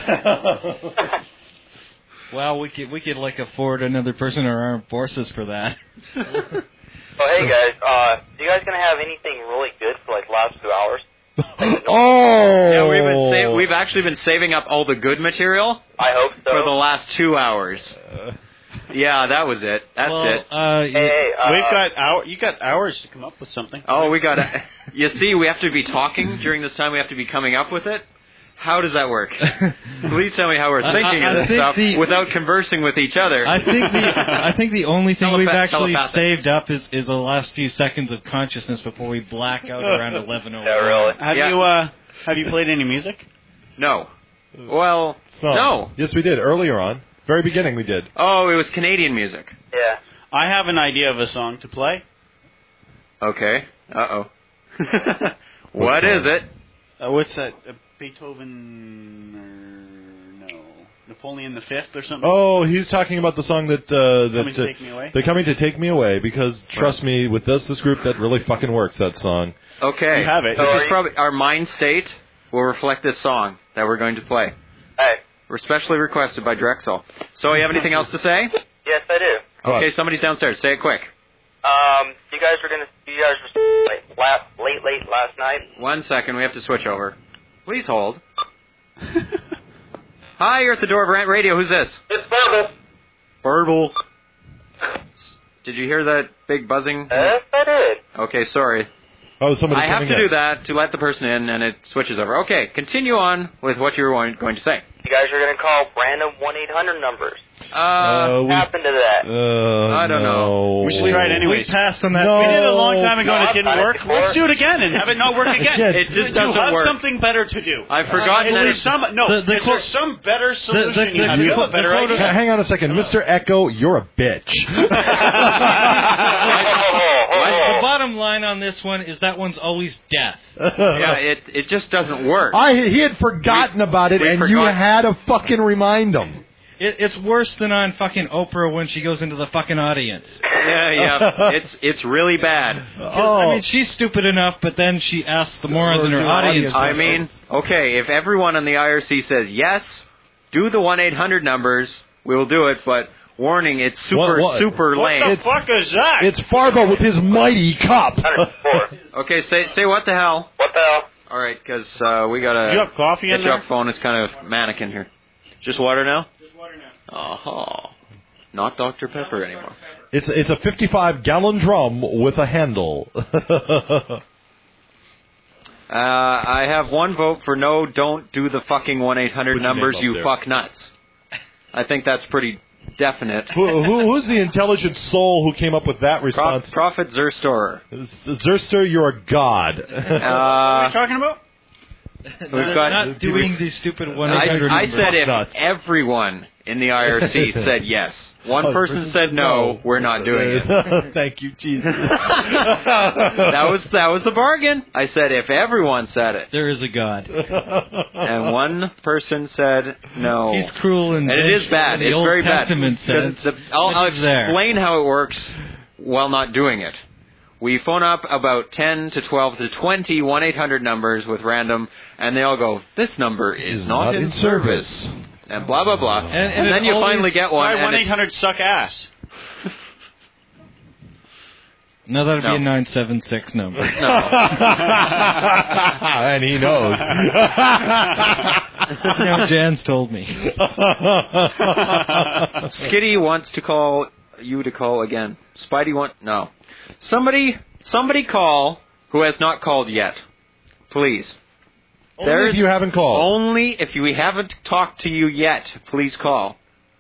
Well, we could like afford another person in our armed forces for that. Oh, hey guys, you guys gonna have anything really good for like last 2 hours? Oh. Yeah, we've actually been saving up all the good material. I hope so. For the last 2 hours. Yeah, that was it. That's it. We've got you got hours to come up with something. Oh, we got. You see, we have to be talking during this time. We have to be coming up with it. How does that work? Please tell me how we're thinking of this stuff without conversing with each other. I think the only thing we've actually saved up is the last few seconds of consciousness before we black out around 11:01. Yeah, really. Have you played any music? No. Well, no. Yes, we did earlier on. Very beginning, we did. Oh, it was Canadian music. Yeah. I have an idea of a song to play. Okay. Uh-oh. What is it? What's that? Beethoven? No. Napoleon the Fifth or something? Oh, he's talking about the song that Coming to Take Me Away? They're Coming to Take Me Away, because trust me, with this group, that really fucking works, that song. Okay. You have it. This is probably our mind state will reflect this song that we're going to play. Hey. We're specially requested by Drexel. So, you have anything else to say? Yes, I do. Okay, somebody's downstairs. Say it quick. You guys were late last night. 1 second, we have to switch over. Please hold. Hi, you're at the door of Rant Radio. Who's this? It's Burble. Burble. Did you hear that big buzzing? Yes, I did. Okay, sorry. Oh, somebody I have coming to in. do that to let the person in, and it switches over. Okay, continue on with what you were going to say. You guys are going to call random 1-800 numbers. What happened to that? I don't know. We should try it anyways. We passed on that. No. We did it a long time ago and it didn't I've done it work. before. Let's do it again and have it not work again. It just doesn't have work. something better to do. I've forgotten that Is there some better solution you have? You have a better idea. Hang on a second. Mr. Echo, you're a bitch. The bottom line on this one is that one's always death. Yeah, it just doesn't work. He had forgotten about it, and you had to fucking remind him. It's worse than on fucking Oprah when she goes into the fucking audience. Yeah. It's really bad. I mean, she's stupid enough, but then she asks the morons in her audience. I mean, okay, if everyone in the IRC says yes, do the 1-800 numbers, we will do it, but warning, it's super lame. What the fuck is that? It's Fargo with his mighty cup. Okay, say what the hell? What the hell? All right, because we got to... Do you have coffee in get you there? up phone. It's kind of mannequin here. Just water now? Just water now. Oh, not Dr. Pepper anymore. It's a 55-gallon drum with a handle. I have one vote for no, don't do the fucking 1-800 numbers, you fuck nuts. I think that's pretty definite. Who's the intelligent soul who came up with that response? Prophet Zerstorer. Zerster, you're a god. What are you talking about? We've got not doing the stupid 1-800 I said if nuts. everyone in the IRC said yes. One person said no, we're not doing it. Thank you, Jesus. That was the bargain. I said if everyone said it. There is a God. And one person said no. He's cruel and it is bad. The It's Old very Testament bad. says I'll there. explain how it works while not doing it. We phone up about 10 to 12 to 20 1-800 numbers with random, and they all go, this number is not in service. And blah, blah, blah. And then you finally get one. Why 1-800 suck ass? No, that would be a 976 number. No. And he knows. No, Jan's told me. Skitty wants to call you to call again. Spidey no. Somebody call who has not called yet. Please. Only if you haven't called. Only if we haven't talked to you yet, please call.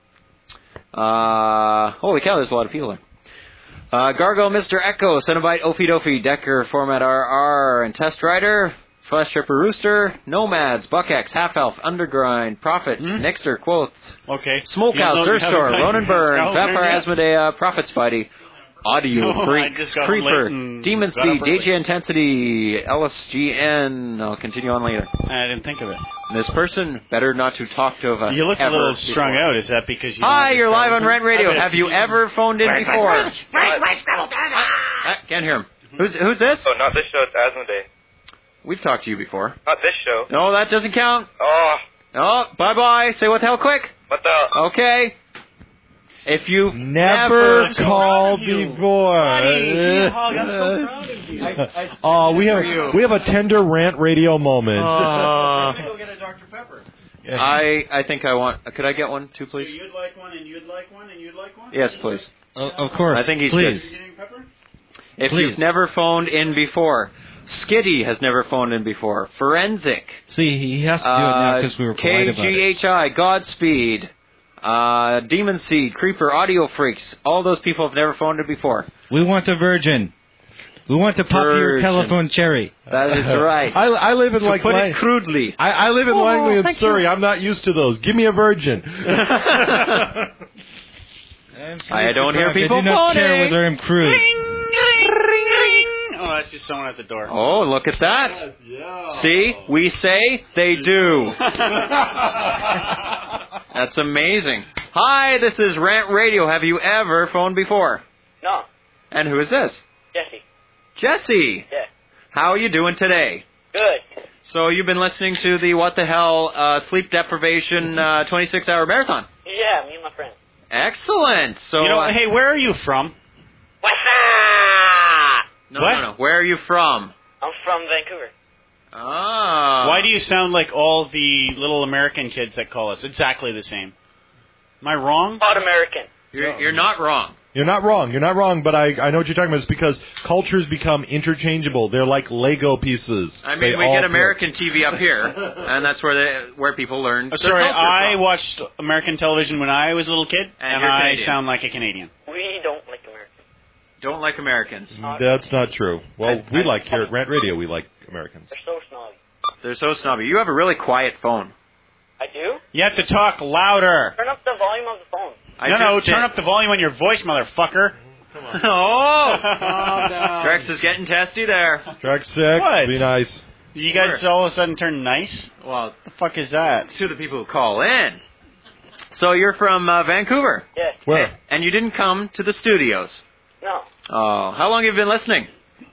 Holy cow, there's a lot of people there. Gargo, Mr. Echo, Cenobite, Ophi Dofi, Decker, Format RR, and Test Rider, Flesh Tripper Rooster, Nomads, Buckex, Half Elf, Undergrind, Prophets, Nixter, Quoth, okay. Smokehouse, Zerstor, Ronan Burn, Vampire Asmodea, Prophet Spidey, Audio Freaks, Creeper, Demon Seed, DJ Intensity, LSGN. I'll continue on later. I didn't think of it. And this person better not to talk to us. You look a little strung before. out. Is that because you? Hi, you're live on Rent Radio. Have you ever phoned in before? Can't hear him. Who's this? Oh, not this show. It's Asmodee. We've talked to you before. Not this show. No, that doesn't count. Oh. Oh, bye-bye. Say what the hell quick. What the hell? Okay. If you've never called before. I'm so proud of you. Oh, we have a tender rant radio moment. Go get a Dr. Pepper. I think I want. Could I get one too, please? So you'd like one, and you'd like one, and you'd like one? Yes, please. Of course. I think he's please. good. Are you getting pepper? If Please. you've never phoned in before, Skiddy has never phoned in before. Forensic. See, he has to do it now because we were polite about it. KGHI, Godspeed, Demon Seed, Creeper, Audio Freaks. All those people have never phoned in before. We want a virgin. We want to pop your telephone cherry. That is right. I live in put it crudely. I live in Langley and Surrey. You. I'm not used to those. Give me a virgin. I don't hear people I do not care whether I'm crude. Oh, that's just someone at the door. Oh, look at that. Yeah. See? We say, they do. That's amazing. Hi, this is Rant Radio. Have you ever phoned before? No. And who is this? Jesse. Jesse. Yeah. How are you doing today? Good. So you've been listening to the What the Hell sleep deprivation 26-hour marathon. Yeah, me and my friend. Excellent. So, hey, where are you from? No. Where are you from? I'm from Vancouver. Ah. Why do you sound like all the little American kids that call us? Exactly the same. Am I wrong? Not American. You're not wrong. You're not wrong. You're not wrong, but I know what you're talking about. It's because cultures become interchangeable. They're like Lego pieces. I mean, we get American TV up here, and that's where people learn. Sorry, I watched American television when I was a little kid, and you're I Canadian. sound like a Canadian. We don't like Americans. Don't like Americans. That's not true. Well, we like here at Rant Radio, we like Americans. They're so snobby. They're so snobby. You have a really quiet phone. I do? You have to talk louder. Turn up the volume of the phone. Turn up the volume on your voice, motherfucker. Come on. Oh! Drex is getting testy there. Drex 6, What? be nice. Did you guys all of a sudden turn nice? Well, the fuck is that? To the people who call in. So you're from Vancouver? Yes. Where? And you didn't come to the studios? No. Oh, how long have you been listening?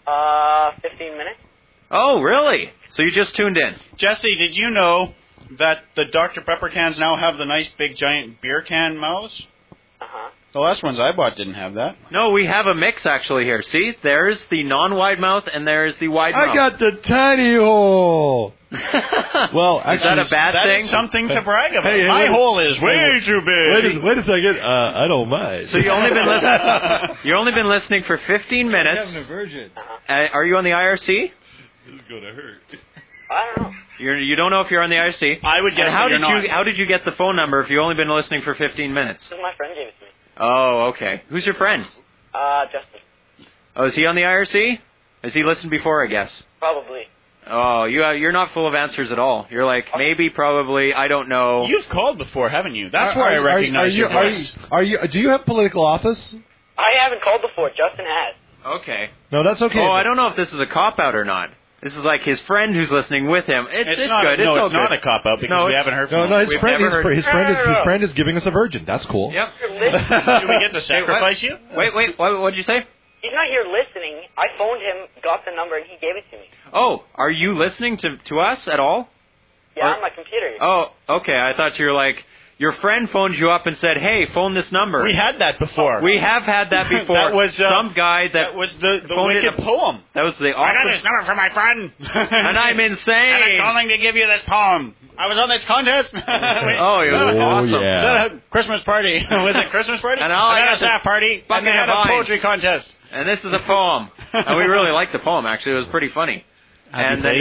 15 minutes. Oh, really? So you just tuned in? Jesse, did you know that the Dr. Pepper cans now have the nice big giant beer can mouths? Uh-huh. The last ones I bought didn't have that. No, we have a mix actually here. See, there's the non-wide mouth and there's the wide mouth. I got the tiny hole. Well, actually, is that a bad that thing? is something to brag about. Hey, my hole is way too big. Wait a second. I don't mind. So you've only been listening for 15 minutes. Having a virgin. Are you on the IRC? This is gonna hurt. I don't know. You don't know if you're on the IRC. I would guess how that you're not. How did you get the phone number if you've only been listening for 15 minutes? Because my friend gave it to me. Oh, okay. Who's your friend? Justin. Oh, is he on the IRC? Has he listened before, I guess? Probably. Oh, you're not full of answers at all. You're like, maybe, probably, I don't know. You've called before, haven't you? That's where I recognize your voice. Do you have political office? I haven't called before. Justin has. Okay. No, that's okay. Oh, I don't know if this is a cop-out or not. This is like his friend who's listening with him. It's not, good. No, it's it's not a cop-out because we haven't heard from him. No, his friend is giving us a virgin. That's cool. Yep. Do we get to sacrifice you? Wait. What did you say? He's not here listening. I phoned him, got the number, and he gave it to me. Oh, are you listening to us at all? Yeah, on my computer. Oh, okay. I thought you were like, your friend phoned you up and said, hey, phone this number. We had that before. We have had that before. That was some guy that was the wicked poem. That was the I got this number from my friend. And I'm insane. And I'm calling to give you this poem. I was on this contest. It was awesome. Yeah. Was that a Christmas party? Was it a Christmas party? And I had got a staff party. And they had a poetry contest. And this is a poem. And we really liked the poem, actually. It was pretty funny. And then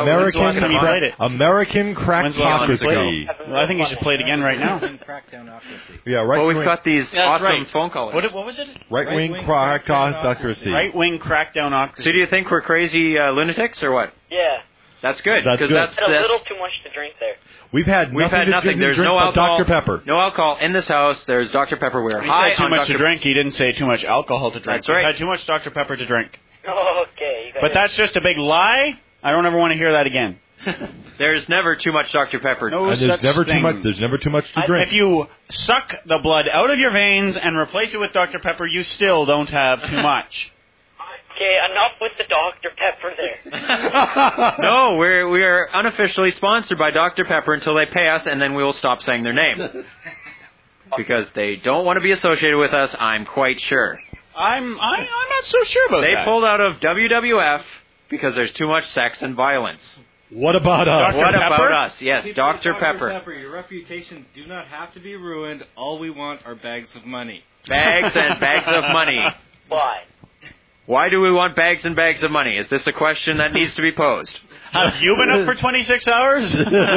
American Crackocracy. Well, I think you should play it again right now. Yeah, right. Well, we've got these awesome right. phone callers. What was it? Right-wing Crackocracy. Right-wing crackdownocracy. So do you think we're crazy lunatics or what? Yeah. That's good. That's good. Had a little too much to drink there. We've had nothing. There's drink no but alcohol. Dr. Pepper. No alcohol in this house. There's Dr. Pepper. We're He high said too on much Dr. to drink. He didn't say too much alcohol to drink. That's right. He had too much Dr. Pepper to drink. Okay. But that's just a big lie. I don't ever want to hear that again. There's never too much Dr. Pepper. No and such thing. There's never too much to drink. If you suck the blood out of your veins and replace it with Dr. Pepper, you still don't have too much. Okay, enough with the Dr. Pepper there. No, we are unofficially sponsored by Dr. Pepper until they pay us, and then we will stop saying their name. Because they don't want to be associated with us, I'm quite sure. I'm not so sure about that. They pulled out of WWF because there's too much sex and violence. What about us? What about us? Yes, See, Dr. Pepper. Your reputations do not have to be ruined. All we want are bags of money. Bags and bags of money. Why? Why do we want bags and bags of money? Is this a question that needs to be posed? Have you been up for 26 hours?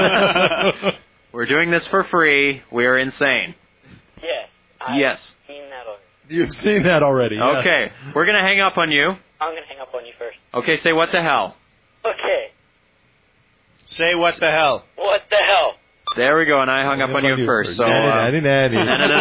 We're doing this for free. We're insane. Yes. Yes. I've seen that already. You've seen that already. Yeah. Okay, we're going to hang up on you. I'm going to hang up on you first. Okay, say what the hell. Okay. Say what the hell. What the hell? There we go, and I hung up on you first. So, Natty.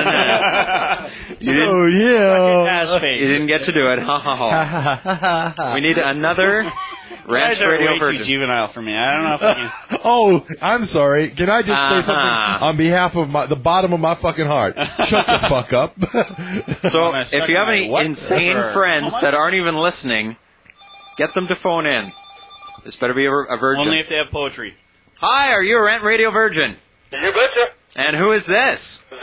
You didn't, Oh, yeah. Ass face. you didn't get to do it. Ha ha ha. We need another You Ranch guys are Radio way Virgin. too juvenile for me. I don't know if I can. Oh, I'm sorry. Can I just say something Uh-huh. on behalf of the bottom of my fucking heart? Shut the fuck up. So, if you have any insane friends that aren't even listening, get them to phone in. This better be a virgin. Only if they have poetry. Hi, are you a Rant Radio Virgin? You betcha. And who is this?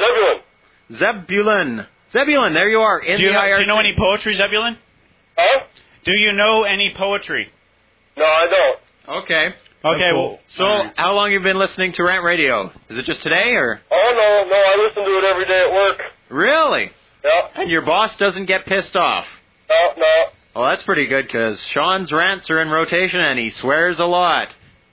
Zebulon. Zebulon, there you are. Do you know any poetry, Zebulon? Huh? Do you know any poetry? No, I don't. Okay. Okay, well, So, how long have you been listening to Rant Radio? Is it just today, or? Oh, no, I listen to it every day at work. Really? Yep. And your boss doesn't get pissed off? No. Well, that's pretty good, because Sean's rants are in rotation, and he swears a lot.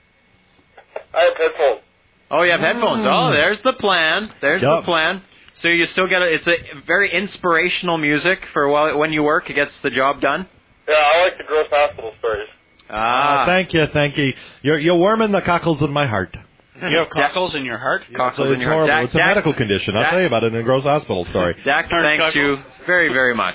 I have headphones. Oh, you have headphones. Oh, there's the plan. There's the plan. So you still get it's a very inspirational music for when you work. It gets the job done. Yeah, I like the gross hospital stories. Thank you. You're warming the cockles of my heart. You have cockles in your heart? Cockles in your heart. Horrible. It's a medical condition. I'll tell you about it in a gross hospital story. Dak thanks you very, very much.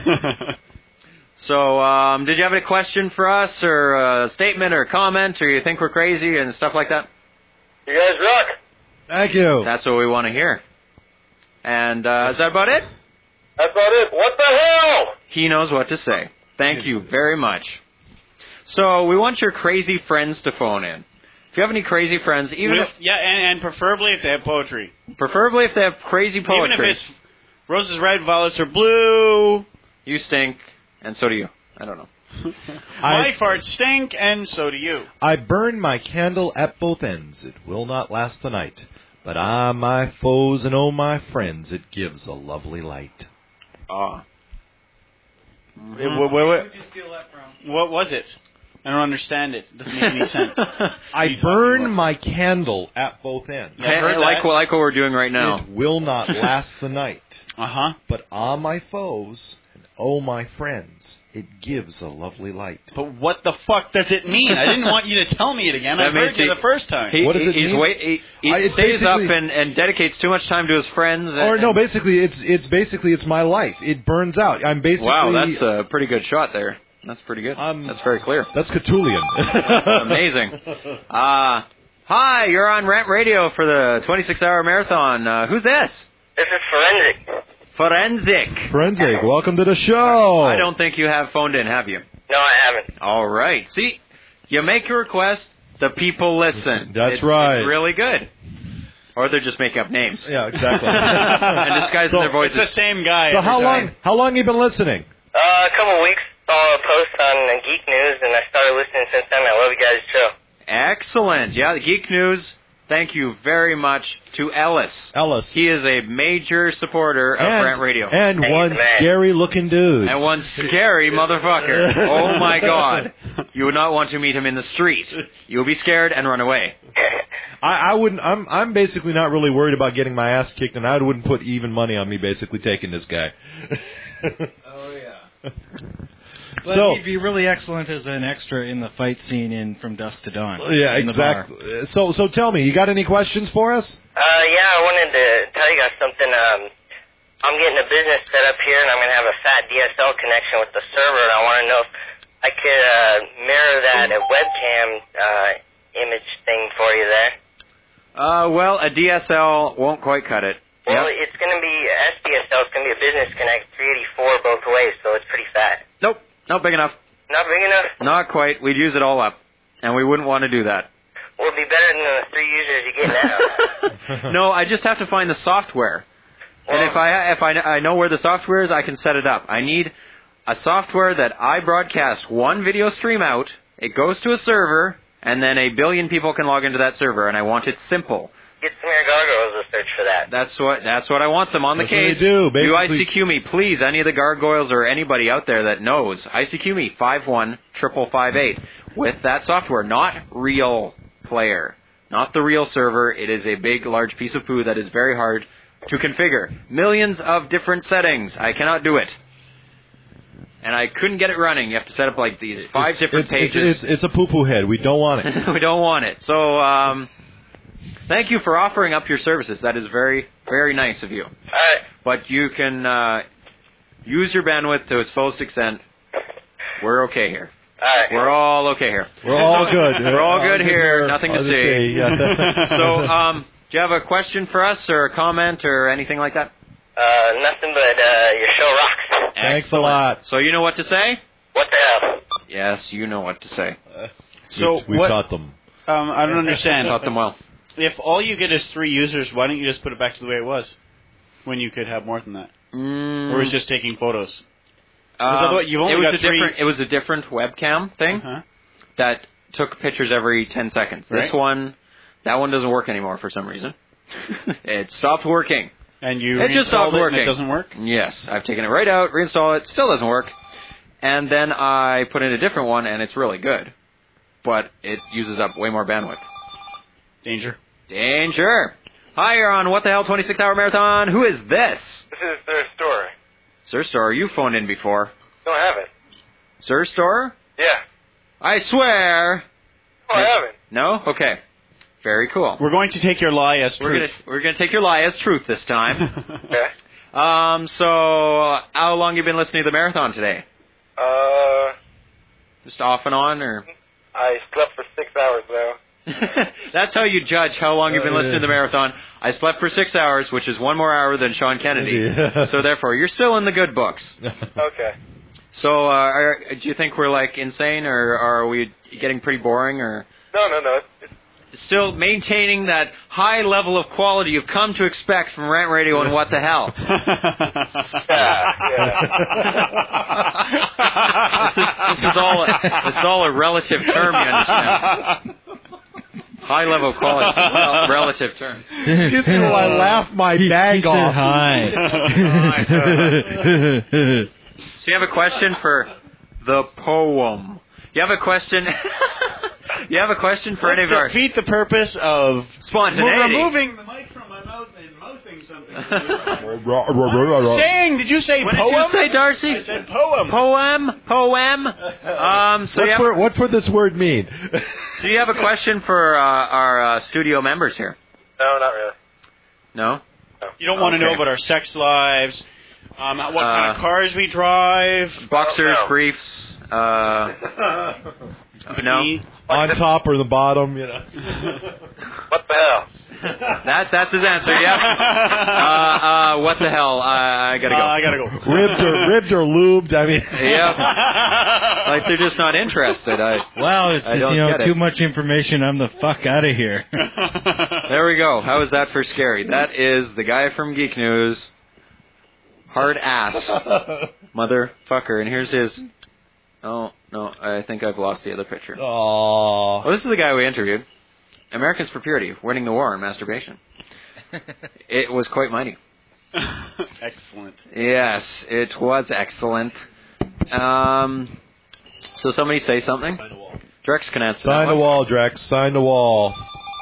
So, did you have any question for us, or a statement, or a comment, or you think we're crazy and stuff like that? You guys rock. Thank you. That's what we want to hear. And is that about it? That's about it. What the hell? He knows what to say. Thank you very much. So, we want your crazy friends to phone in. If you have any crazy friends, and preferably if they have poetry. Preferably if they have crazy poetry. Even if it's roses red, violets are blue. You stink, and so do you. I don't know. My farts stink, and so do you. I burn my candle at both ends. It will not last the night. But my foes and my friends, it gives a lovely light. Ah. Where did you steal that from? What was it? I don't understand it. It doesn't make any sense. I burn my candle at both ends. Like what we're doing right now. It will not last the night. Uh-huh. But my foes and my friends, it gives a lovely light. But what the fuck does it mean? I didn't want you to tell me it again. I heard you the first time. What does it mean? He stays up and dedicates too much time to his friends. Basically, it's my life. It burns out. I'm basically. Wow, that's a pretty good shot there. That's pretty good. That's very clear. That's Cthulhian. Amazing. Hi, you're on Rant Radio for the 26-hour marathon. Who's this? This is Forensic. Forensic. Welcome to the show. I don't think you have phoned in, have you? No, I haven't. All right. See, you make a request, the people listen. That's right. It's really good. Or they're just making up names. Yeah, exactly. And disguising their voices. It's the same guy. So how long you been listening? A couple weeks. Saw a post on Geek News, and I started listening since then. I love you guys' show. Excellent. Yeah, the Geek News. Thank you very much to Ellis. He is a major supporter of Rant Radio. And one scary-looking dude. And one scary motherfucker. Oh, my God. You would not want to meet him in the street. You will be scared and run away. I wouldn't. I'm basically not really worried about getting my ass kicked, and I wouldn't put even money on me basically taking this guy. Oh, yeah. But he'd be really excellent as an extra in the fight scene in From Dusk to Dawn. Yeah, exactly. So tell me, you got any questions for us? Yeah, I wanted to tell you guys something. I'm getting a business set up here, and I'm going to have a fat DSL connection with the server, and I want to know if I could mirror that a webcam image thing for you there. Well, a DSL won't quite cut it. Well, it's going to be SDSL. It's going to be a business connect, 384 both ways, so it's pretty fat. Nope. Not big enough. Not big enough? Not quite. We'd use it all up, and we wouldn't want to do that. Well, it'd be better than the 3 users you get now. No, I just have to find the software. And if I know where the software is, I can set it up. I need a software that I broadcast one video stream out, it goes to a server, and then 1 billion people can log into that server, and I want it simple. Get some air gargoyles to search for that. That's what I want them on the case. Do ICQ me, please. Any of the gargoyles or anybody out there that knows, ICQ me 51-55558 with that software, not real player, not the real server. It is a big, large piece of poo that is very hard to configure. Millions of different settings. I cannot do it. And I couldn't get it running. You have to set up like these 5 different pages. It's a poo-poo head. We don't want it. We don't want it. So, thank you for offering up your services. That is very, very nice of you. All right. But you can use your bandwidth to its fullest extent. We're okay here. All right. We're all okay here. We're all good. We're all good here. Nothing to see. Yeah. So, do you have a question for us or a comment or anything like that? Nothing but your show rocks. Thanks a lot. So you know what to say? What the hell? Yes, you know what to say. So we taught them. I don't understand. Taught them well. If all you get is 3 users, why don't you just put it back to the way it was? When you could have more than that. Or is just taking photos? You've only got 3. It was a different webcam thing that took pictures every 10 seconds. This one, that one doesn't work anymore for some reason. It stopped working. And it just stopped working. And it doesn't work? Yes. I've taken it right out, reinstalled it, still doesn't work. And then I put in a different one, and it's really good. But it uses up way more bandwidth. Danger. Hi, you're on What the Hell 26-Hour Marathon. Who is this? This is Sir Store. Sir Store, you phoned in before. No, I haven't. Sir Store? Yeah. I swear. No, I haven't. No? Okay. Very cool. We're going to take your lie as truth. We're gonna take your lie as truth this time. Okay. So how long you been listening to the marathon today? Just off and on, or? I slept for 6 hours now. That's how you judge how long you've been listening to the marathon. I slept for 6 hours, which is 1 more hour than Sean Kennedy. Yeah. So therefore, you're still in the good books. Okay. So do you think we're like insane, or are we getting pretty boring, or? No. Still maintaining that high level of quality you've come to expect from Rant Radio and What the Hell. This is all a relative term, you understand? High level of quality is a relative term. Excuse me while I laugh my bag off. Hi. So you have a question for the poem. You have a question... You have a question for any of our... defeat the purpose of... Spontaneity. Removing the mic from my mouth and mouthing something. Did you say what poem? What did you say, Darcy? I said poem. Poem. What would this word mean? Do you have a question for our studio members here? No, not really. No? You don't want to know about our sex lives, what kind of cars we drive. Boxers, briefs, no? On top or the bottom, you know. What the hell? That's his answer, yeah. What the hell? I gotta go. Ribbed or lubed, I mean. Yeah. Like they're just not interested. Wow, it's just, too much information. I'm the fuck out of here. There we go. How is that for scary? That is the guy from Geek News. Hard ass. Motherfucker. And here's his... Oh, no, I think I've lost the other picture. Oh, this is the guy we interviewed. Americans for Purity, winning the war on masturbation. It was quite mighty. Excellent. Yes, it was excellent. So somebody say something? Sign the wall. Drex can answer Sign the wall, Drex. Sign the wall.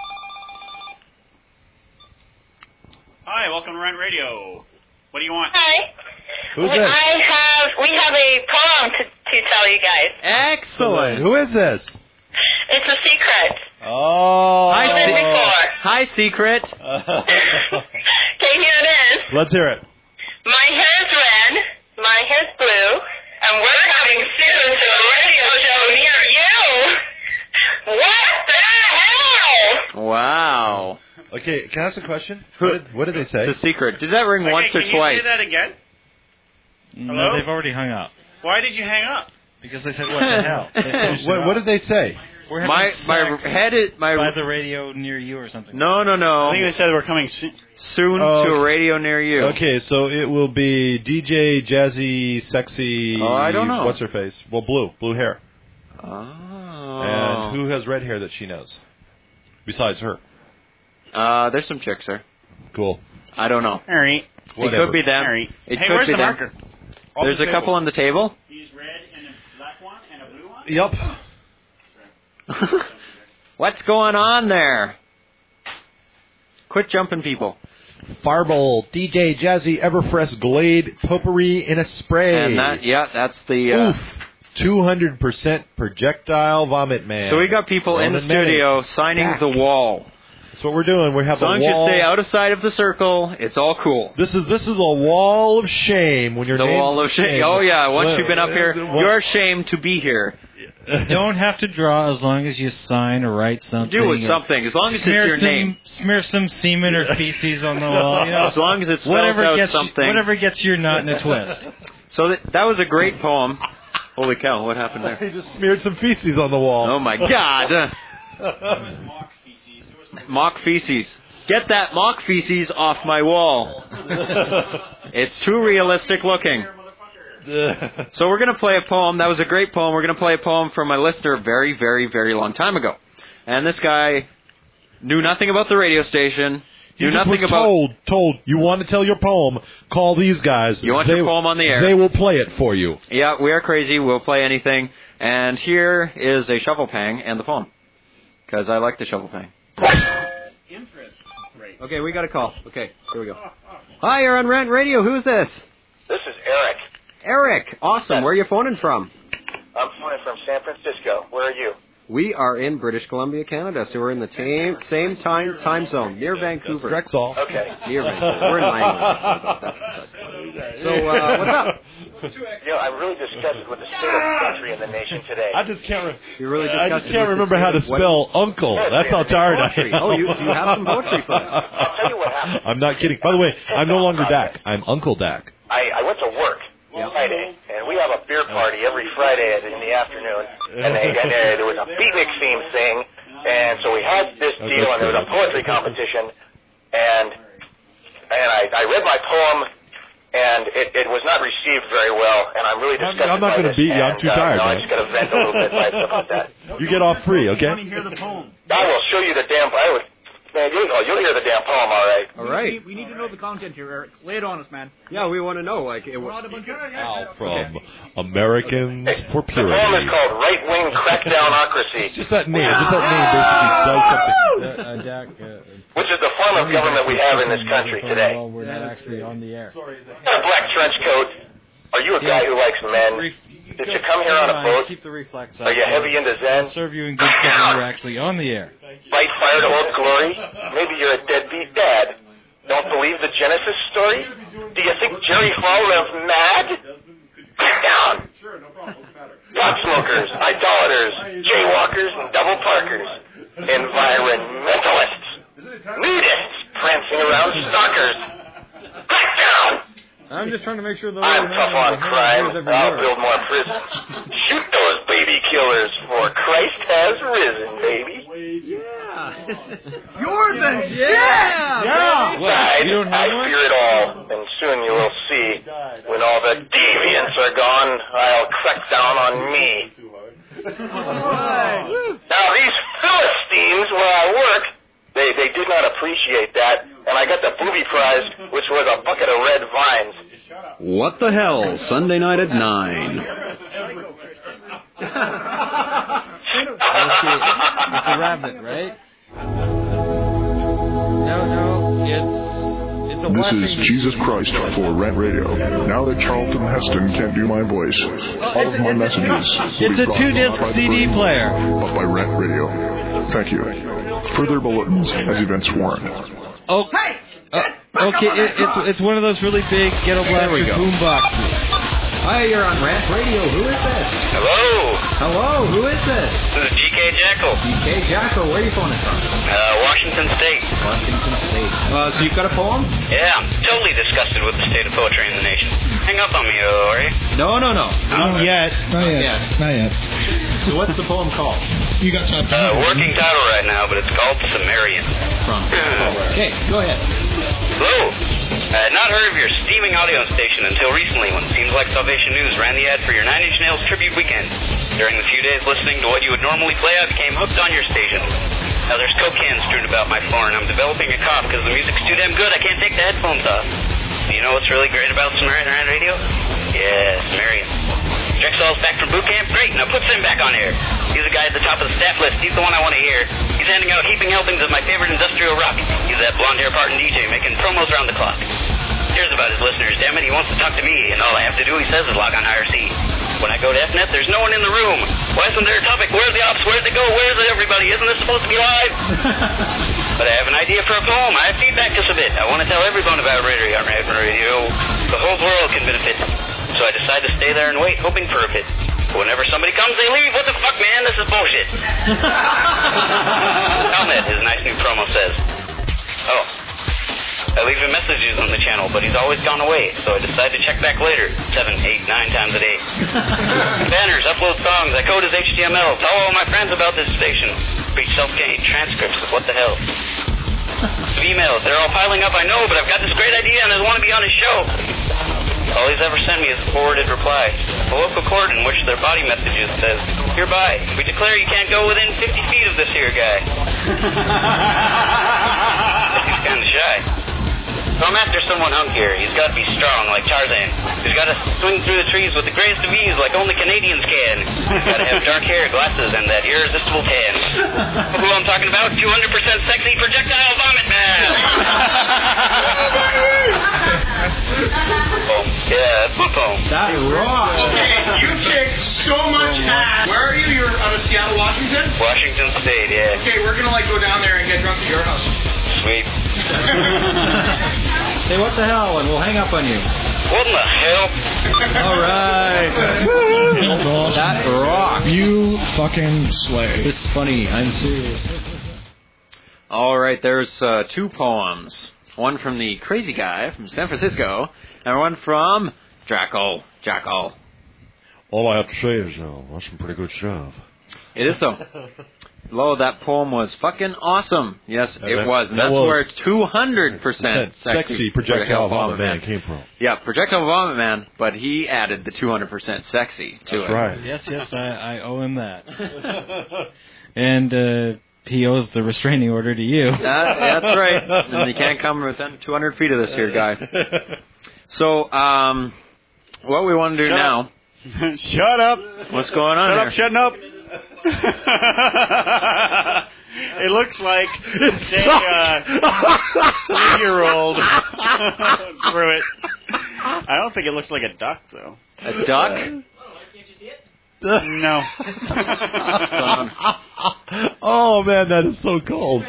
Hi, welcome to Rant Radio. What do you want? Hi. Who's this? We have a poem to tell you guys. Excellent. Who is this? It's a secret. Oh. Hi, Secret. Okay, here it is. Let's hear it. My hair's red, my hair's blue, and we're having soon to a radio show near you. What the hell? Wow. Okay, can I ask a question? What did they say? It's a secret. Did that ring once or can twice? you say that again? No, Hello? they've already hung up. Why did you hang up? Because they said, what the hell? What did they say? We're having My sex head is by the radio near you or something. No. I think they said we're coming soon to a radio near you. Okay, so it will be DJ, Jazzy, Sexy. Oh, I don't know. What's her face? Well, blue hair. Oh. And who has red hair that she knows? Besides her. There's some chicks there. Cool. I don't know. All right. It could be them. Right. It hey, could where's be the them. marker? There's a couple on the table. He's red and a black one and a blue one? Yep. What's going on there? Quit jumping, people. Farble, DJ, Jazzy, Everfresh, Glade, Potpourri in a spray. And that's the... Oof. 200% projectile vomit man. So we got people in the studio signing the wall. That's what we're doing. We have as long as you stay out of sight of the circle, it's all cool. This is a wall of shame when you're the wall of shame. Oh yeah, once you've been up here, you're ashamed to be here. You don't have to draw as long as you sign or write something. Do something as long as it's your name. Smear some semen or feces on the wall. You know, as long as it spells out something. Whatever gets your knot in a twist. So that was a great poem. Holy cow! What happened there? He just smeared some feces on the wall. Oh my God! Mock feces. Get that mock feces off my wall. It's too realistic looking. So we're going to play a poem. That was a great poem. We're going to play a poem from my listener a very, very, very long time ago. And this guy knew nothing about the radio station. He was told, you want to tell your poem, call these guys. You want your poem on the air. They will play it for you. Yeah, we are crazy. We'll play anything. And here is a shovel pang and the poem. Because I like the shovel pang. Okay, we got a call. Okay, here we go. Hi, you're on Rant Radio. Who's this? This is Eric. Eric. Awesome. Where are you phoning from? I'm phoning from San Francisco. Where are you? We are in British Columbia, Canada, so we're in the same time zone, near Vancouver. Drexel. Okay. Near Vancouver. We're in Langley. So, what's up? I really discussed with the state of the country and the nation today. I just can't remember how to spell uncle. That's how tired I am. Oh, do you have some poetry for us? I'll tell you what happened. I'm not kidding. By the way, I'm no longer Dak. I'm Uncle Dak. I went to work Friday, and we have a beer party every Friday in the afternoon, and there was a beatnik theme thing, and so we had this deal, and there was a poetry competition, and I read my poem, and it was not received very well, and I'm really disgusted. I'm not going to beat you. I'm too tired. I'm just going to vent a little bit about that. You get off free, okay? I want to hear the poem. I will show you the damn. You'll hear the damn poem, all right. All right. We need to know the content here, Eric. Lay it on us, man. Yeah, we want to know. From Americans for Purity. The poem is called Right-Wing Crackdownocracy. It's just that name. Basically does something. Which is the form of government we have in this country today. We're not actually on the air. A black trench coat. Are you a guy who likes men? Did you come here on a boat? Keep the reflex Are you heavy into Zen? Serve you in good company. You're actually on the air. Fight fire to old glory? Maybe you're a deadbeat dad. Don't believe the Genesis story? Do you think Jerry Falwell's mad? Back down. Pot smokers, idolaters, jaywalkers, and double parkers. Environmentalists. Nudists prancing around stalkers. Back down. I'm just trying to make sure I'm tough on crime. I'll build more prisons. Shoot those baby killers, for Christ has risen, baby. Yeah. You're the I fear it all, and soon you will see. When all the deviants are gone, I'll crack down on me. Now, these Philistines where I work, they did not appreciate that, and I got the booby prize, which was a bucket of red vines. What the hell? Sunday night at 9. It's a rabbit, right? No, it's a This is Jesus Christ for Rant Radio. Now that Charlton Heston can't do my voice, all of my messages It's a 2-disc CD player. But by Rant Radio. Thank you. Further bulletins as events warrant. Oh, okay. It's one of those really big ghetto blaster boom boxes. Hi, you're on Rant Radio. Who is this? Hello. Hello, who is this? This is GK Jackal. GK Jackal, where are you phoning from? Washington State. Washington State. So you've got a poem? Yeah, I'm totally disgusted with the state of poetry in the nation. Hang up on me, are you? No. Not yet. Not yet. So what's the poem called? You got time. Working title right now, but it's called Sumerian. Okay, go ahead. Hello. I had not heard of your steaming audio station until recently when it seems like Salvation News ran the ad for your 9 Inch Nails tribute weekend. During the few days listening to what you would normally play, I became hooked on your station. Now there's Coke cans strewn about my floor, and I'm developing a cough because the music's too damn good. I can't take the headphones off. Do you know what's really great about Sumerian Radio? Yeah, Sumerian. Drexel's back from boot camp? Great, now put Sim back on air. He's the guy at the top of the staff list. He's the one I want to hear. He's handing out heaping helpings of my favorite industrial rock. He's that blonde hair parting DJ making promos around the clock. Cares about his listeners, damn it. He wants to talk to me, and all I have to do, he says, is log on IRC. When I go to FNet, there's no one in the room. Why isn't there a topic? Where's the ops? Where'd they go? Where's everybody? Isn't this supposed to be live? But I have an idea for a poem. I have feedback to submit. I want to tell everyone about Radio. The whole world can benefit. So I decide to stay there and wait, hoping for a bit. But whenever somebody comes, they leave. What the fuck, man? This is bullshit. Helmet, his nice new promo says. Oh. I leave him messages on the channel, but he's always gone away, so I decide to check back later, 7, 8, 9 times a day. Banners, upload songs, I code as HTML, tell all my friends about this station. Preach self-contained transcripts of what the hell. Emails, they're all piling up, I know, but I've got this great idea and I want to be on his show. All he's ever sent me is a forwarded reply, a local cord in which their body messages says, hereby, we declare you can't go within 50 feet of this here guy. He's kind of shy. So I'm after someone hunkier. He's got to be strong like Tarzan. He's got to swing through the trees with the greatest of ease like only Canadians can. He's got to have dark hair, glasses, and that irresistible tan. Who I'm talking about? 200% sexy projectile vomit man. Yeah, that's my poem. That rocks. Okay, you kick so much ass. Where are you? You're out of Seattle, Washington? Washington State, yeah. Okay, we're going to go down there and get drunk at your house. Sweet. Say what the hell, and we'll hang up on you. What in the hell? All right. That's awesome. That rocks. You fucking slay. It's funny. I'm serious. All right, there's 2 poems. One from the crazy guy from San Francisco, and one from Jackal. All I have to say is, that's some pretty good stuff. It is so. Lo, that poem was fucking awesome. Yes, it was. And that's where 200% sexy Projectile Vomit Man came from. Yeah, Projectile Vomit Man, but he added the 200% sexy to it. That's right. Yes, I owe him that. And he owes the restraining order to you. That's right. And you can't come within 200 feet of this here guy. So, what we want to do now... Shut up. What's going on here? Shut up. It looks like a 3-year-old threw it. I don't think it looks like a duck, though. A duck? No. Oh, man, that is so cold.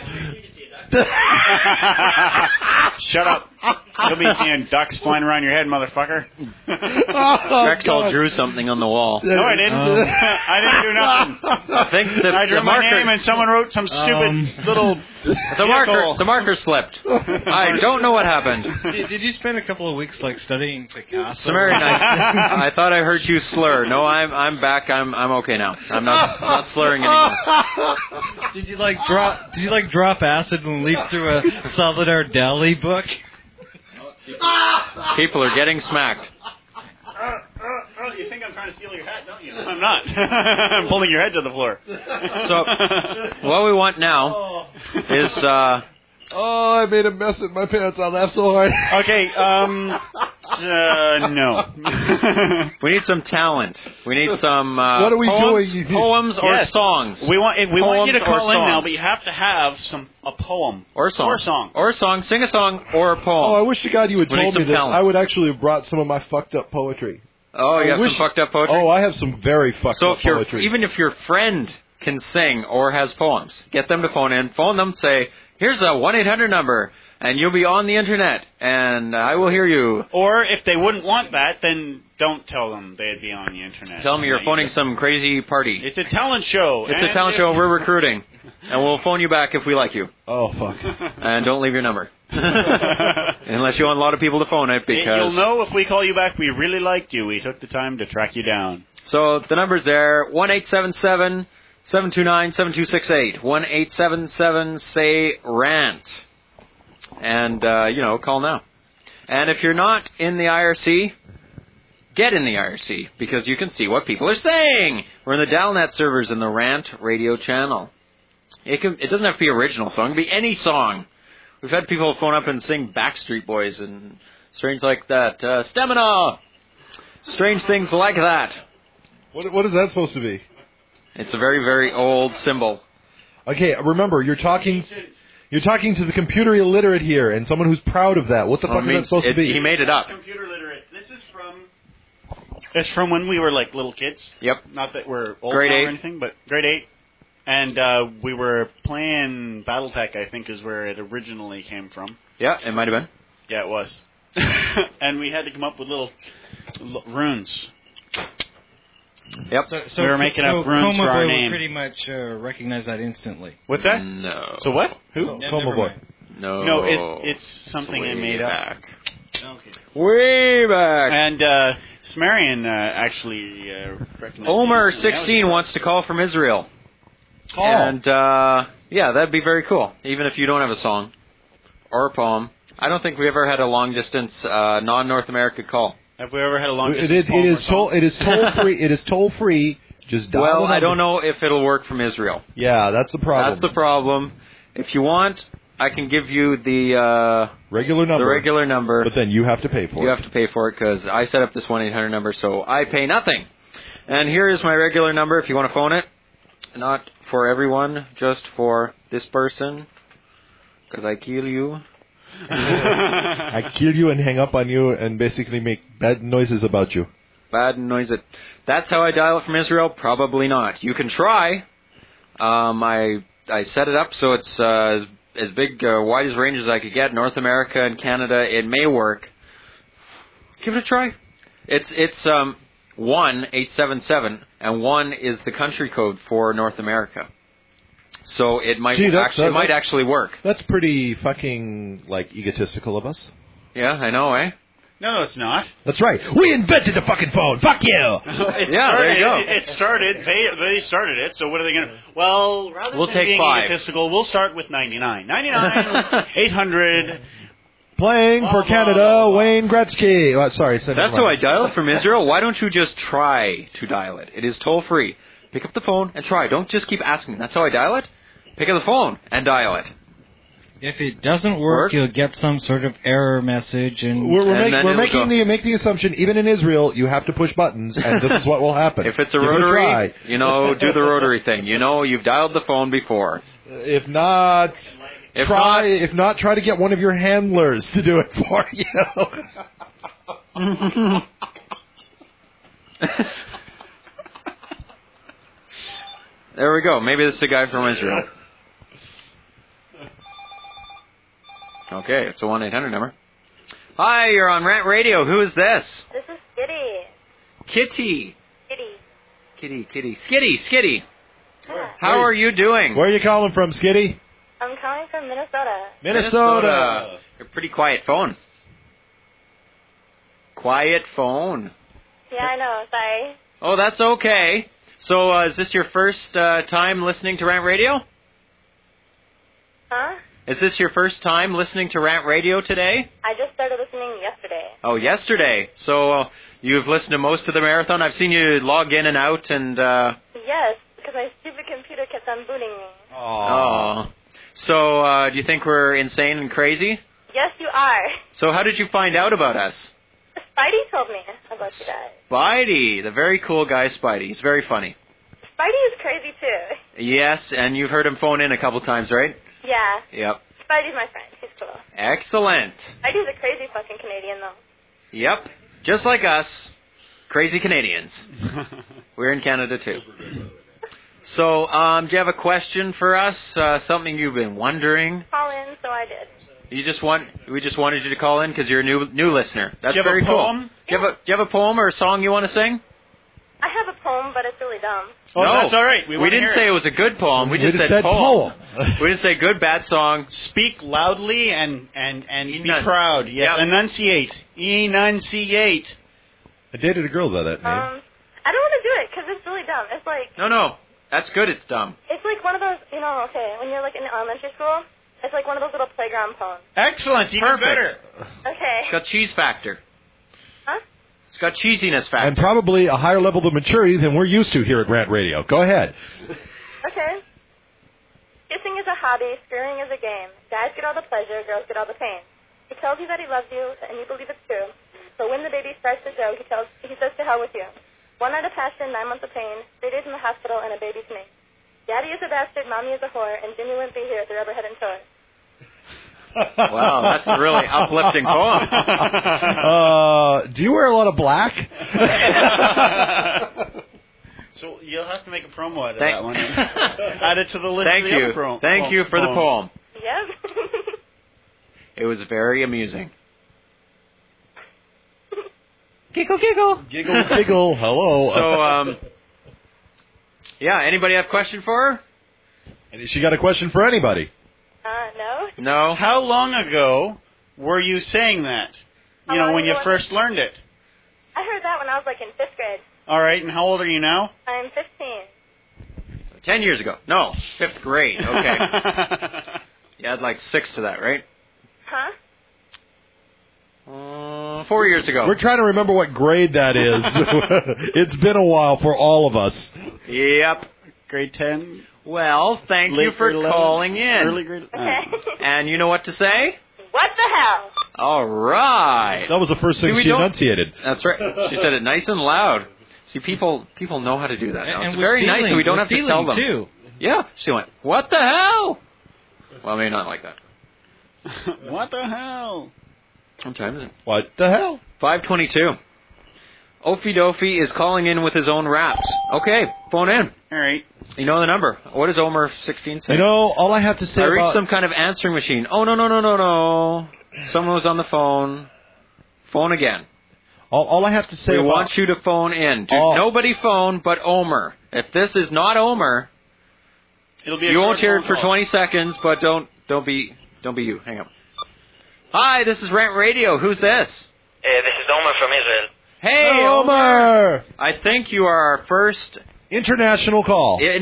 Shut up. You'll be seeing ducks flying around your head, motherfucker. Drexel drew something on the wall. No, I didn't. I didn't do nothing. I think I drew my name and someone wrote some stupid little... The marker slipped. I don't know what happened. Did you spend a couple of weeks studying Picasso? Sumerian, I thought I heard you slur. No, I'm back. I'm okay now. I'm not slurring anymore. Did you drop acid and leaf through a Salvador Dali book? People are getting smacked. You think I'm trying to steal your hat, don't you? I'm not. I'm pulling your head to the floor. So, what we want now is... Oh, I made a mess in my pants. I laughed so hard. Okay, no. We need some talent. We need some what are we doing? Poems or songs. We want you to call in now, but you have to have a poem. Or a song. Or a song. Sing a song or a poem. Oh, I wish to God you had told me that. Talent. I would actually have brought some of my fucked up poetry. Oh, you have some fucked up poetry? Oh, I have some very fucked up poetry. Even if your friend can sing or has poems, get them to phone in. Phone them, say, Here's a 1-800 number, and you'll be on the internet, and I will hear you. Or if they wouldn't want that, then don't tell them they'd be on the internet. Tell them you're phoning some crazy party. It's a talent show. It's a talent show. We're recruiting, and we'll phone you back if we like you. Oh, fuck. And don't leave your number. Unless you want a lot of people to phone it, because... You'll know if we call you back, we really liked you. We took the time to track you down. So the number's there, 1-877-729-7268. 1-877-SAY-RANT. And, call now. And if you're not in the IRC, get in the IRC, because you can see what people are saying. We're in the Dalnet servers in the Rant radio channel. It doesn't have to be original song. It can be any song. We've had people phone up and sing Backstreet Boys and strange like that. Stamina! Strange things like that. What is that supposed to be? It's a very, very old symbol. Okay, remember, you're talking to the computer illiterate here, and someone who's proud of that. What the fuck is that supposed to be? He made it up. Computer literate. This is from when we were like little kids. Yep. Not that we're old Grade now 8. or anything, but grade 8. And we were playing BattleTech, I think is where it originally came from. Yeah, it might have been. Yeah, it was. And we had to come up with little runes. Yep. So we were making up runes Coma for our Boy name. would pretty much recognize that instantly. What's that? No. So what? Who? Coma Boy. No. No, it's something I made up. Okay. Way back. And Sumerian actually recognized Omer it. 16 wants to call from Israel. Call. And, that'd be very cool, even if you don't have a song or a poem. I don't think we ever had a long-distance, non-North America call. Have we ever had a long-distance call? It is toll-free. It is toll-free. Just dial the Well, number. I don't know if it'll work from Israel. Yeah, that's the problem. That's the problem. If you want, I can give you the regular number. The regular number. But then you have to pay for it. You have to pay for it because I set up this 1-800 number, so I pay nothing. And here is my regular number if you want to phone it. Not for everyone, just for this person. Because I kill you. I kill you and hang up on you and basically make bad noises about you. Bad noise. That's how I dial it from Israel? Probably not. You can try. I set it up so it's as big, wide as range as I could get. North America and Canada, it may work. Give it a try. It's 1-877, and 1 is the country code for North America. So it might actually work. That's pretty fucking egotistical of us. Yeah, I know, eh? No, it's not. That's right. We invented the fucking phone. Fuck you. There you go. It started. They started it. So what are they going to? Well, rather we'll than take being 5. egotistical, we'll start with 99. 99, 800. Playing for Canada, Wayne Gretzky. Sorry. That's how I dial it from Israel. Why don't you just try to dial it? It is toll free. Pick up the phone and try. Don't just keep asking. That's how I dial it. Pick up the phone and dial it. If it doesn't work, you'll get some sort of error message, and we're making the assumption even in Israel you have to push buttons, and this is what will happen. If it's a rotary, do the rotary thing. You've dialed the phone before. If not, try to get one of your handlers to do it for you. There we go. Maybe this is a guy from Israel. Okay, it's a 1-800 number. Hi, you're on Rant Radio. Who is this? This is Kitty. Kitty. Kitty. Skitty. How are you doing? Where are you calling from, Skitty? I'm calling from Minnesota. Minnesota. You're a pretty quiet phone. Quiet phone. Yeah, I know. Sorry. Oh, that's okay. So, is this your first time listening to Rant Radio? Huh? Is this your first time listening to Rant Radio today? I just started listening yesterday. Oh, yesterday. So, you've listened to most of the marathon. I've seen you log in and out and... Yes, because my stupid computer kept on booting me. Oh. So, do you think we're insane and crazy? Yes, you are. So, how did you find out about us? Spidey told me about you guys. Spidey, the very cool guy Spidey. He's very funny. Spidey is crazy, too. Yes, and you've heard him phone in a couple times, right? Yeah. Yep. Spidey's my friend. He's cool. Excellent. Spidey's a crazy fucking Canadian, though. Yep. Just like us. Crazy Canadians. We're in Canada, too. So, do you have a question for us? Something you've been wondering? Call in, so I did. We just wanted you to call in because you're a new listener. That's Do you have very a poem? cool. Do you have a poem or a song you want to sing? I have a poem, but it's really dumb. Oh, no, that's all right. We didn't say it was a good poem. We just said poem. We didn't say good, bad song. Speak loudly and be proud. Yep. Yes. Enunciate. I dated a girl by that name. I don't want to do it because it's really dumb. It's like No. That's good. It's dumb. it's like one of those, okay, when you're like in elementary school, it's like one of those little playground poems. Excellent. Even Perfect. better. Okay. It's got cheese factor. Huh? It's got cheesiness factor. And probably a higher level of maturity than we're used to here at Rant Radio. Go ahead. Okay. Kissing is a hobby, screwing is a game. Guys get all the pleasure, girls get all the pain. He tells you that he loves you, and you believe it's true. But when the baby starts to go, he says to hell with you. 1 night of passion, 9 months of pain, 3 days in the hospital, and a baby to me. Daddy is a bastard, Mommy is a whore, and Jimmy wouldn't be here if the rubber hadn't tore. Wow, that's a really uplifting poem. Do you wear a lot of black? So you'll have to make a promo out of that one. Add it to the list. Thank of the you. other poems. Thank you for the poem. Yep. It was very amusing. Giggle, giggle. Giggle, giggle. Hello. So, yeah, anybody have a question for her? And she got a question for anybody. No. No. How long ago were you saying that? How long When you ago was first learned it. I heard that when I was like in 5th grade. All right, and how old are you now? I'm 15. 10 years ago. No, 5th grade. Okay. You had like 6 to that, right? Huh? 4 years ago. We're trying to remember what grade that is. It's been a while for all of us. Yep. Grade 10. Well, thank you for calling in. Early grade. Okay. And you know what to say? What the hell? All right. That was the first thing she enunciated. That's right. She said it nice and loud. See, people know how to do that now. And It's with very nice, feeling, so we don't with have to tell them. feeling, too. Yeah. She went, what the hell? Well, maybe not like that. What the hell? What time is it? What the hell? 5:22. Ophi Dofi is calling in with his own raps. Okay, phone in. All right. You know the number. What does Omer 16 say? You know, all I have to say I reached about... some kind of answering machine. Oh, no. Someone was on the phone. Phone again. All I have to say We about... want you to phone in. Nobody phone but Omer. If this is not Omer, It'll be you won't hear it for 20 seconds, but don't be you. Hang up. Hi, this is Rant Radio. Who's this? This is Omer from Israel. Hey, Omer! I think you are our first international call to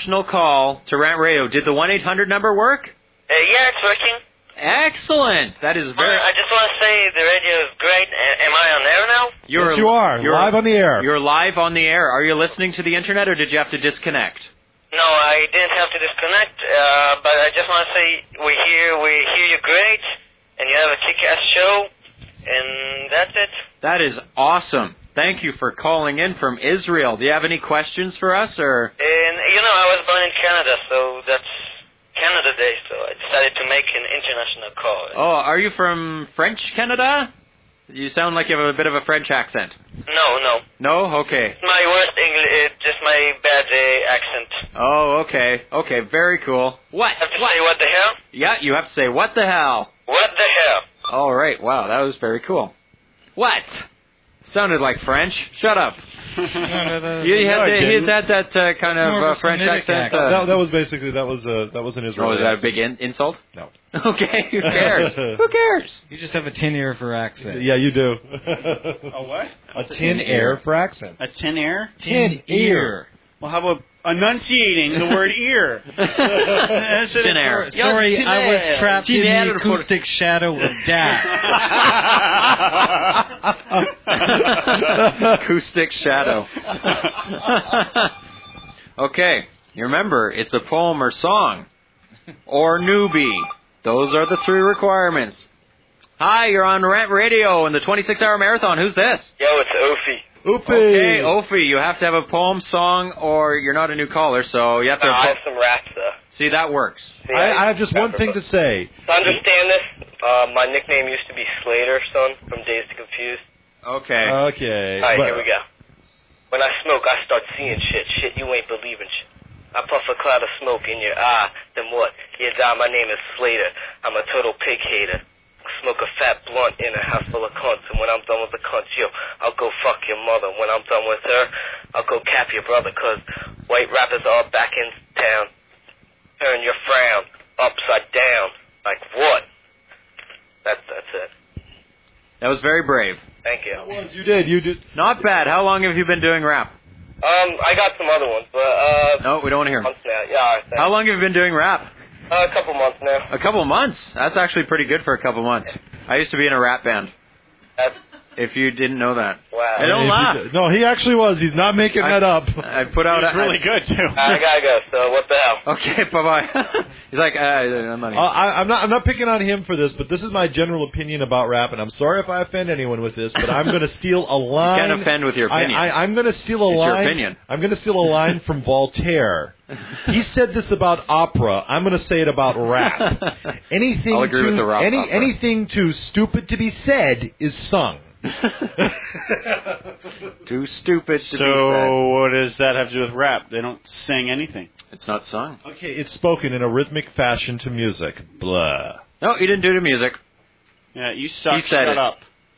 Rant Radio. Did the 1-800 number work? Yeah, it's working. Excellent. That is very... I just want to say the radio is great. Am I on air now? Yes, you are. Live on the air. You're live on the air. Are you listening to the internet, or did you have to disconnect? No, I didn't have to disconnect, but I just want to say we hear you great, and you have a kick-ass show, and that's it. That is awesome. Thank you for calling in from Israel. Do you have any questions for us, or? And I was born in Canada, so that's Canada Day, so I decided to make an international call. Oh, are you from French Canada? You sound like you have a bit of a French accent. No. No? Okay. It's my worst English, just my bad accent. Oh, okay. Okay, very cool. What? I have to say what the hell? Yeah, you have to say, what the hell? What the hell? All right. Wow, that was very cool. What? Sounded like French. Shut up. He had that kind of French accent. That was basically an Israeli. Oh, was that a big insult? No. Okay, who cares? Who cares? You just have a tin ear for accent. Yeah, you do. A what? A tin air for accent. A tin air? Tin ear. Well, how about enunciating the word ear? Tin air. Sorry, I was trapped in the acoustic shadow of death. Acoustic shadow. Okay, you remember, it's a poem or song. Or newbie. Those are the 3 requirements. Hi, you're on Rant Radio in the 26-hour marathon. Who's this? Yo, it's Ophi. Okay, Ophi, you have to have a poem, song, or you're not a new caller, so you have to... I have some raps, though. See, that works. See, I have just one thing to say. To understand this, my nickname used to be Slater, son, from Dazed and Confused. Okay. Okay. All right, here we go. When I smoke, I start seeing shit. Shit you ain't believing shit. I puff a cloud of smoke in your eye. Then what? Yeah, die, my name is Slater. I'm a total pig hater. Smoke a fat blunt in a house full of cunts. And when I'm done with the cunts, yo, I'll go fuck your mother. When I'm done with her, I'll go cap your brother. Cause white rappers are back in town. Turn your frown upside down. Like what? That's it. That was very brave. Thank you. You did. Not bad. How long have you been doing rap? I got some other ones, but No, we don't want to hear 'em. months now. Yeah, all right, thanks. How long have you been doing rap? A couple months now. A couple months. That's actually pretty good for a couple months. I used to be in a rap band. If you didn't know that. Wow. I don't laugh. No, he actually was. He's not making that up. I put out. It's really good too. I gotta go. So what the hell? Okay, bye bye. He's like, I'm not. I'm not picking on him for this, but this is my general opinion about rap, and I'm sorry if I offend anyone with this, but I'm going to steal a line. You can't offend with your opinion. I'm going to steal a line. It's your opinion. I'm going to steal a line from Voltaire. He said this about opera. I'm going to say it about rap. Anything I'll agree with the rap opera. Anything too stupid to be said is sung. Too stupid to be said. So what does that have to do with rap? They don't sing anything. It's not sung. Okay, it's spoken in a rhythmic fashion to music. Blah. No, he didn't do the music. Yeah, you suck. He said Shut it. up.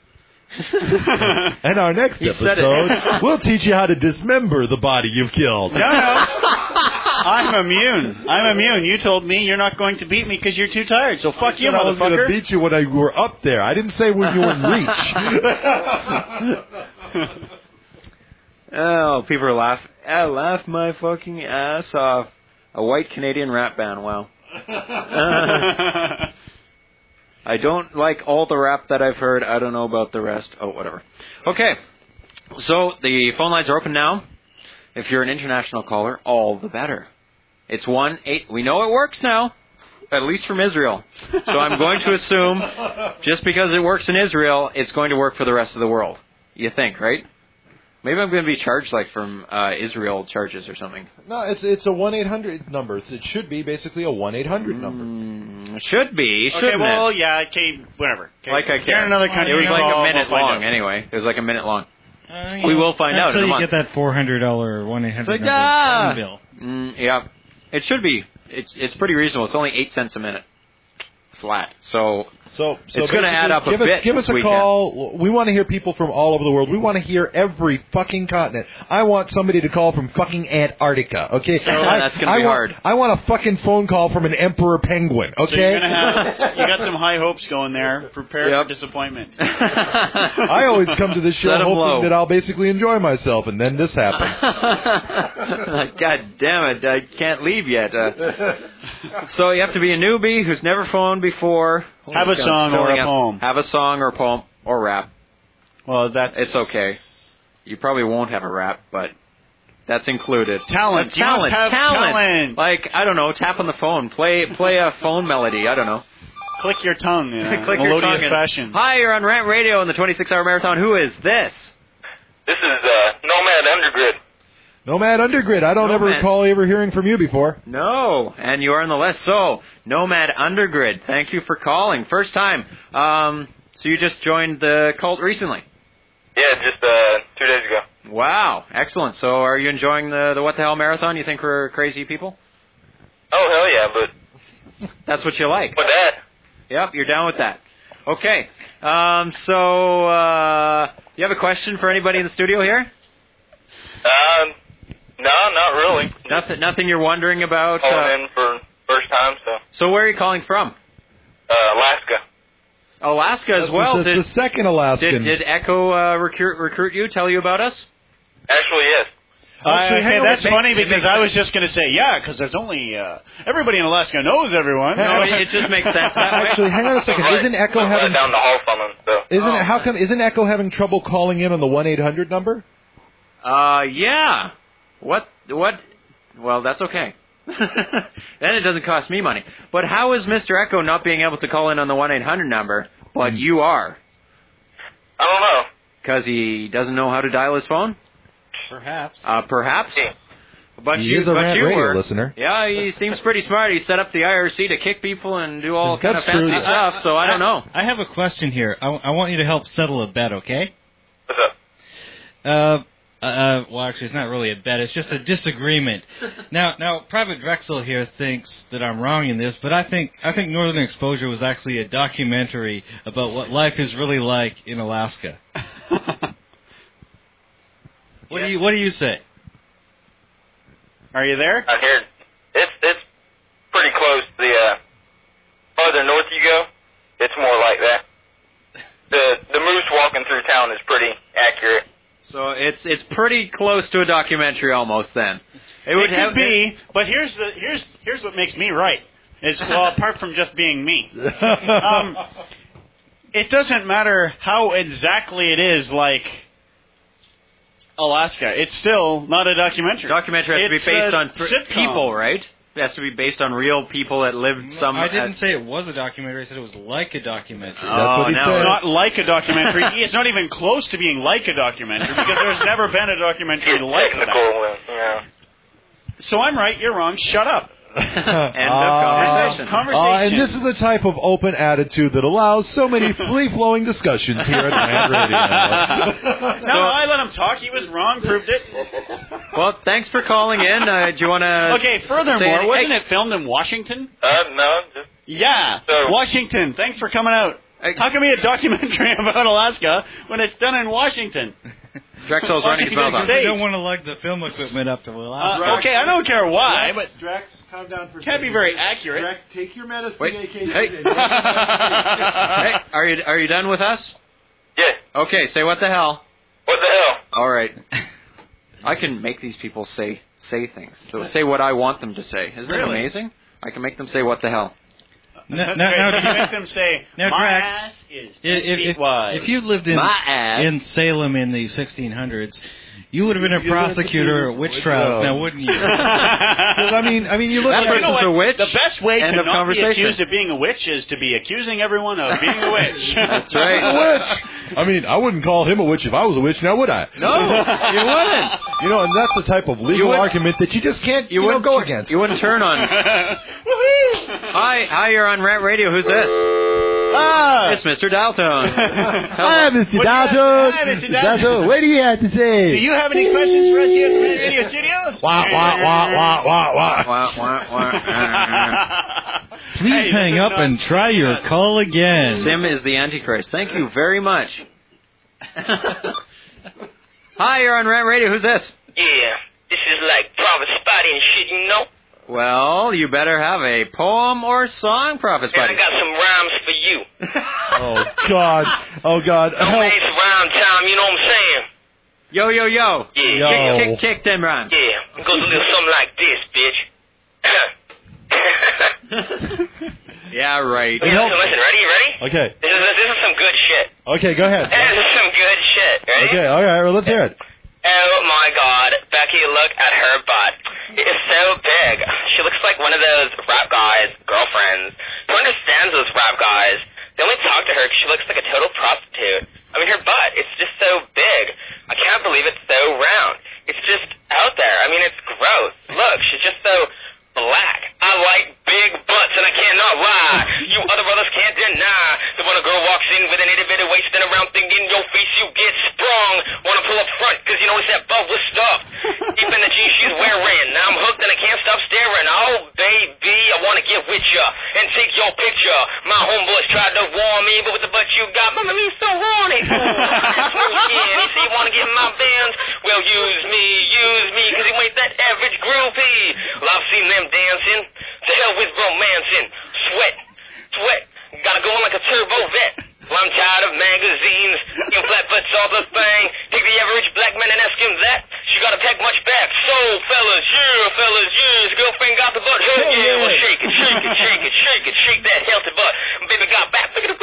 And our next He said episode, it. we'll teach you how to dismember the body you've killed. No. I'm immune. You told me you're not going to beat me because you're too tired. So fuck you, I was going to motherfucker. beat you when I were up there. I didn't say when you were in reach. Oh, people are laughing. I laughed my fucking ass off. A white Canadian rap band. Wow. I don't like all the rap that I've heard. I don't know about the rest. Oh, whatever. Okay. So the phone lines are open now. If you're an international caller, all the better. It's 1-8. We know it works now, at least from Israel. So I'm going to assume just because it works in Israel, it's going to work for the rest of the world. You think, right? Maybe I'm going to be charged like from Israel charges or something. No, it's a 1-800 number. It should be basically a 1-800 number. It should be. Okay, well, yeah, okay, whatever. Okay. Like I You're in another country. It was like call, a minute we'll find long out. anyway. It was like a minute long. We will find out in Until a you month. get that $400 1-800 It's like, number phone bill. Yeah. It should be. It's pretty reasonable. It's only 8 cents a minute. Flat. So it's going to add up a bit. Give us a this call. We want to hear people from all over the world. We want to hear every fucking continent. I want somebody to call from fucking Antarctica. Okay, that's going to be hard. I want a fucking phone call from an emperor penguin. Okay, So you're gonna you got some high hopes going there. Prepare for disappointment. I always come to this show Set 'em hoping low. that I'll basically enjoy myself, and then this happens. God damn it! I can't leave yet. So you have to be a newbie who's never phoned before. Have a song or a poem. Have a song or a poem or rap. Well, It's okay. You probably won't have a rap, but that's included. Talent. You must have talent. Like, I don't know, tap on the phone, play a phone melody. I don't know. Click your tongue in a Click your melodious tongue fashion. Hi, you're on Rant Radio in the 26-hour marathon. Who is this? This is Nomad Undergrid. Nomad Undergrid. I don't ever Nomad. recall ever hearing from you before. No, and you are on the list. So, Nomad Undergrid, thank you for calling. First time. So you just joined the cult recently? Yeah, just 2 days ago. Wow, excellent. So are you enjoying the What the Hell Marathon? You think we're crazy people? Oh, hell yeah, but... That's what you like? With that. Yep, you're down with that. Okay. You have a question for anybody in the studio here? No, not really. Nothing you're wondering about? Calling in for first time, so... So where are you calling from? Alaska. Alaska as well. That's the second Alaskan. Did Echo recruit you, tell you about us? Actually, yes. Okay, that's funny because I was just going to say, yeah, because there's only... everybody in Alaska knows everyone. No, it just makes sense. Actually, hang on a second. Isn't Echo having... down the hall from him, so... Isn't Echo having trouble calling in on the 1-800 number? Yeah. What? Well, that's okay. Then it doesn't cost me money. But how is Mr. Echo not being able to call in on the 1-800 number, but you are? I don't know. Because he doesn't know how to dial his phone? Perhaps. Perhaps. Yeah. But He you, is a but Rant you Radio were. listener. Yeah, he seems pretty smart. He set up the IRC to kick people and do all kind of That's true. fancy stuff, so I don't know. I have a question here. I want you to help settle a bet, okay? What's up? Well, actually, it's not really a bet. It's just a disagreement. Now, Private Drexel here thinks that I'm wrong in this, but I think Northern Exposure was actually a documentary about what life is really like in Alaska. What do you say? Are you there? I'm here. It's pretty close. The farther north you go, it's more like that. The moose walking through town is pretty accurate. So it's pretty close to a documentary almost then. It could be, but here's what makes me right. Apart from just being me. It doesn't matter how exactly it is like Alaska. It's still not a documentary. Documentary has to be based on people, right? It has to be based on real people that lived some... I didn't say it was a documentary. I said it was like a documentary. That's what he said. It's not like a documentary. It's not even close to being like a documentary because there's never been a documentary like that. Yeah. So I'm right, you're wrong. Shut up. End of conversation. And this is the type of open attitude that allows so many free-flowing discussions here at Rant Radio. No, I let him talk. He was wrong. Proved it. Well, thanks for calling in. Do you want to... Okay, furthermore, wasn't it filmed in Washington? No. Yeah, Washington. Thanks for coming out. How can we be a documentary about Alaska when it's done in Washington? Drexel's running his mouth off. You don't want to lug the film equipment up to Alaska. Okay, I don't care why, but Drex, calm down for a can't be very accurate. Drex, take your medicine. Wait. Hey, are you done with us? Yeah. Okay, say what the hell. What the hell? All right. I can make these people say things. So say what I want them to say. Isn't it amazing? I can make them say what the hell. Now, make them say, my Drax, ass is 10 feet wide. If you lived in Salem in the 1600s, you would have been a prosecutor at witch trials now, wouldn't you? I mean, you look that person's a witch. The best way End to of not be conversation. accused of being a witch is to be accusing everyone of being a witch. That's right. A witch. I mean, I wouldn't call him a witch if I was a witch, now would I? No, you wouldn't. And that's the type of legal argument that you just can't go against. You wouldn't turn on. Hi, you're on Rant Radio. Who's this? It's Mr. Dalton. Hi, Mr. Dalton. Hi, Mr. Dalton. What do you have to say? Do you have any questions for us here at Rant Radio Studios? Wah. Please hang up and try your call again. Sim is the Antichrist. Thank you very much. Hi, you're on Rant Radio. Who's this? Yeah, this is like Prophet Spotty and shit, you know? Well, you better have a poem or song, Prophet And I Spotty. got some rhymes for you. Oh, God. No waste rhyme time, you know what I'm saying? Yo. Yeah. Kick them rhymes. Yeah, it goes a little something like this, bitch. Yeah, right. Listen, ready? Okay. This is some good shit. Okay, go ahead. This is some good shit, ready? Okay, all right, well, let's hear it. Oh my God, Becky, look at her butt. It is so big. She looks like one of those rap guys' girlfriends. Who understands those rap guys? They only talk to her because she looks like a total prostitute. I mean, her butt, it's just so big. I can't believe it's so round. It's just out there. I mean, it's gross. Look, she's just so black. I like big butts, and I cannot lie. You other brothers can't deny that when a girl walks in with an itty-bitty waist and around thing in your face, you get sprung. Wanna pull up front, cause you notice that butt was stuffed. Deep in the jeans she's wearing. Now I'm hooked and I can't stop staring. Oh, baby, I wanna get with ya and take your picture. My homeboys tried to warn me, but with the butt you got, mama, me so horny. They say you wanna get in my bands? Well, use me, cause you ain't that average groupie. Well, I've seen them dancing. To hell with romancing. Sweat. Gotta go on like a turbo vet. Well, I'm tired of magazines. Your flat butt's all the thing. Take the average black man and ask him that. She gotta pack much back. So, fellas, his girlfriend got the butt. Hell yeah, well, shake it. Shake that healthy butt. Baby got back. I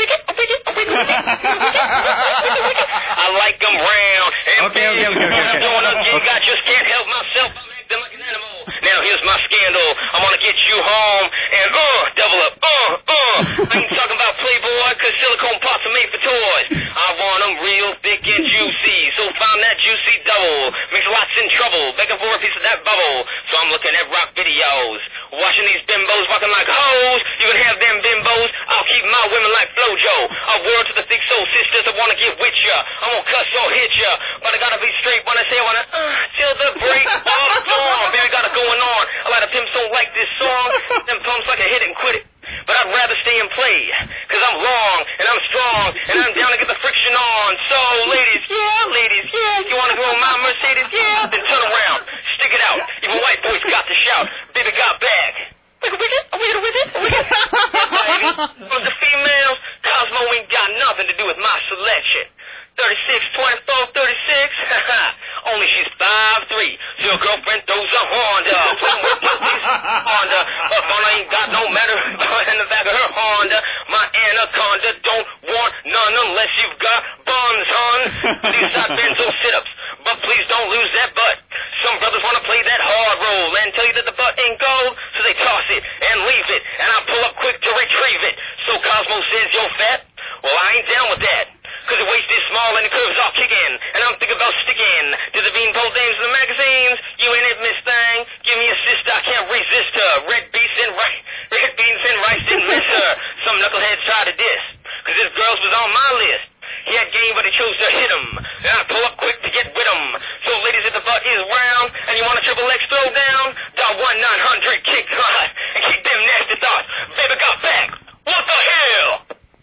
like them round. Okay. I just can't help myself. I make them like an animal. Now here's my scandal. I wanna get you home and double up. I ain't talking about Playboy, cause silicone pots are made for toys. I want them real thick and juicy, so find that juicy double. Makes lots in trouble, begging for a piece of that bubble. So I'm looking at rock videos Watching these bimbos walking like hoes. You can have them bimbos. I'll keep my women like Flojo. I'll word to the thick soul sisters that wanna get with ya. I'm gonna cuss or hit ya. But I gotta be straight when I say I wanna till the break of dawn. Baby, got it going on. A lot of pimps don't like this song. Them pumps like a hit it and quit it. But I'd rather stay and play, cause I'm long, and I'm strong, and I'm down to get the friction on. So, ladies, you wanna go in my Mercedes, then turn around, stick it out. Even white boys got to shout, baby got back. Wiggle, wiggle. From the females, Cosmo ain't got nothing to do with my selection. 36, 24, 36, only she's 5'3", so your girlfriend throws a Honda. Honda, her phone ain't got no matter in the back of her Honda. My anaconda don't want none unless you've got buns, hon. These side benzo sit-ups, but please don't lose that butt. Some brothers want to play that hard role and tell you that the butt ain't gold, so they toss it and leave it, and I pull up quick to retrieve it. So Cosmo says, yo, fat? Well, I ain't down with that. Cause the waist is small and the curves all kicking. And I'm thinking about sticking to the beanpole dames in the magazines. You ain't it, Miss Thing. Give me a sister, I can't resist her. Red beans and rice didn't miss her. Some knuckleheads tried to diss. Cause this girl's was on my list. He had game, but he chose to hit him. And I pull up quick to get with him. So ladies, if the butt is round and you want a triple X throw down, dial 1-900 kick and keep them nasty thoughts. Baby got back. What the hell?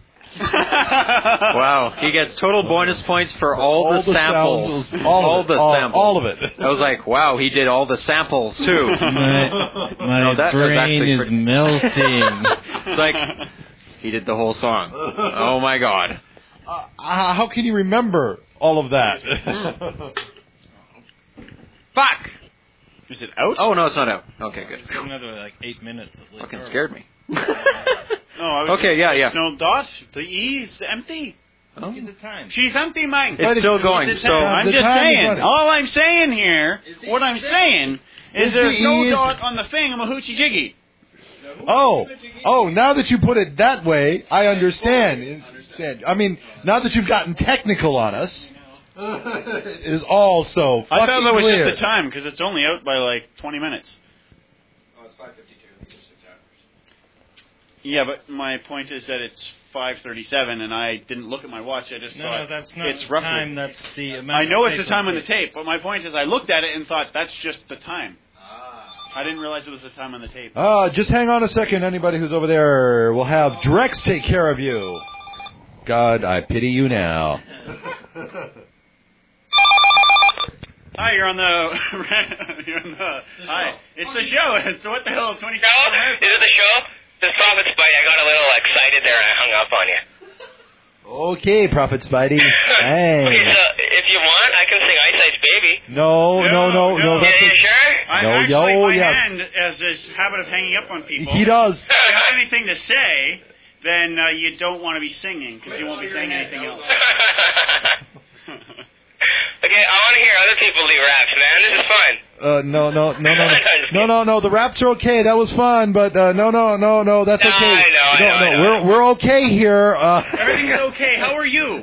Wow, he gets total bonus points for all the samples. All of it. I was like, wow, he did all the samples too. My brain is melting. It's like he did the whole song. Oh my God. How can you remember all of that? Fuck. Is it out? Oh no, it's not out. Okay, good. Another 8 minutes at least. Fucking scared me. Okay, yeah. No dot. The E is empty. Look at the time. She's empty, Mike. It's still going. So I'm just saying. All I'm saying here, what I'm saying is there's no dot on the thing. I'm a hoochie jiggy. Oh! Now that you put it that way, I understand. I mean, now that you've gotten technical on us, it is all so fucking I thought that was clear. just the time because it's only out by like 20 minutes. Oh, it's 5:52. 6 hours. Yeah, but my point is that it's 5:37, and I didn't look at my watch. I just thought that's not it's the roughly. time. That's the amount. I know it's the time on the tape, but my point is I looked at it and thought that's just the time. I didn't realize it was the time on the tape. Just hang on a second. Anybody who's over there will have Drex take care of you. God, I pity you now. Hi, you're on the. Hi, it's the show. So what the hell? 27 minutes. Is it the show? This Prophet Spidey, I got a little excited there and I hung up on you. Okay, Prophet Spidey. Hey. Okay, so if you want, I can sing Ice Ice Baby. No. Yeah, you sure? My hand has this habit of hanging up on people. He does. If you have anything to say, then you don't want to be singing because you won't be saying anything else. Okay, I want to hear other people leave raps, man. This is fun. No. The raps are okay. That was fun, but no. That's okay. I know. We're okay here. Everything's okay. How are you?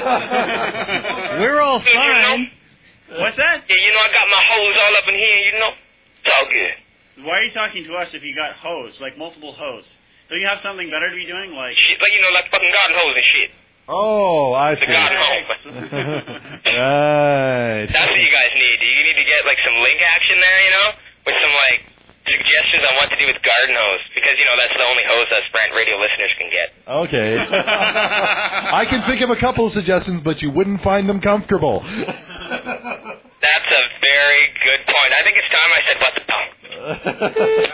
We're all fine. What's that? Yeah, you know, I got my hose all up in here, you know. It's all good. Why are you talking to us if you got hose, like multiple hose? Don't you have something better to be doing, like... Shit, like, you know, like fucking garden hose and shit. Oh, I see. The garden hose. Right. That's what you guys need. You need to get, like, some link action there, you know, with some, like, suggestions on what to do with garden hose. Because, you know, that's the only hose us Brand Radio listeners can get. Okay. I can think of a couple of suggestions, but you wouldn't find them comfortable. That's a very good point. I think it's time I said what the hell.